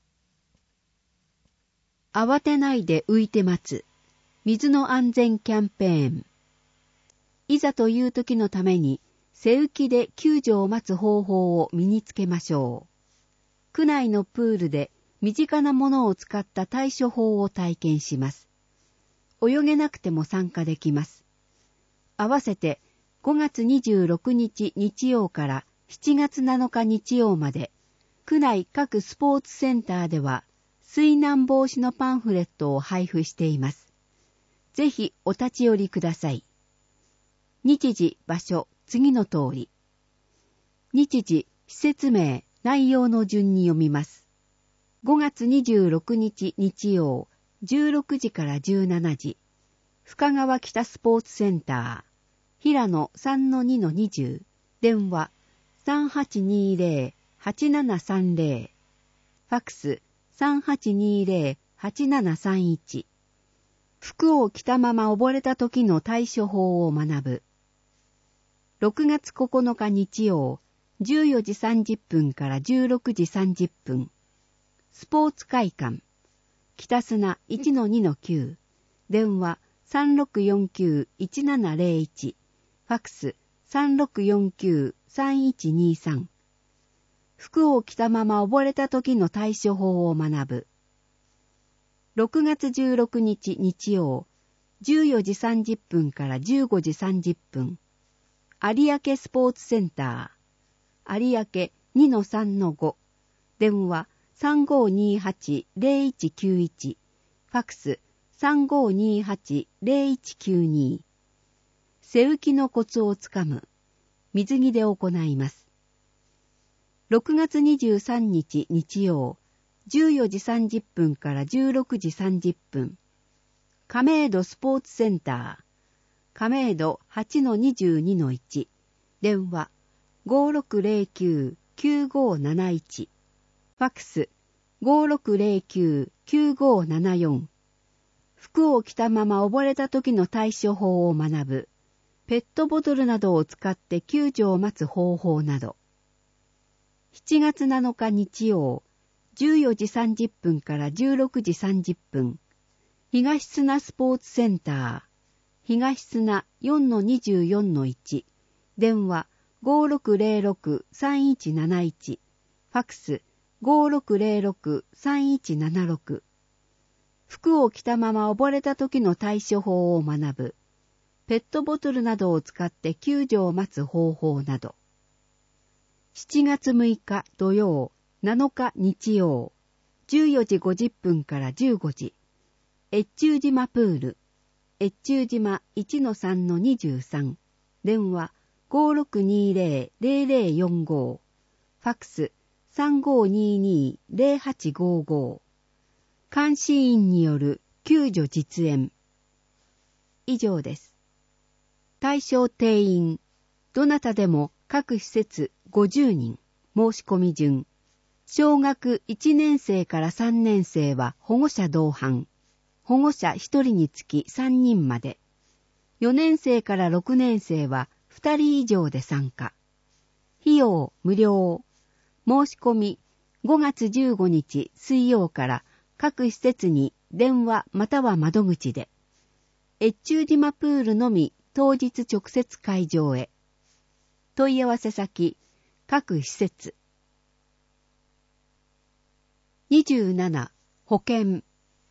慌てないで浮いて待つ。水の安全キャンペーン。いざという時のために、背浮きで救助を待つ方法を身につけましょう。区内のプールで身近なものを使った対処法を体験します。泳げなくても参加できます。合わせてごがつにじゅうろくにち日曜からしちがつなのか日曜まで、区内各スポーツセンターでは水難防止のパンフレットを配布しています。ぜひお立ち寄りください。日時、場所、次の通り。日時、施設名、内容の順に読みます。ごがつにじゅうろくにち日曜、じゅうろくじからじゅうしちじ、深川北スポーツセンター、平野 さんのにのにじゅう、電話 さんはちにーぜろはちななさんぜろ、ファクス さんはちにーぜろはちななさんいち、服を着たまま溺れた時の対処法を学ぶ。ろくがつここのか日曜、じゅうよじさんじゅっぷんからじゅうろくじさんじゅっぷん、スポーツ会館、北砂 いちのにのきゅう、電話 さんろくよんきゅういちななゼロいち、ファクス さんろくよんきゅうさんいちにさん。服を着たまま溺れた時の対処法を学ぶ。ろくがつじゅうろくにち日曜、じゅうよじさんじゅっぷんからじゅうごじさんじゅっぷん、有明スポーツセンター、有明 にのさんのご、電話 さんごーにーはちゼロいちきゅういち、ファクス さんごーにーはちゼロいちきゅうに。背浮きのコツをつかむ。水着で行います。ろくがつにじゅうさんにち日曜、じゅうよじさんじゅっぷんからじゅうろくじさんじゅっぷん、亀戸スポーツセンター、亀戸 はちのにじゅうにのいち、電話 ごろくゼロきゅうきゅうごーなないち、ファクス ごろくゼロきゅうきゅうごーななよん。服を着たまま溺れた時の対処法を学ぶ。ペットボトルなどを使って救助を待つ方法など。しちがつなのか日曜、じゅうよじさんじゅっぷんからじゅうろくじさんじゅっぷん、東砂スポーツセンター、東砂 よんのにじゅうよんのいち、電話 ごろくゼロろくさんいちなないち、ファクス ごろくゼロろくさんいちななろく。服を着たまま溺れた時の対処法を学ぶ。ペットボトルなどを使って救助を待つ方法など。しちがつむいか土曜、なのか日曜、じゅうよじごじゅっぷんからじゅうごじ、越中島プール、越中島 いちのさんのにじゅうさん、電話 ごろくにーぜろゼロゼロよんご、ファクス さんごーにーにーゼロはちごーご。監視員による救助実演。以上です。対象定員、どなたでも各施設ごじゅうにん、申し込み順。小学いちねんせいからさんねんせいは保護者同伴。保護者ひとりにつきさんにんまで。よねんせいからろくねんせいはふたり以上で参加。費用無料。申し込みごがつじゅうごにち水曜から各施設に電話または窓口で。越中島プールのみ当日直接会場へ。問い合わせ先、各施設。にじゅうなな、保険。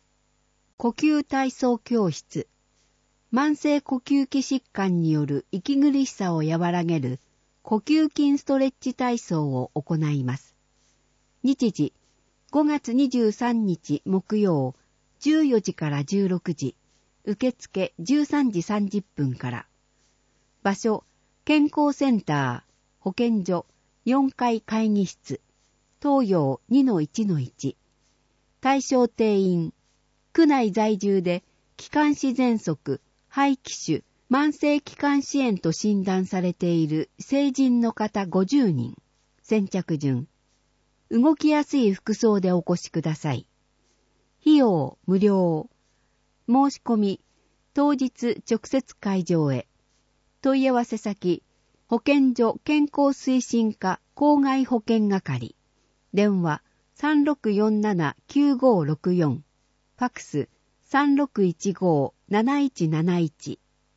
呼吸体操教室、慢性呼吸器疾患による息苦しさを和らげる呼吸筋ストレッチ体操を行います。日時、ごがつにじゅうさんにち木曜、じゅうよじからじゅうろくじ、受付じゅうさんじさんじゅっぷんから。場所、健康センター、保健所、よんかい会議室、東洋 にのいちのいち。対象定員、区内在住で気管支喘息、肺気腫、慢性気管支炎と診断されている成人の方ごじゅうにん。先着順。動きやすい服装でお越しください。費用無料。申し込み、当日直接会場へ。問い合わせ先、保健所健康推進課校外保健係。電話 さんろくよんななきゅうごろくよん。ファクス さんろくいちごなないちなないち。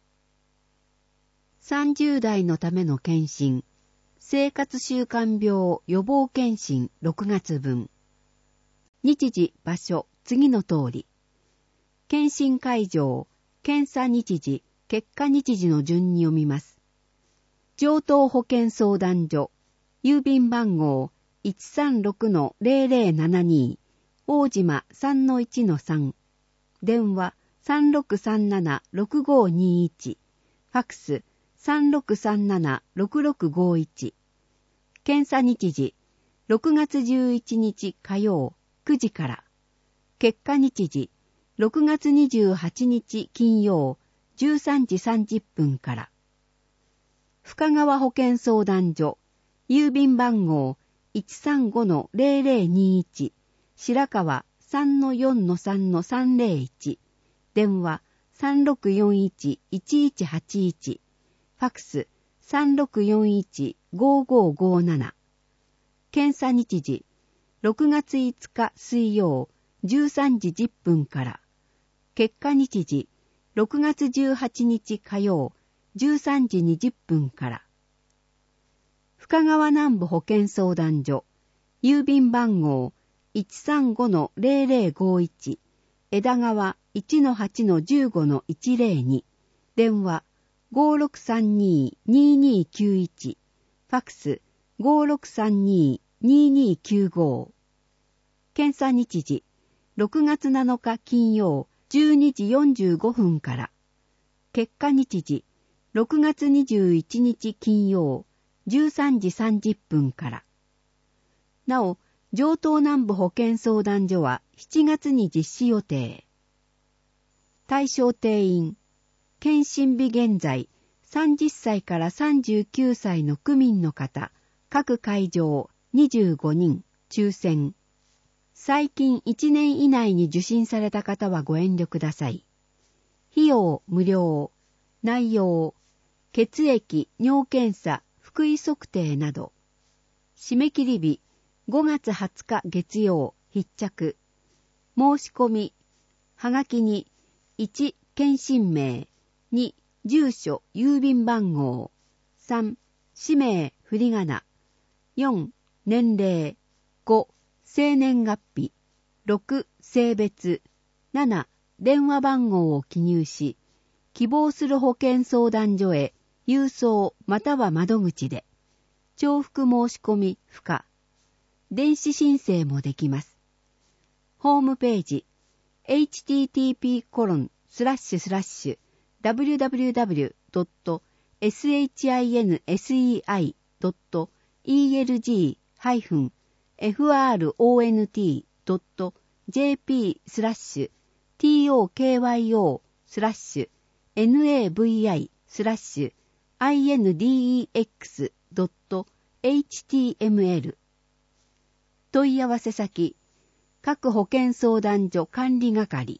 さんじゅう代のための検診。生活習慣病予防検診ろくがつぶん。日時、場所、次の通り。検診会場、検査日時、結果日時の順に読みます。上東保健相談所、郵便番号 いちさんろくのぜろぜろななに、大島 さんのいちのさん。電話 さんろくさんななろくごにいち。ファクス さんろくさんななろくろくごいち。検査日時、ろくがつじゅういちにち火曜くじから。結果日時、ろくがつにじゅうはちにち金曜じゅうさんじさんじゅっぷんから。深川保健相談所、郵便番号 いちさんごのぜろぜろにいち、白川 さんのよんのさんのさんぜろいち。電話 さんろくよんいちいちいちはちいち。ファクス さんろくよんいちごごごなな。検査日時、ろくがついつか水曜じゅうさんじじゅっぷんから。結果日時、ろくがつじゅうはちにち火曜じゅうさんじにじゅっぷんから。深川南部保健相談所、郵便番号 いちさんごのぜろぜろごいち、枝川 いちのはちのじゅうごのいちぜろに、電話 ごろくさんににににきゅういち、ファクス ごろくさんにににきゅうご。検査日時、ろくがつなのか金曜じゅうにじよんじゅうごふんから。結果日時、ろくがつにじゅういちにち金曜じゅうさんじさんじゅっぷんから。なお、上東南部保健相談所はしちがつに実施予定。対象定員、検診日現在、さんじゅっさいからさんじゅうきゅうさいの区民の方、各会場にじゅうごにん、抽選。最近いちねん以内に受診された方はご遠慮ください。費用無料。内容、血液、尿検査、腹囲測定など。締め切り日、ごがつはつか月曜、必着。申し込み、はがきに、いち、検診名、に、住所、郵便番号、さん、氏名、振り仮名、よん、年齢、ご、生年月日、ろく、性別、なな、電話番号を記入し、希望する保健相談所へ郵送または窓口で、重複申し込み不可。電子申請もできます。ホームページ エイチティーティーピーコロンスラッシュスラッシュダブリューダブリューダブリュードットシンセイドットイーエルジーハイフンエフアールオーエヌティードットジェーピースラッシュティーオーケーワイオースラッシュエヌエーブイアイスラッシュアイエヌディーイーエックスドットエイチティーエムエル。問い合わせ先、各保健相談所管理係。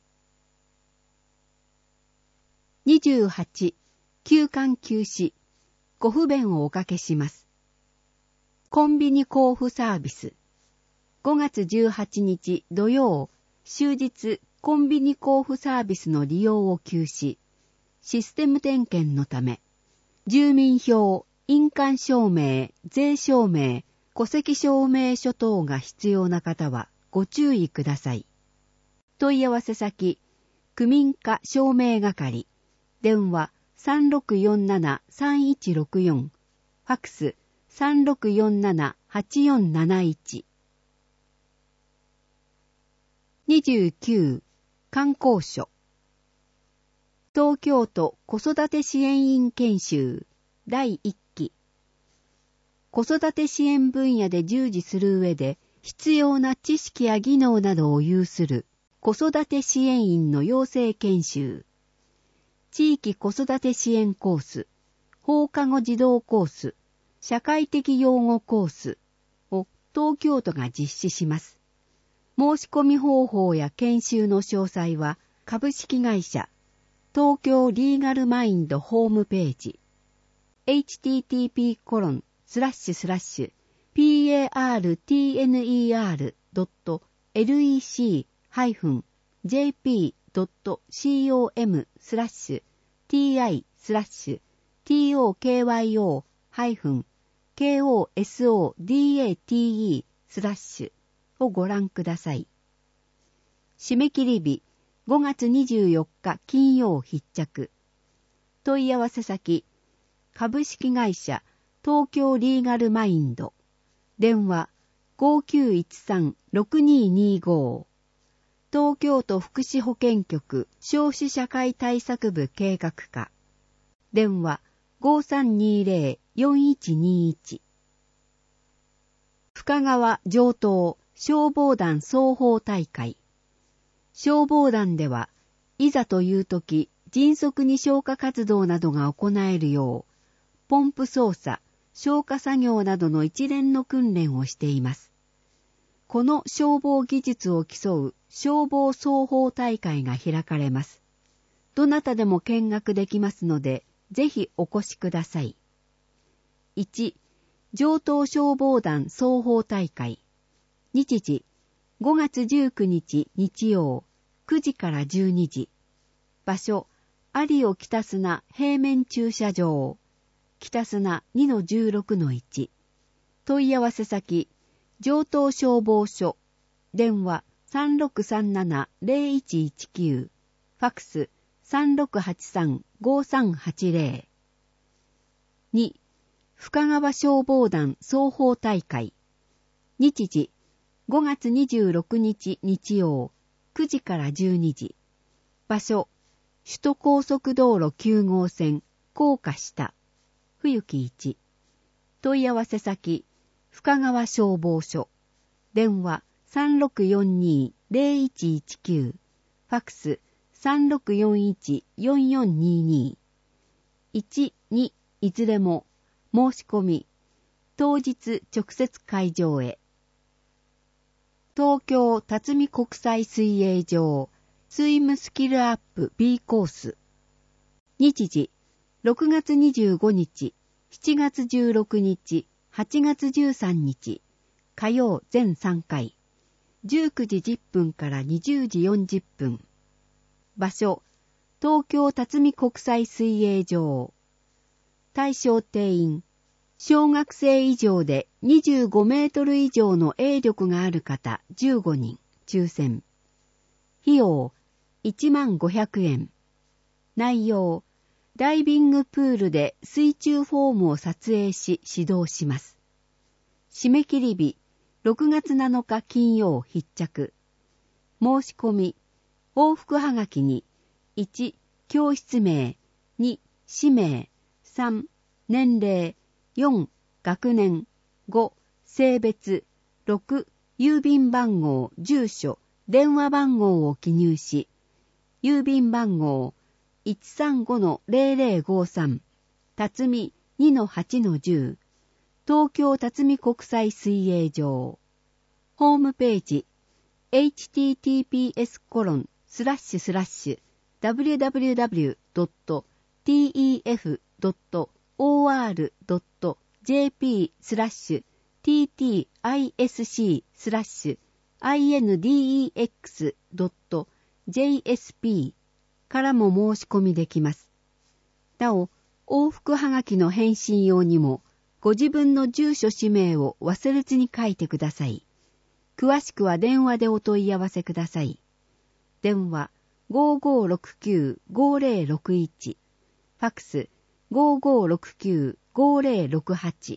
にじゅうはち、休館休止、ご不便をおかけします。コンビニ交付サービス。ごがつじゅうはちにち土曜、終日コンビニ交付サービスの利用を休止。システム点検のため、住民票、印鑑証明、税証明、戸籍証明書等が必要な方はご注意ください。問い合わせ先、 区民課証明係、電話 さんろくよんななさんいちろくよん、ファックス さんろくよんななはちよんなないち。にじゅうきゅう、観光所。東京都子育て支援員研修だいいっき。子育て支援分野で従事する上で必要な知識や技能などを有する子育て支援員の養成研修。地域子育て支援コース、放課後児童コース、社会的養護コースを東京都が実施します。申し込み方法や研修の詳細は株式会社東京リーガルマインドホームページ エイチティーティーピーコロンスラッシュスラッシュピーエーアールティーエヌイーアールドットエルイーシージェーピードットコムスラッシュティーアイスラッシュティーオーケーワイオーハイフンケーオーエスオーディーエーティーイースラッシュをご覧ください。締め切り日ごがつにじゅうよっか金曜必着。問い合わせ先株式会社東京リーガルマインド。電話 ごきゅういちさんろくににご。東京都福祉保健局少子社会対策部計画課。電話 ごさんにゼロよんいちにいち。深川上東消防団双方大会。消防団では、いざという時、迅速に消火活動などが行えるよう、ポンプ操作、消火作業などの一連の訓練をしています。この消防技術を競う消防双方大会が開かれます。どなたでも見学できますので、ぜひお越しください。いち、上東消防団双方大会。日時、ごがつじゅうくにち日曜、くじからじゅうにじ。場所、有尾北砂平面駐車場。北砂 にのじゅうろくのいち。問い合わせ先、上東消防署。電話 さんろくさんななゼロいちいちきゅう。ファックス さんろくはちさんごさんはちゼロ。に、深川消防団双方大会。日時、ごがつにじゅうろくにち日曜、くじからじゅうにじ。場所、首都高速道路きゅうごうせん、高架下、冬木いち。問い合わせ先、深川消防署。電話さんろくよんにゼロいちいちきゅう。ファックスさんろくよんいちよんよんにに。いち、に、いずれも、申し込み、当日直接会場へ。東京辰巳国際水泳場スイムスキルアップ B コース。日時、ろくがつにじゅうごにち、しちがつじゅうろくにち、はちがつじゅうさんにち、火曜全さんかい。じゅうくじじゅっぷんからにじゅうじよんじゅっぷん。場所、東京辰巳国際水泳場。対象定員、小学生以上でにじゅうごメートル以上の泳力がある方じゅうごにん、抽選。費用いちまんごひゃくえん。内容、ダイビングプールで水中フォームを撮影し指導します。締め切り日、ろくがつなのか金曜必着。申し込み、往復はがきに、いち、教室名、に、氏名、さん、年齢、よん、学年、ご、性別、ろく、郵便番号、住所、電話番号を記入し、郵便番号 いちさんごのゼロゼロごさん、辰巳 にのはちのじゅう、東京辰巳国際水泳場。ホームページ、エイチティーティーピーエスコロンスラッシュスラッシュダブリューダブリューダブリュードットティーイーエフドットオーアールドットジェーピースラッシュティーティーアイエスシースラッシュアイエヌディーイーエックスドットジェイエスピー からも申し込みできます。なお、往復はがきの返信用にもご自分の住所氏名を忘れずに書いてください。詳しくは電話でお問い合わせください。電話ごーごーろくきゅうごーぜろろくいち、ファックスごーごーろくきゅうごーぜろろくはち。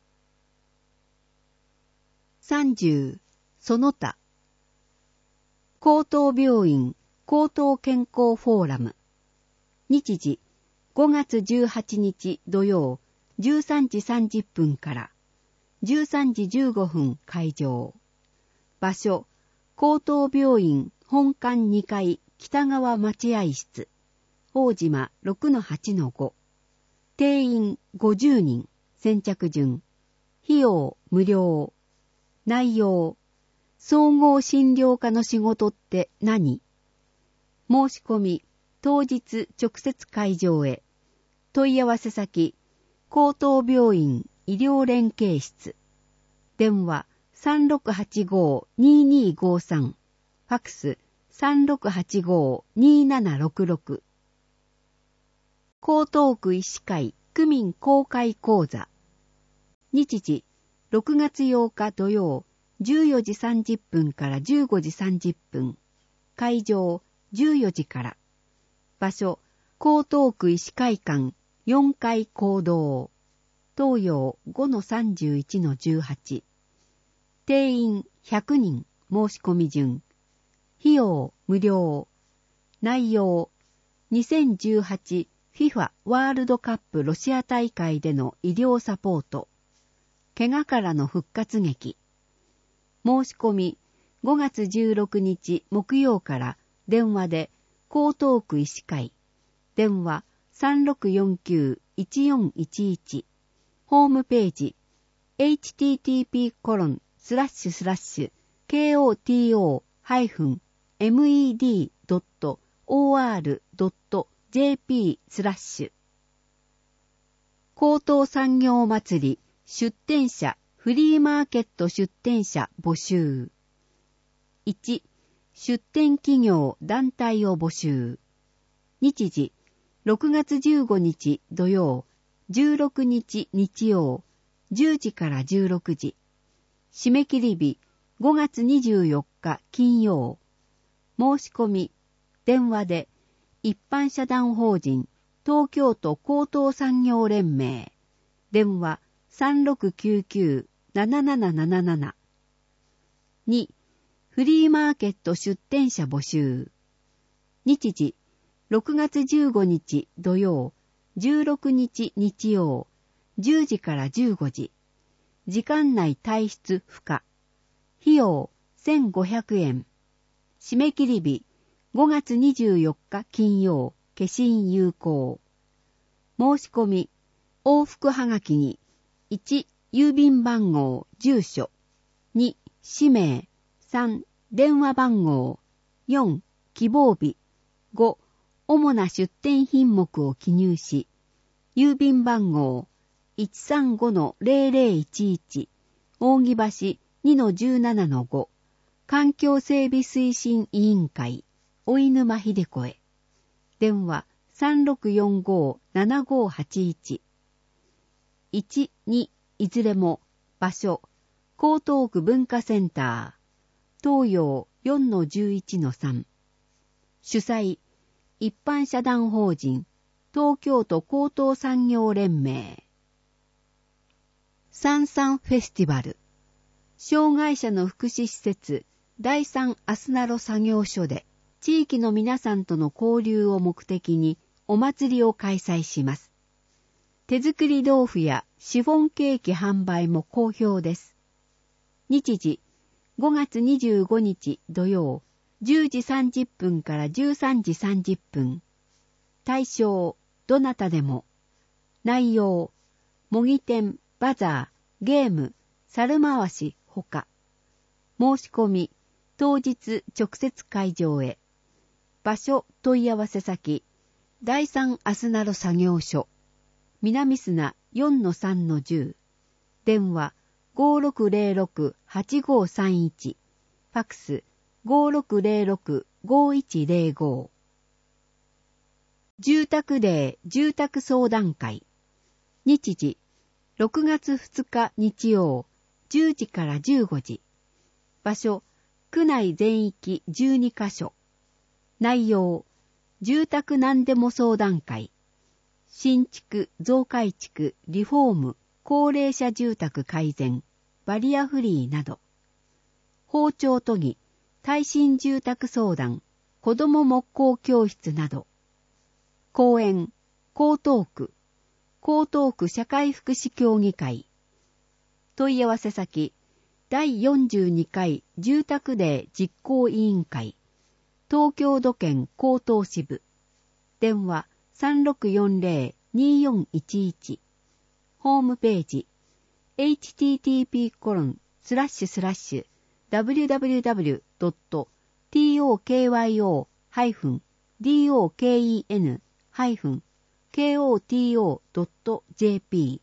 さんじゅう、その他。高等病院高等健康フォーラム。日時、ごがつじゅうはちにち土曜、じゅうさんじさんじゅっぷんからじゅうさんじじゅうごふん会場。場所、高等病院本館にかい北側待合室、大島 ろくのはちのご。定員ごじゅうにん、先着順。費用無料。内容、総合診療科の仕事って何？申し込み、当日直接会場へ。問い合わせ先、高等病院医療連携室。電話 さんろくはちごーにーにーごーさん。ファックス さんろくはちごーにーななろくろく。江東区医師会区民公開講座。日時、ろくがつようか土曜、じゅうよじさんじゅっぷんからじゅうごじさんじゅっぷん。会場、じゅうよじから。場所、江東区医師会館よんかい講堂。東洋 ごのさんじゅういちのじゅうはち。定員ひゃくにん、申し込み順。費用無料。内容、にせんじゅうはち フィファ ワールドカップロシア大会での医療サポート。怪我からの復活劇。申し込み、ごがつじゅうろくにち木曜から電話で江東区医師会。電話 さんろくよんきゅういちよんいちいち。ホームページ エイチティーティーピーコロンスラッシュスラッシュケーオーティーオーハイフンエムイーディードットオーアールドットジェーピー スラッシュ。高等産業祭り出展者フリーマーケット出展者募集。いち、出展企業団体を募集。日時、ろくがつじゅうごにち土曜、じゅうろくにち日曜、じゅうじからじゅうろくじ。締め切り日、ごがつにじゅうよっか金曜。申し込み、電話で、一般社団法人、東京都高等産業連盟。電話、さんろくきゅうきゅうなななななななな。に、フリーマーケット出展者募集。日時、ろくがつじゅうごにち土曜、じゅうろくにち日曜、じゅうじからじゅうごじ。時間内退出不可。費用せんごひゃくえん。締め切り日、ごがつにじゅうよっか金曜、消印有効。申し込み、往復はがきに、いち、郵便番号、住所。に、氏名。さん、電話番号。よん、希望日。ご、主な出店品目を記入し、郵便番号 いちさんごのぜろぜろいちいち、扇橋 にのじゅうななのご、環境整備推進委員会、お犬間秀子へ。電話 さんろくよんごーななごーはちいち。いち、に、いずれも、場所、江東区文化センター、東洋 よんのじゅういちのさん。主催、一般社団法人、東京都高等産業連盟。サンサンフェスティバル。障害者の福祉施設、第三アスナロ作業所で、地域の皆さんとの交流を目的にお祭りを開催します。手作り豆腐やシフォンケーキ販売も好評です。日時、ごがつにじゅうごにち土曜、じゅうじさんじゅっぷんからじゅうさんじさんじゅっぷん。対象、どなたでも。内容、模擬店、バザー、ゲーム、猿回し、ほか。申し込み、当日直接会場へ。場所、問い合わせ先、第三アスナロ作業所。南砂 よんのさんのじゅう。電話、ごろくぜろろくはちごさんいち。ファックス、ごろくぜろろくごいちぜろご。住宅デー住宅相談会。日時、ろくがつふつか日曜、じゅうじからじゅうごじ。場所、区内全域じゅうにかしょ。 内容、住宅何でも相談会、新築、増改築、リフォーム、高齢者住宅改善、バリアフリーなど、包丁研ぎ、耐震住宅相談、子ども木工教室など、講演、江東区、江東区社会福祉協議会、問い合わせ先、だいよんじゅうにかい住宅デー実行委員会、東京土建江東支部、電話 さんろくよんぜろにーよんいちいち、ホームページ、エイチティーティーピーコロンスラッシュスラッシュダブリューダブリューダブリュードットトーキョーハイフンドッケンハイフンケーオーティーオードットジェーピー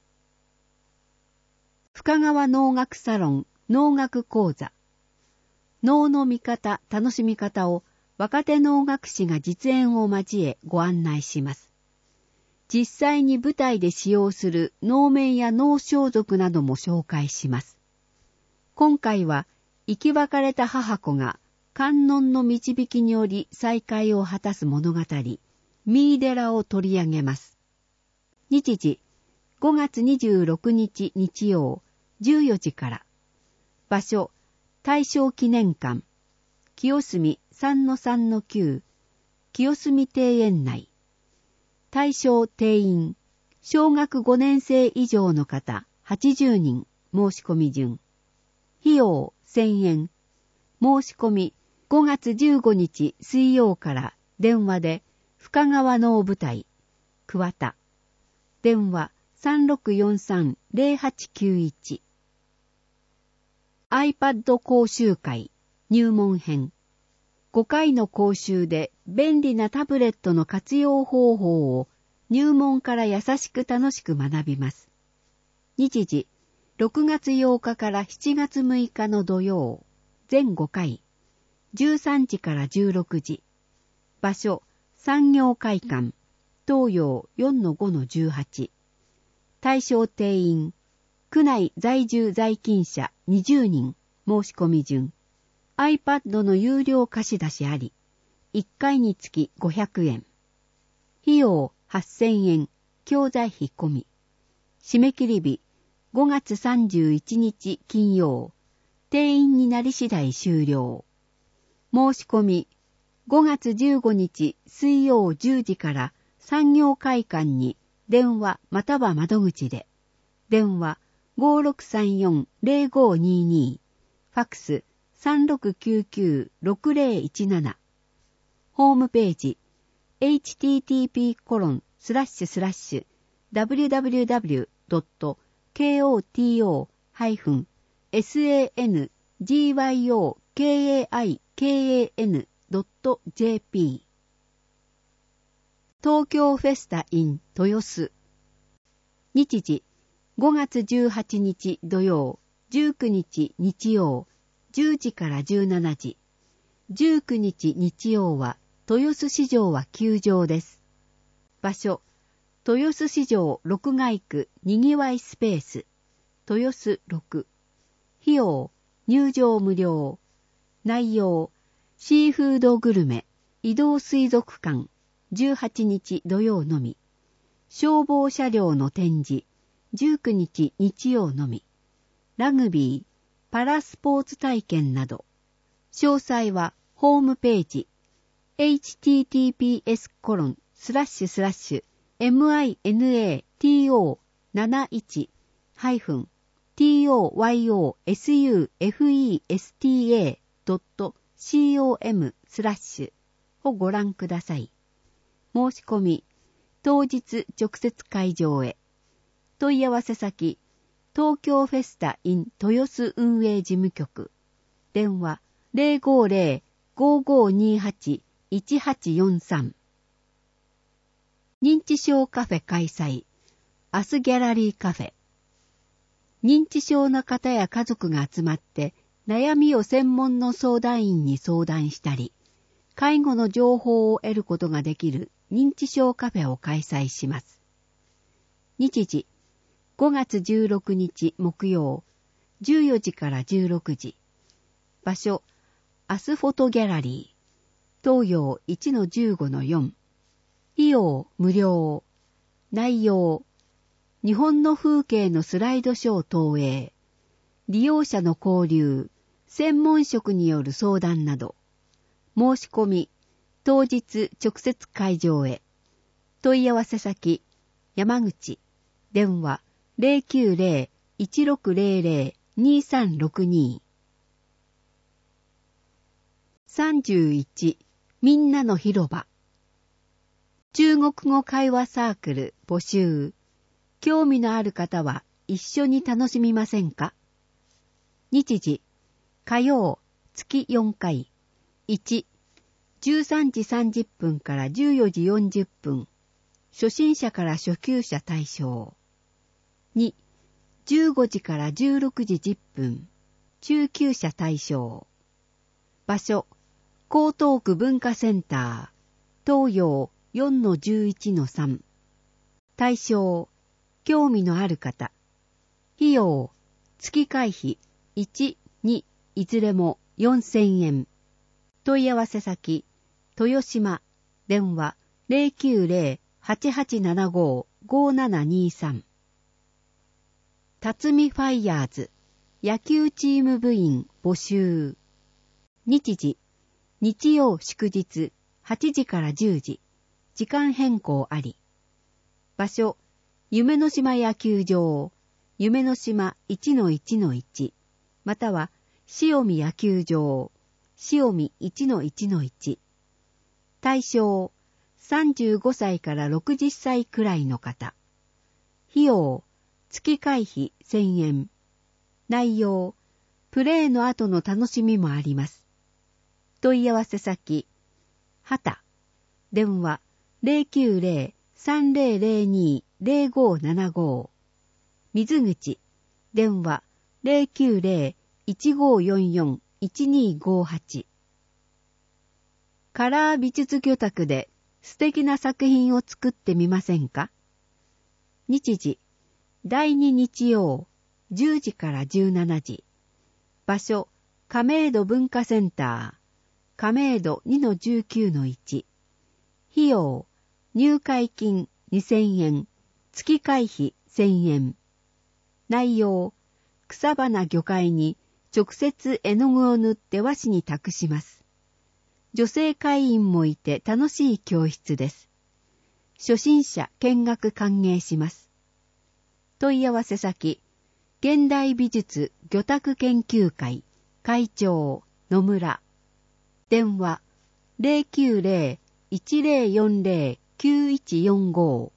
深川能楽サロン能楽講座、能の見方、楽しみ方を若手能楽師が実演を交えご案内します。実際に舞台で使用する能面や能装束なども紹介します。今回は生き別れた母子が観音の導きにより再会を果たす物語、ミイデラを取り上げます。日時、ごがつにじゅうろくにち日曜、じゅうよじから。場所、大正記念館、清澄 さんのさんのきゅう、清澄庭園内。対象定員、小学ごねんせい以上の方はちじゅうにん、申し込み順。費用せんえん。申し込みごがつじゅうごにち水曜から電話で深川能舞台、桑田。電話 さんろくよんさんぜろはちきゅういち。iPad 講習会入門編。ごかいの講習で便利なタブレットの活用方法を入門から優しく楽しく学びます。日時、ろくがつようかからしちがつむいかの土曜、全ごかい、じゅうさんじからじゅうろくじ。場所、産業会館、東洋 よんのごのじゅうはち。対象定員、区内在住在勤者にじゅうにん、申し込み順。iPad の有料貸し出しあり、いっかいにつきごひゃくえん。費用はっせんえん、教材費込み。締め切り日、ごがつさんじゅういちにち金曜。定員になり次第終了。申し込み、ごがつじゅうごにち水曜じゅうじから産業会館に電話または窓口で。電話ごろくさんよんぜろごにーにー、ファックスさんろくきゅうきゅうろくぜろいちなな。ホームページ エイチティーティーピーコロンスラッシュスラッシュダブリューダブリューダブリュードットケーオーティーオーハイフンサンジャイオケーエーアイケーエーエヌドットジェーピー 東京フェスタ in 豊洲。日時ごがつじゅうはちにち土曜、じゅうくにち日曜、じゅうじからじゅうしちじ。じゅうくにち日曜は豊洲市場は休場です。場所、豊洲市場六街区にぎわいスペース、豊洲ろく。費用、入場無料。内容、シーフードグルメ、移動水族館、じゅうはちにち土曜のみ。消防車両の展示、じゅうくにち日曜のみ。ラグビー、パラスポーツ体験など。詳細はホームページ エイチティーティーピーエスコロンスラッシュスラッシュエムアイエヌエーティーオーななじゅういちハイフンティーオーワイオーエスユーエフイーエスティーエードットコムスラッシュをご覧ください。申し込み、当日直接会場へ。問い合わせ先、東京フェスタ in 豊洲運営事務局。電話ゼロごゼロ ごごにはち いちはちよんさん。認知症カフェ開催。アスギャラリーカフェ。認知症の方や家族が集まって悩みを専門の相談員に相談したり、介護の情報を得ることができる認知症カフェを開催します。日時、ごがつじゅうろくにち木曜、じゅうよじからじゅうろくじ。場所、アスフォトギャラリー、 東洋 いちのじゅうごのよん。費用無料。内容。日本の風景のスライドショー投影。利用者の交流。専門職による相談など。申し込み。当日直接会場へ。問い合わせ先。山口。電話 ゼロきゅうゼロ いちろくゼロゼロ にさんろくに。さんじゅういち。みんなの広場。中国語会話サークル募集。興味のある方は一緒に楽しみませんか？日時。火曜、月よんかい。いち、じゅうさんじさんじゅっぷんからじゅうよじよんじゅっぷん。初心者から初級者対象。に、じゅうごじからじゅうろくじじゅっぷん。中級者対象。場所、江東区文化センター。東洋 よんのじゅういちのさん。対象、興味のある方。費用、月会費いち、に、いずれもよんせんえん。問い合わせ先、豊島、電話 ゼロきゅうゼロ はちはちななご ごななにさん。辰巳ファイヤーズ、野球チーム部員募集。日時、日曜祝日、はちじからじゅうじ、時間変更あり。場所、夢の島野球場、夢の島 いちのいちのいち、または塩見野球場、塩見 いちのいちのいち。対象、さんじゅうごさいからろくじゅっさいくらいの方。費用、月会費せんえん。内容、プレーの後の楽しみもあります。問い合わせ先、はた、電話 ゼロきゅうゼロ さんゼロゼロに ゼロごななご。水口、電話 ゼロきゅうゼロ いちごよんよん いちにごはち。カラー美術魚拓で素敵な作品を作ってみませんか？日時、だいに日曜、じゅうじからじゅうしちじ。場所、亀戸文化センター、亀戸 にのじゅうきゅうのいち。費用、入会金にせんえん、月会費せんえん。内容、草花魚介に直接絵の具を塗って和紙に託します。女性会員もいて楽しい教室です。初心者見学歓迎します。問い合わせ先、現代美術魚拓研究会会長野村。電話 ゼロきゅうゼロ いちゼロよんゼロ きゅういちよんご。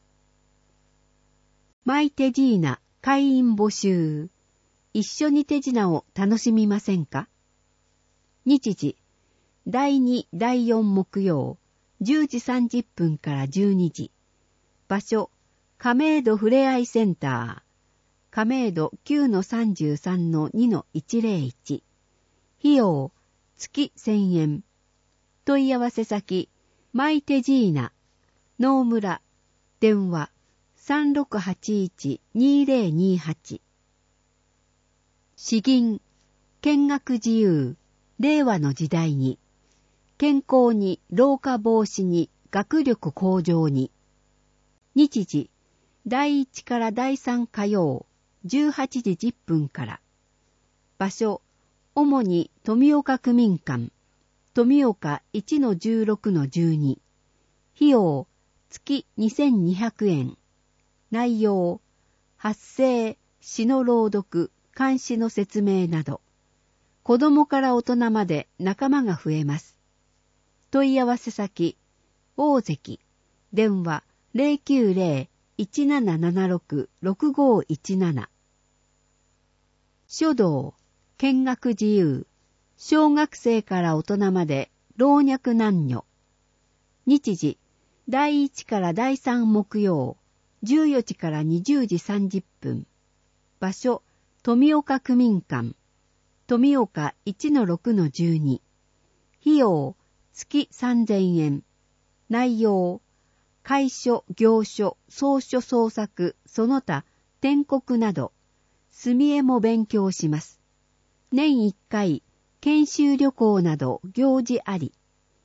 マイテジーナ会員募集。一緒に手品を楽しみませんか？日時、だいに、だいよん木曜、じゅうじさんじゅっぷんからじゅうにじ。場所、亀戸ふれあいセンター。亀戸 きゅうのさんじゅうさんのにのいちゼロいち。費用、月せんえん。問い合わせ先、マイテジーナ、能村、電話、さんろくはちいち にゼロにはち。詩吟、見学自由、令和の時代に、健康に老化防止に学力向上に。日時、だいいちからだいさん火曜、じゅうはちじじゅっぷんから。場所、主に富岡区民館、富岡 いちのじゅうろくのじゅうに。費用、月にせんにひゃくえん。内容、発声、詩の朗読、漢詩の説明など、子供から大人まで仲間が増えます。問い合わせ先、大関、電話 ゼロきゅうゼロ いちななななろく ろくごいちなな。書道、見学自由、小学生から大人まで老若男女。日時、だいいちからだいさん木曜、じゅうよじからにじゅうじさんじゅっぷん。場所、富岡区民館、富岡 いちのろくのじゅうに。費用、月さんぜんえん。内容、楷書、行書、草書創作、その他、篆刻など、墨絵も勉強します。年いっかい、研修旅行など行事あり。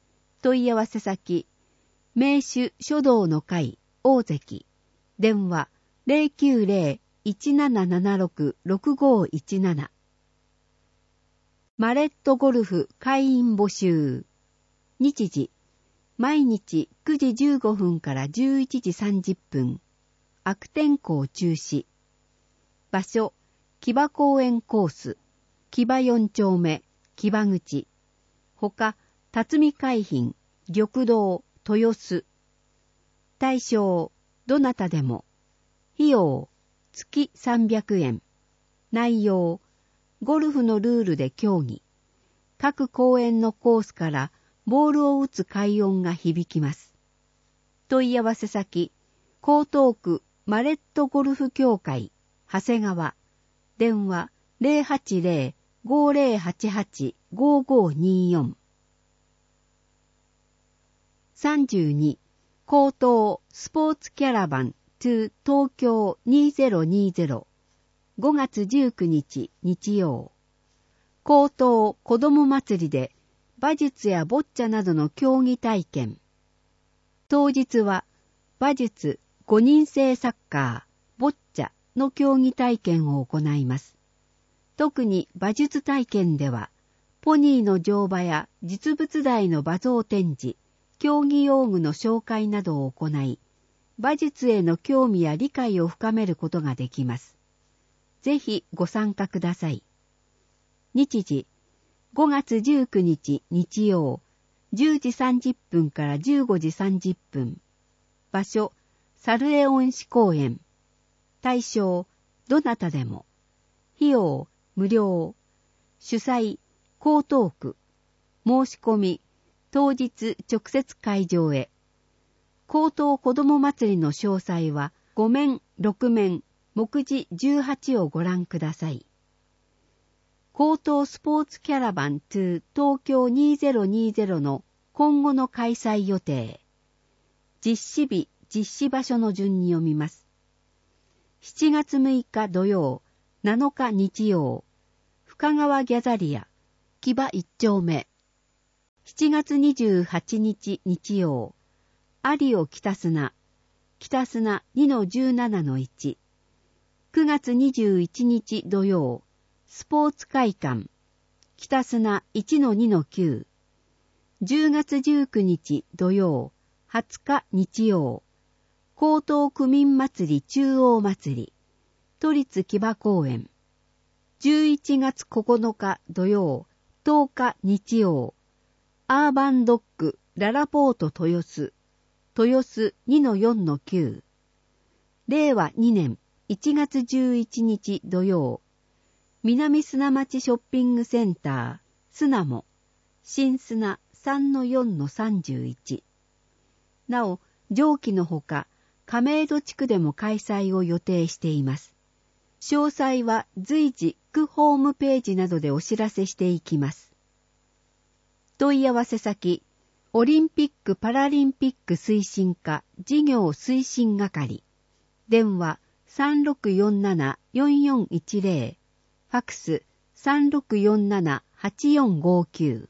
問い合わせ先、名手書道の会大関、電話 ゼロきゅうゼロ いちななななろく ろくごいちなな。マレットゴルフ会員募集。日時、毎日くじじゅうごふんからじゅういちじさんじゅっぷん。悪天候中止。場所、木場公園コース、木場よん丁目、木場口。ほか、辰巳海浜、緑道、豊洲。対象、どなたでも。費用、月さんびゃくえん。内容、ゴルフのルールで競技。各公園のコースからボールを打つ快音が響きます。問い合わせ先、江東区マレットゴルフ協会、長谷川。電話 ゼロはちゼロ ごゼロはちはち ごごによん。さんじゅうに、江東スポーツキャラバンto東京にせんにじゅう。ごがつじゅうくにち日曜。江東子ども祭りで馬術やボッチャなどの競技体験。当日は馬術、ごにん制サッカー、ボッチャの競技体験を行います。特に馬術体験では、ポニーの乗馬や実物大の馬像展示、競技用具の紹介などを行い、馬術への興味や理解を深めることができます。ぜひご参加ください。日時、ごがつじゅうくにち日曜、じゅうじさんじゅっぷんからじゅうごじさんじゅっぷん。場所、サルエオン市公園。対象、どなたでも。費用、無料。主催、江東区。申し込み、当日直接会場へ。江東子ども祭りの詳細はご面、ろく面、目次じゅうはちをご覧ください。江東スポーツキャラバンto東京にせんにじゅうの今後の開催予定。実施日、実施場所の順に読みます。しちがつむいか土曜、なのか日曜、深川ギャザリア、木場いち丁目。しちがつにじゅうはちにち日曜、有尾北砂、北砂 にのじゅうななのいち。くがつにじゅういちにち土曜、スポーツ会館、北砂 いちのにのきゅう。じゅうがつじゅうくにち土曜、はつか日曜、江東区民祭り中央祭り、都立木場公園。じゅういちがつここのか土曜、とおか日曜、アーバンドッグララポート豊洲、豊洲 にのよんのきゅう。れいわにねんいちがつじゅういちにち土曜、南砂町ショッピングセンター、砂も、新砂 さんのよんのさんじゅういち。なお、上記のほか、亀戸地区でも開催を予定しています。詳細は随時区ホームページなどでお知らせしていきます。問い合わせ先、オリンピック・パラリンピック推進課事業推進係。電話 さんろくよんなな よんよんいちゼロ。ファクス さんろくよんなな はちよんごきゅう。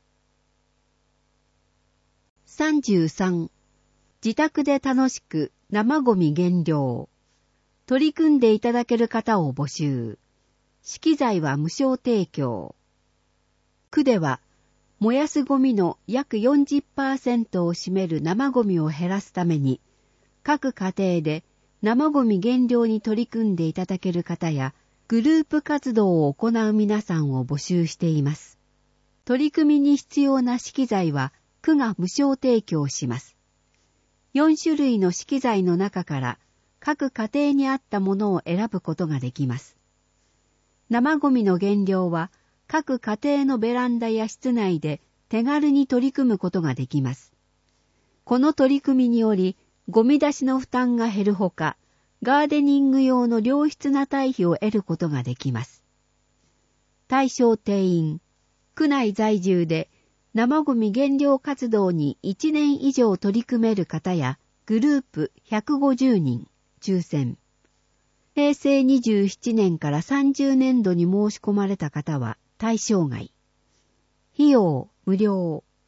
さんじゅうさん、自宅で楽しく生ゴミ減量。取り組んでいただける方を募集。資機材は無償提供。区では、燃やすゴミの約 よんじゅっパーセント を占める生ゴミを減らすために、各家庭で生ゴミ減量に取り組んでいただける方や、グループ活動を行う皆さんを募集しています。取り組みに必要な資機材は区が無償提供します。よんしゅるいの資機材の中から各家庭に合ったものを選ぶことができます。生ゴミの減量は各家庭のベランダや室内で手軽に取り組むことができます。この取り組みにより、ゴミ出しの負担が減るほか、ガーデニング用の良質な堆肥を得ることができます。対象定員、区内在住で生ゴミ減量活動にいちねん以上取り組める方やグループひゃくごじゅうにん、抽選。へいせいにじゅうななねんからさんじゅうねんどに申し込まれた方は対象外。費用無料。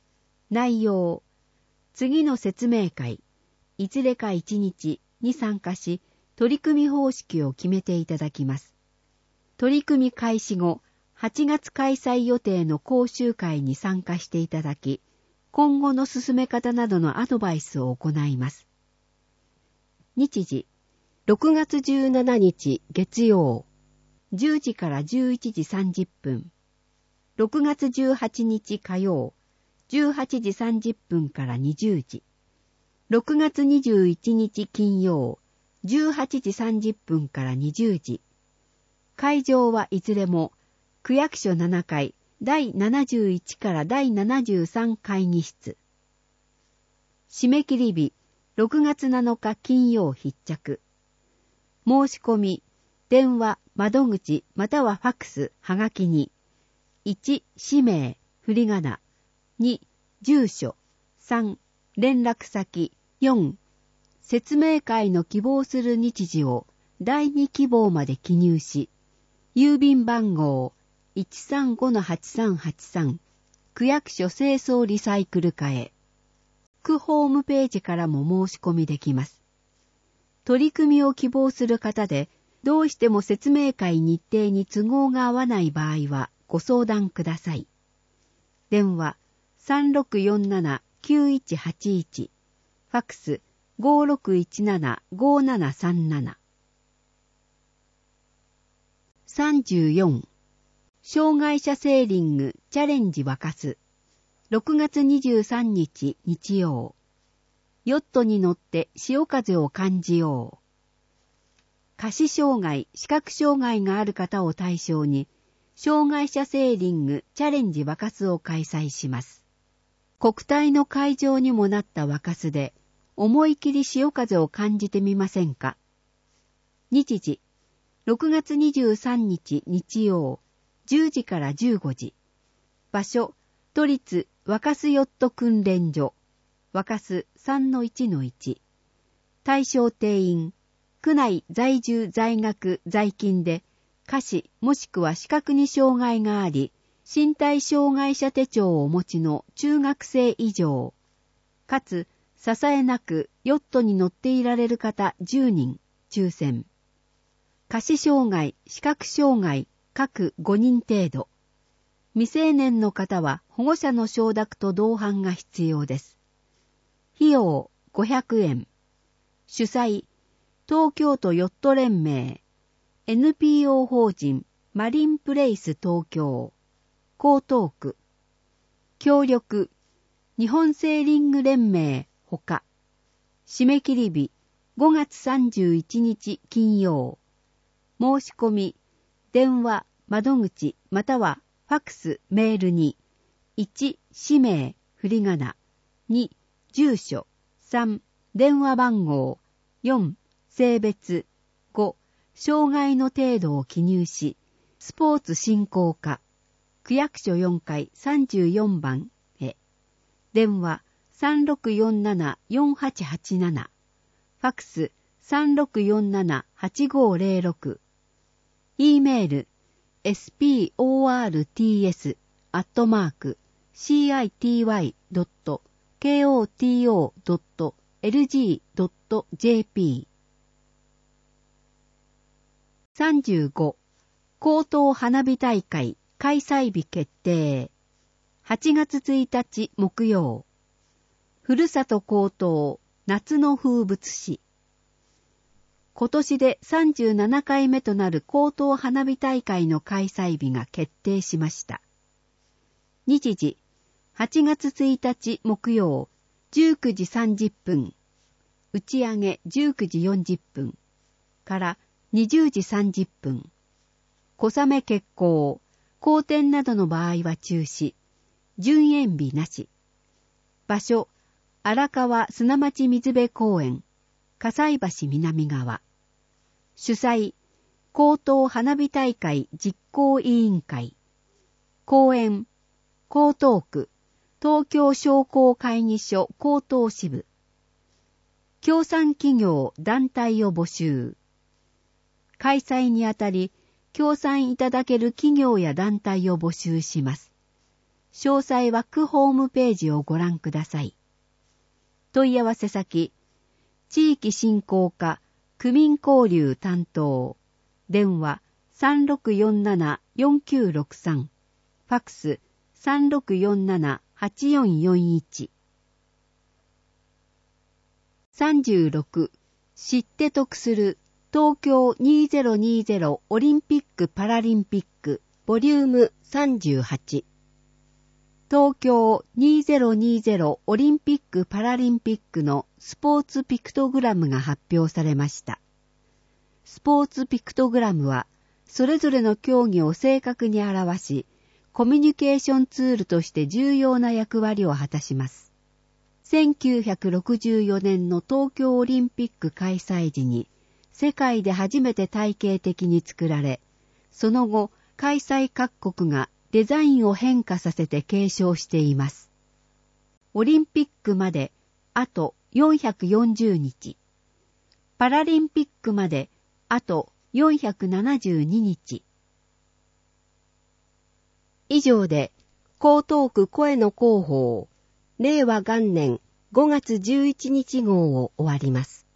内容。次の説明会、いずれかいちにちに参加し、取り組み方式を決めていただきます。取り組み開始後、はちがつ開催予定の講習会に参加していただき、今後の進め方などのアドバイスを行います。日時、ろくがつじゅうしちにち月曜、じゅうじからじゅういちじさんじゅっぷん。ろくがつじゅうはちにち火曜、じゅうはちじさんじゅっぷんからにじゅうじ。ろくがつにじゅういちにち金曜、じゅうはちじさんじゅっぷんからにじゅうじ。会場はいずれも、区役所ななかいだいななじゅういちからだいななじゅうさん会議室。締め切り日、ろくがつなのか金曜必着。申し込み、電話、窓口またはファックス、はがきに、いち、氏名、振り仮名、に、住所、さん、連絡先、よん、説明会の希望する日時をだいに希望まで記入し、郵便番号 いちさんごのはちさんはちさん 区役所清掃リサイクル課へ。区ホームページからも申し込みできます。取り組みを希望する方で、どうしても説明会日程に都合が合わない場合はご相談ください。電話 さんろくよんななきゅういちはちいち、ファックス ごろくいちななごななさんなな。さんじゅうよん、障害者セーリングチャレンジ沸かす。ろくがつにじゅうさんにち日曜。ヨットに乗って潮風を感じよう。下肢障害、視覚障害がある方を対象に、障害者セーリングチャレンジ沸かすを開催します。国体の会場にもなった沸かすで、思い切り潮風を感じてみませんか。日時、ろくがつにじゅうさんにち日曜、じゅうじからじゅうごじ。場所、都立沸かすヨット訓練所、沸かす さんのいちのいち。対象定員、区内在住在学在勤で、下肢もしくは視覚に障害があり、身体障害者手帳をお持ちの中学生以上、かつ支えなくヨットに乗っていられる方じゅうにん、抽選。下肢障害、視覚障害、各ごにん程度。未成年の方は保護者の承諾と同伴が必要です。費用ごひゃくえん。主催、東京都ヨット連盟、エヌピーオー 法人マリンプレイス東京、江東区。協力、日本セーリング連盟ほか。締め切り日、ごがつさんじゅういちにち金曜。申し込み、電話、窓口またはファックス、メールに、いち、氏名、振り仮名、に、住所、さん、電話番号、よん、性別、ご、障害の程度を記入し、スポーツ振興課、区役所よんかいさんじゅうよんばんへ。電話 さんろくよんななよんはちはちなな、ファックス さんろくよんななはちごぜろろく、E メール エスピーオーアールティーエス アットマーク シーアイティーワイ ドット ケーオーティーオー ドット エルジー ドット ジェーピー。さんじゅうご、高等花火大会開催日決定。はちがつついたち木曜。ふるさと高等夏の風物詩。今年でさんじゅうななかいめとなる高等花火大会の開催日が決定しました。日時、はちがつついたち木曜、じゅうくじさんじゅっぷん、打ち上げじゅうくじよんじゅっぷんからにじゅうじさんじゅっぷん、小雨決行、荒天などの場合は中止、順延日なし。場所、荒川砂町水辺公園、葛西橋南側。主催、高等花火大会実行委員会。公園、江東区、東京商工会議所江東支部。協賛企業団体を募集。開催にあたり、協賛いただける企業や団体を募集します。 詳細は区ホームページをご覧ください。問い合わせ先、地域振興課区民交流担当、電話 さんろくよんななよんきゅうろくさん、ファックス さんろくよんななはちよんよんいち。さんじゅうろく、知って得する東京にせんにじゅうオリンピック・パラリンピックボリュームさんじゅうはち。東京にせんにじゅうオリンピック・パラリンピックのスポーツピクトグラムが発表されました。スポーツピクトグラムは、それぞれの競技を正確に表し、コミュニケーションツールとして重要な役割を果たします。せんきゅうひゃくろくじゅうよねんの東京オリンピック開催時に、世界で初めて体系的に作られ、その後、開催各国がデザインを変化させて継承しています。オリンピックまであとよんひゃくよんじゅうにち、パラリンピックまであとよんひゃくななじゅうににち。以上で、江東区声の広報、れいわ元年ごがつじゅういちにち号を終わります。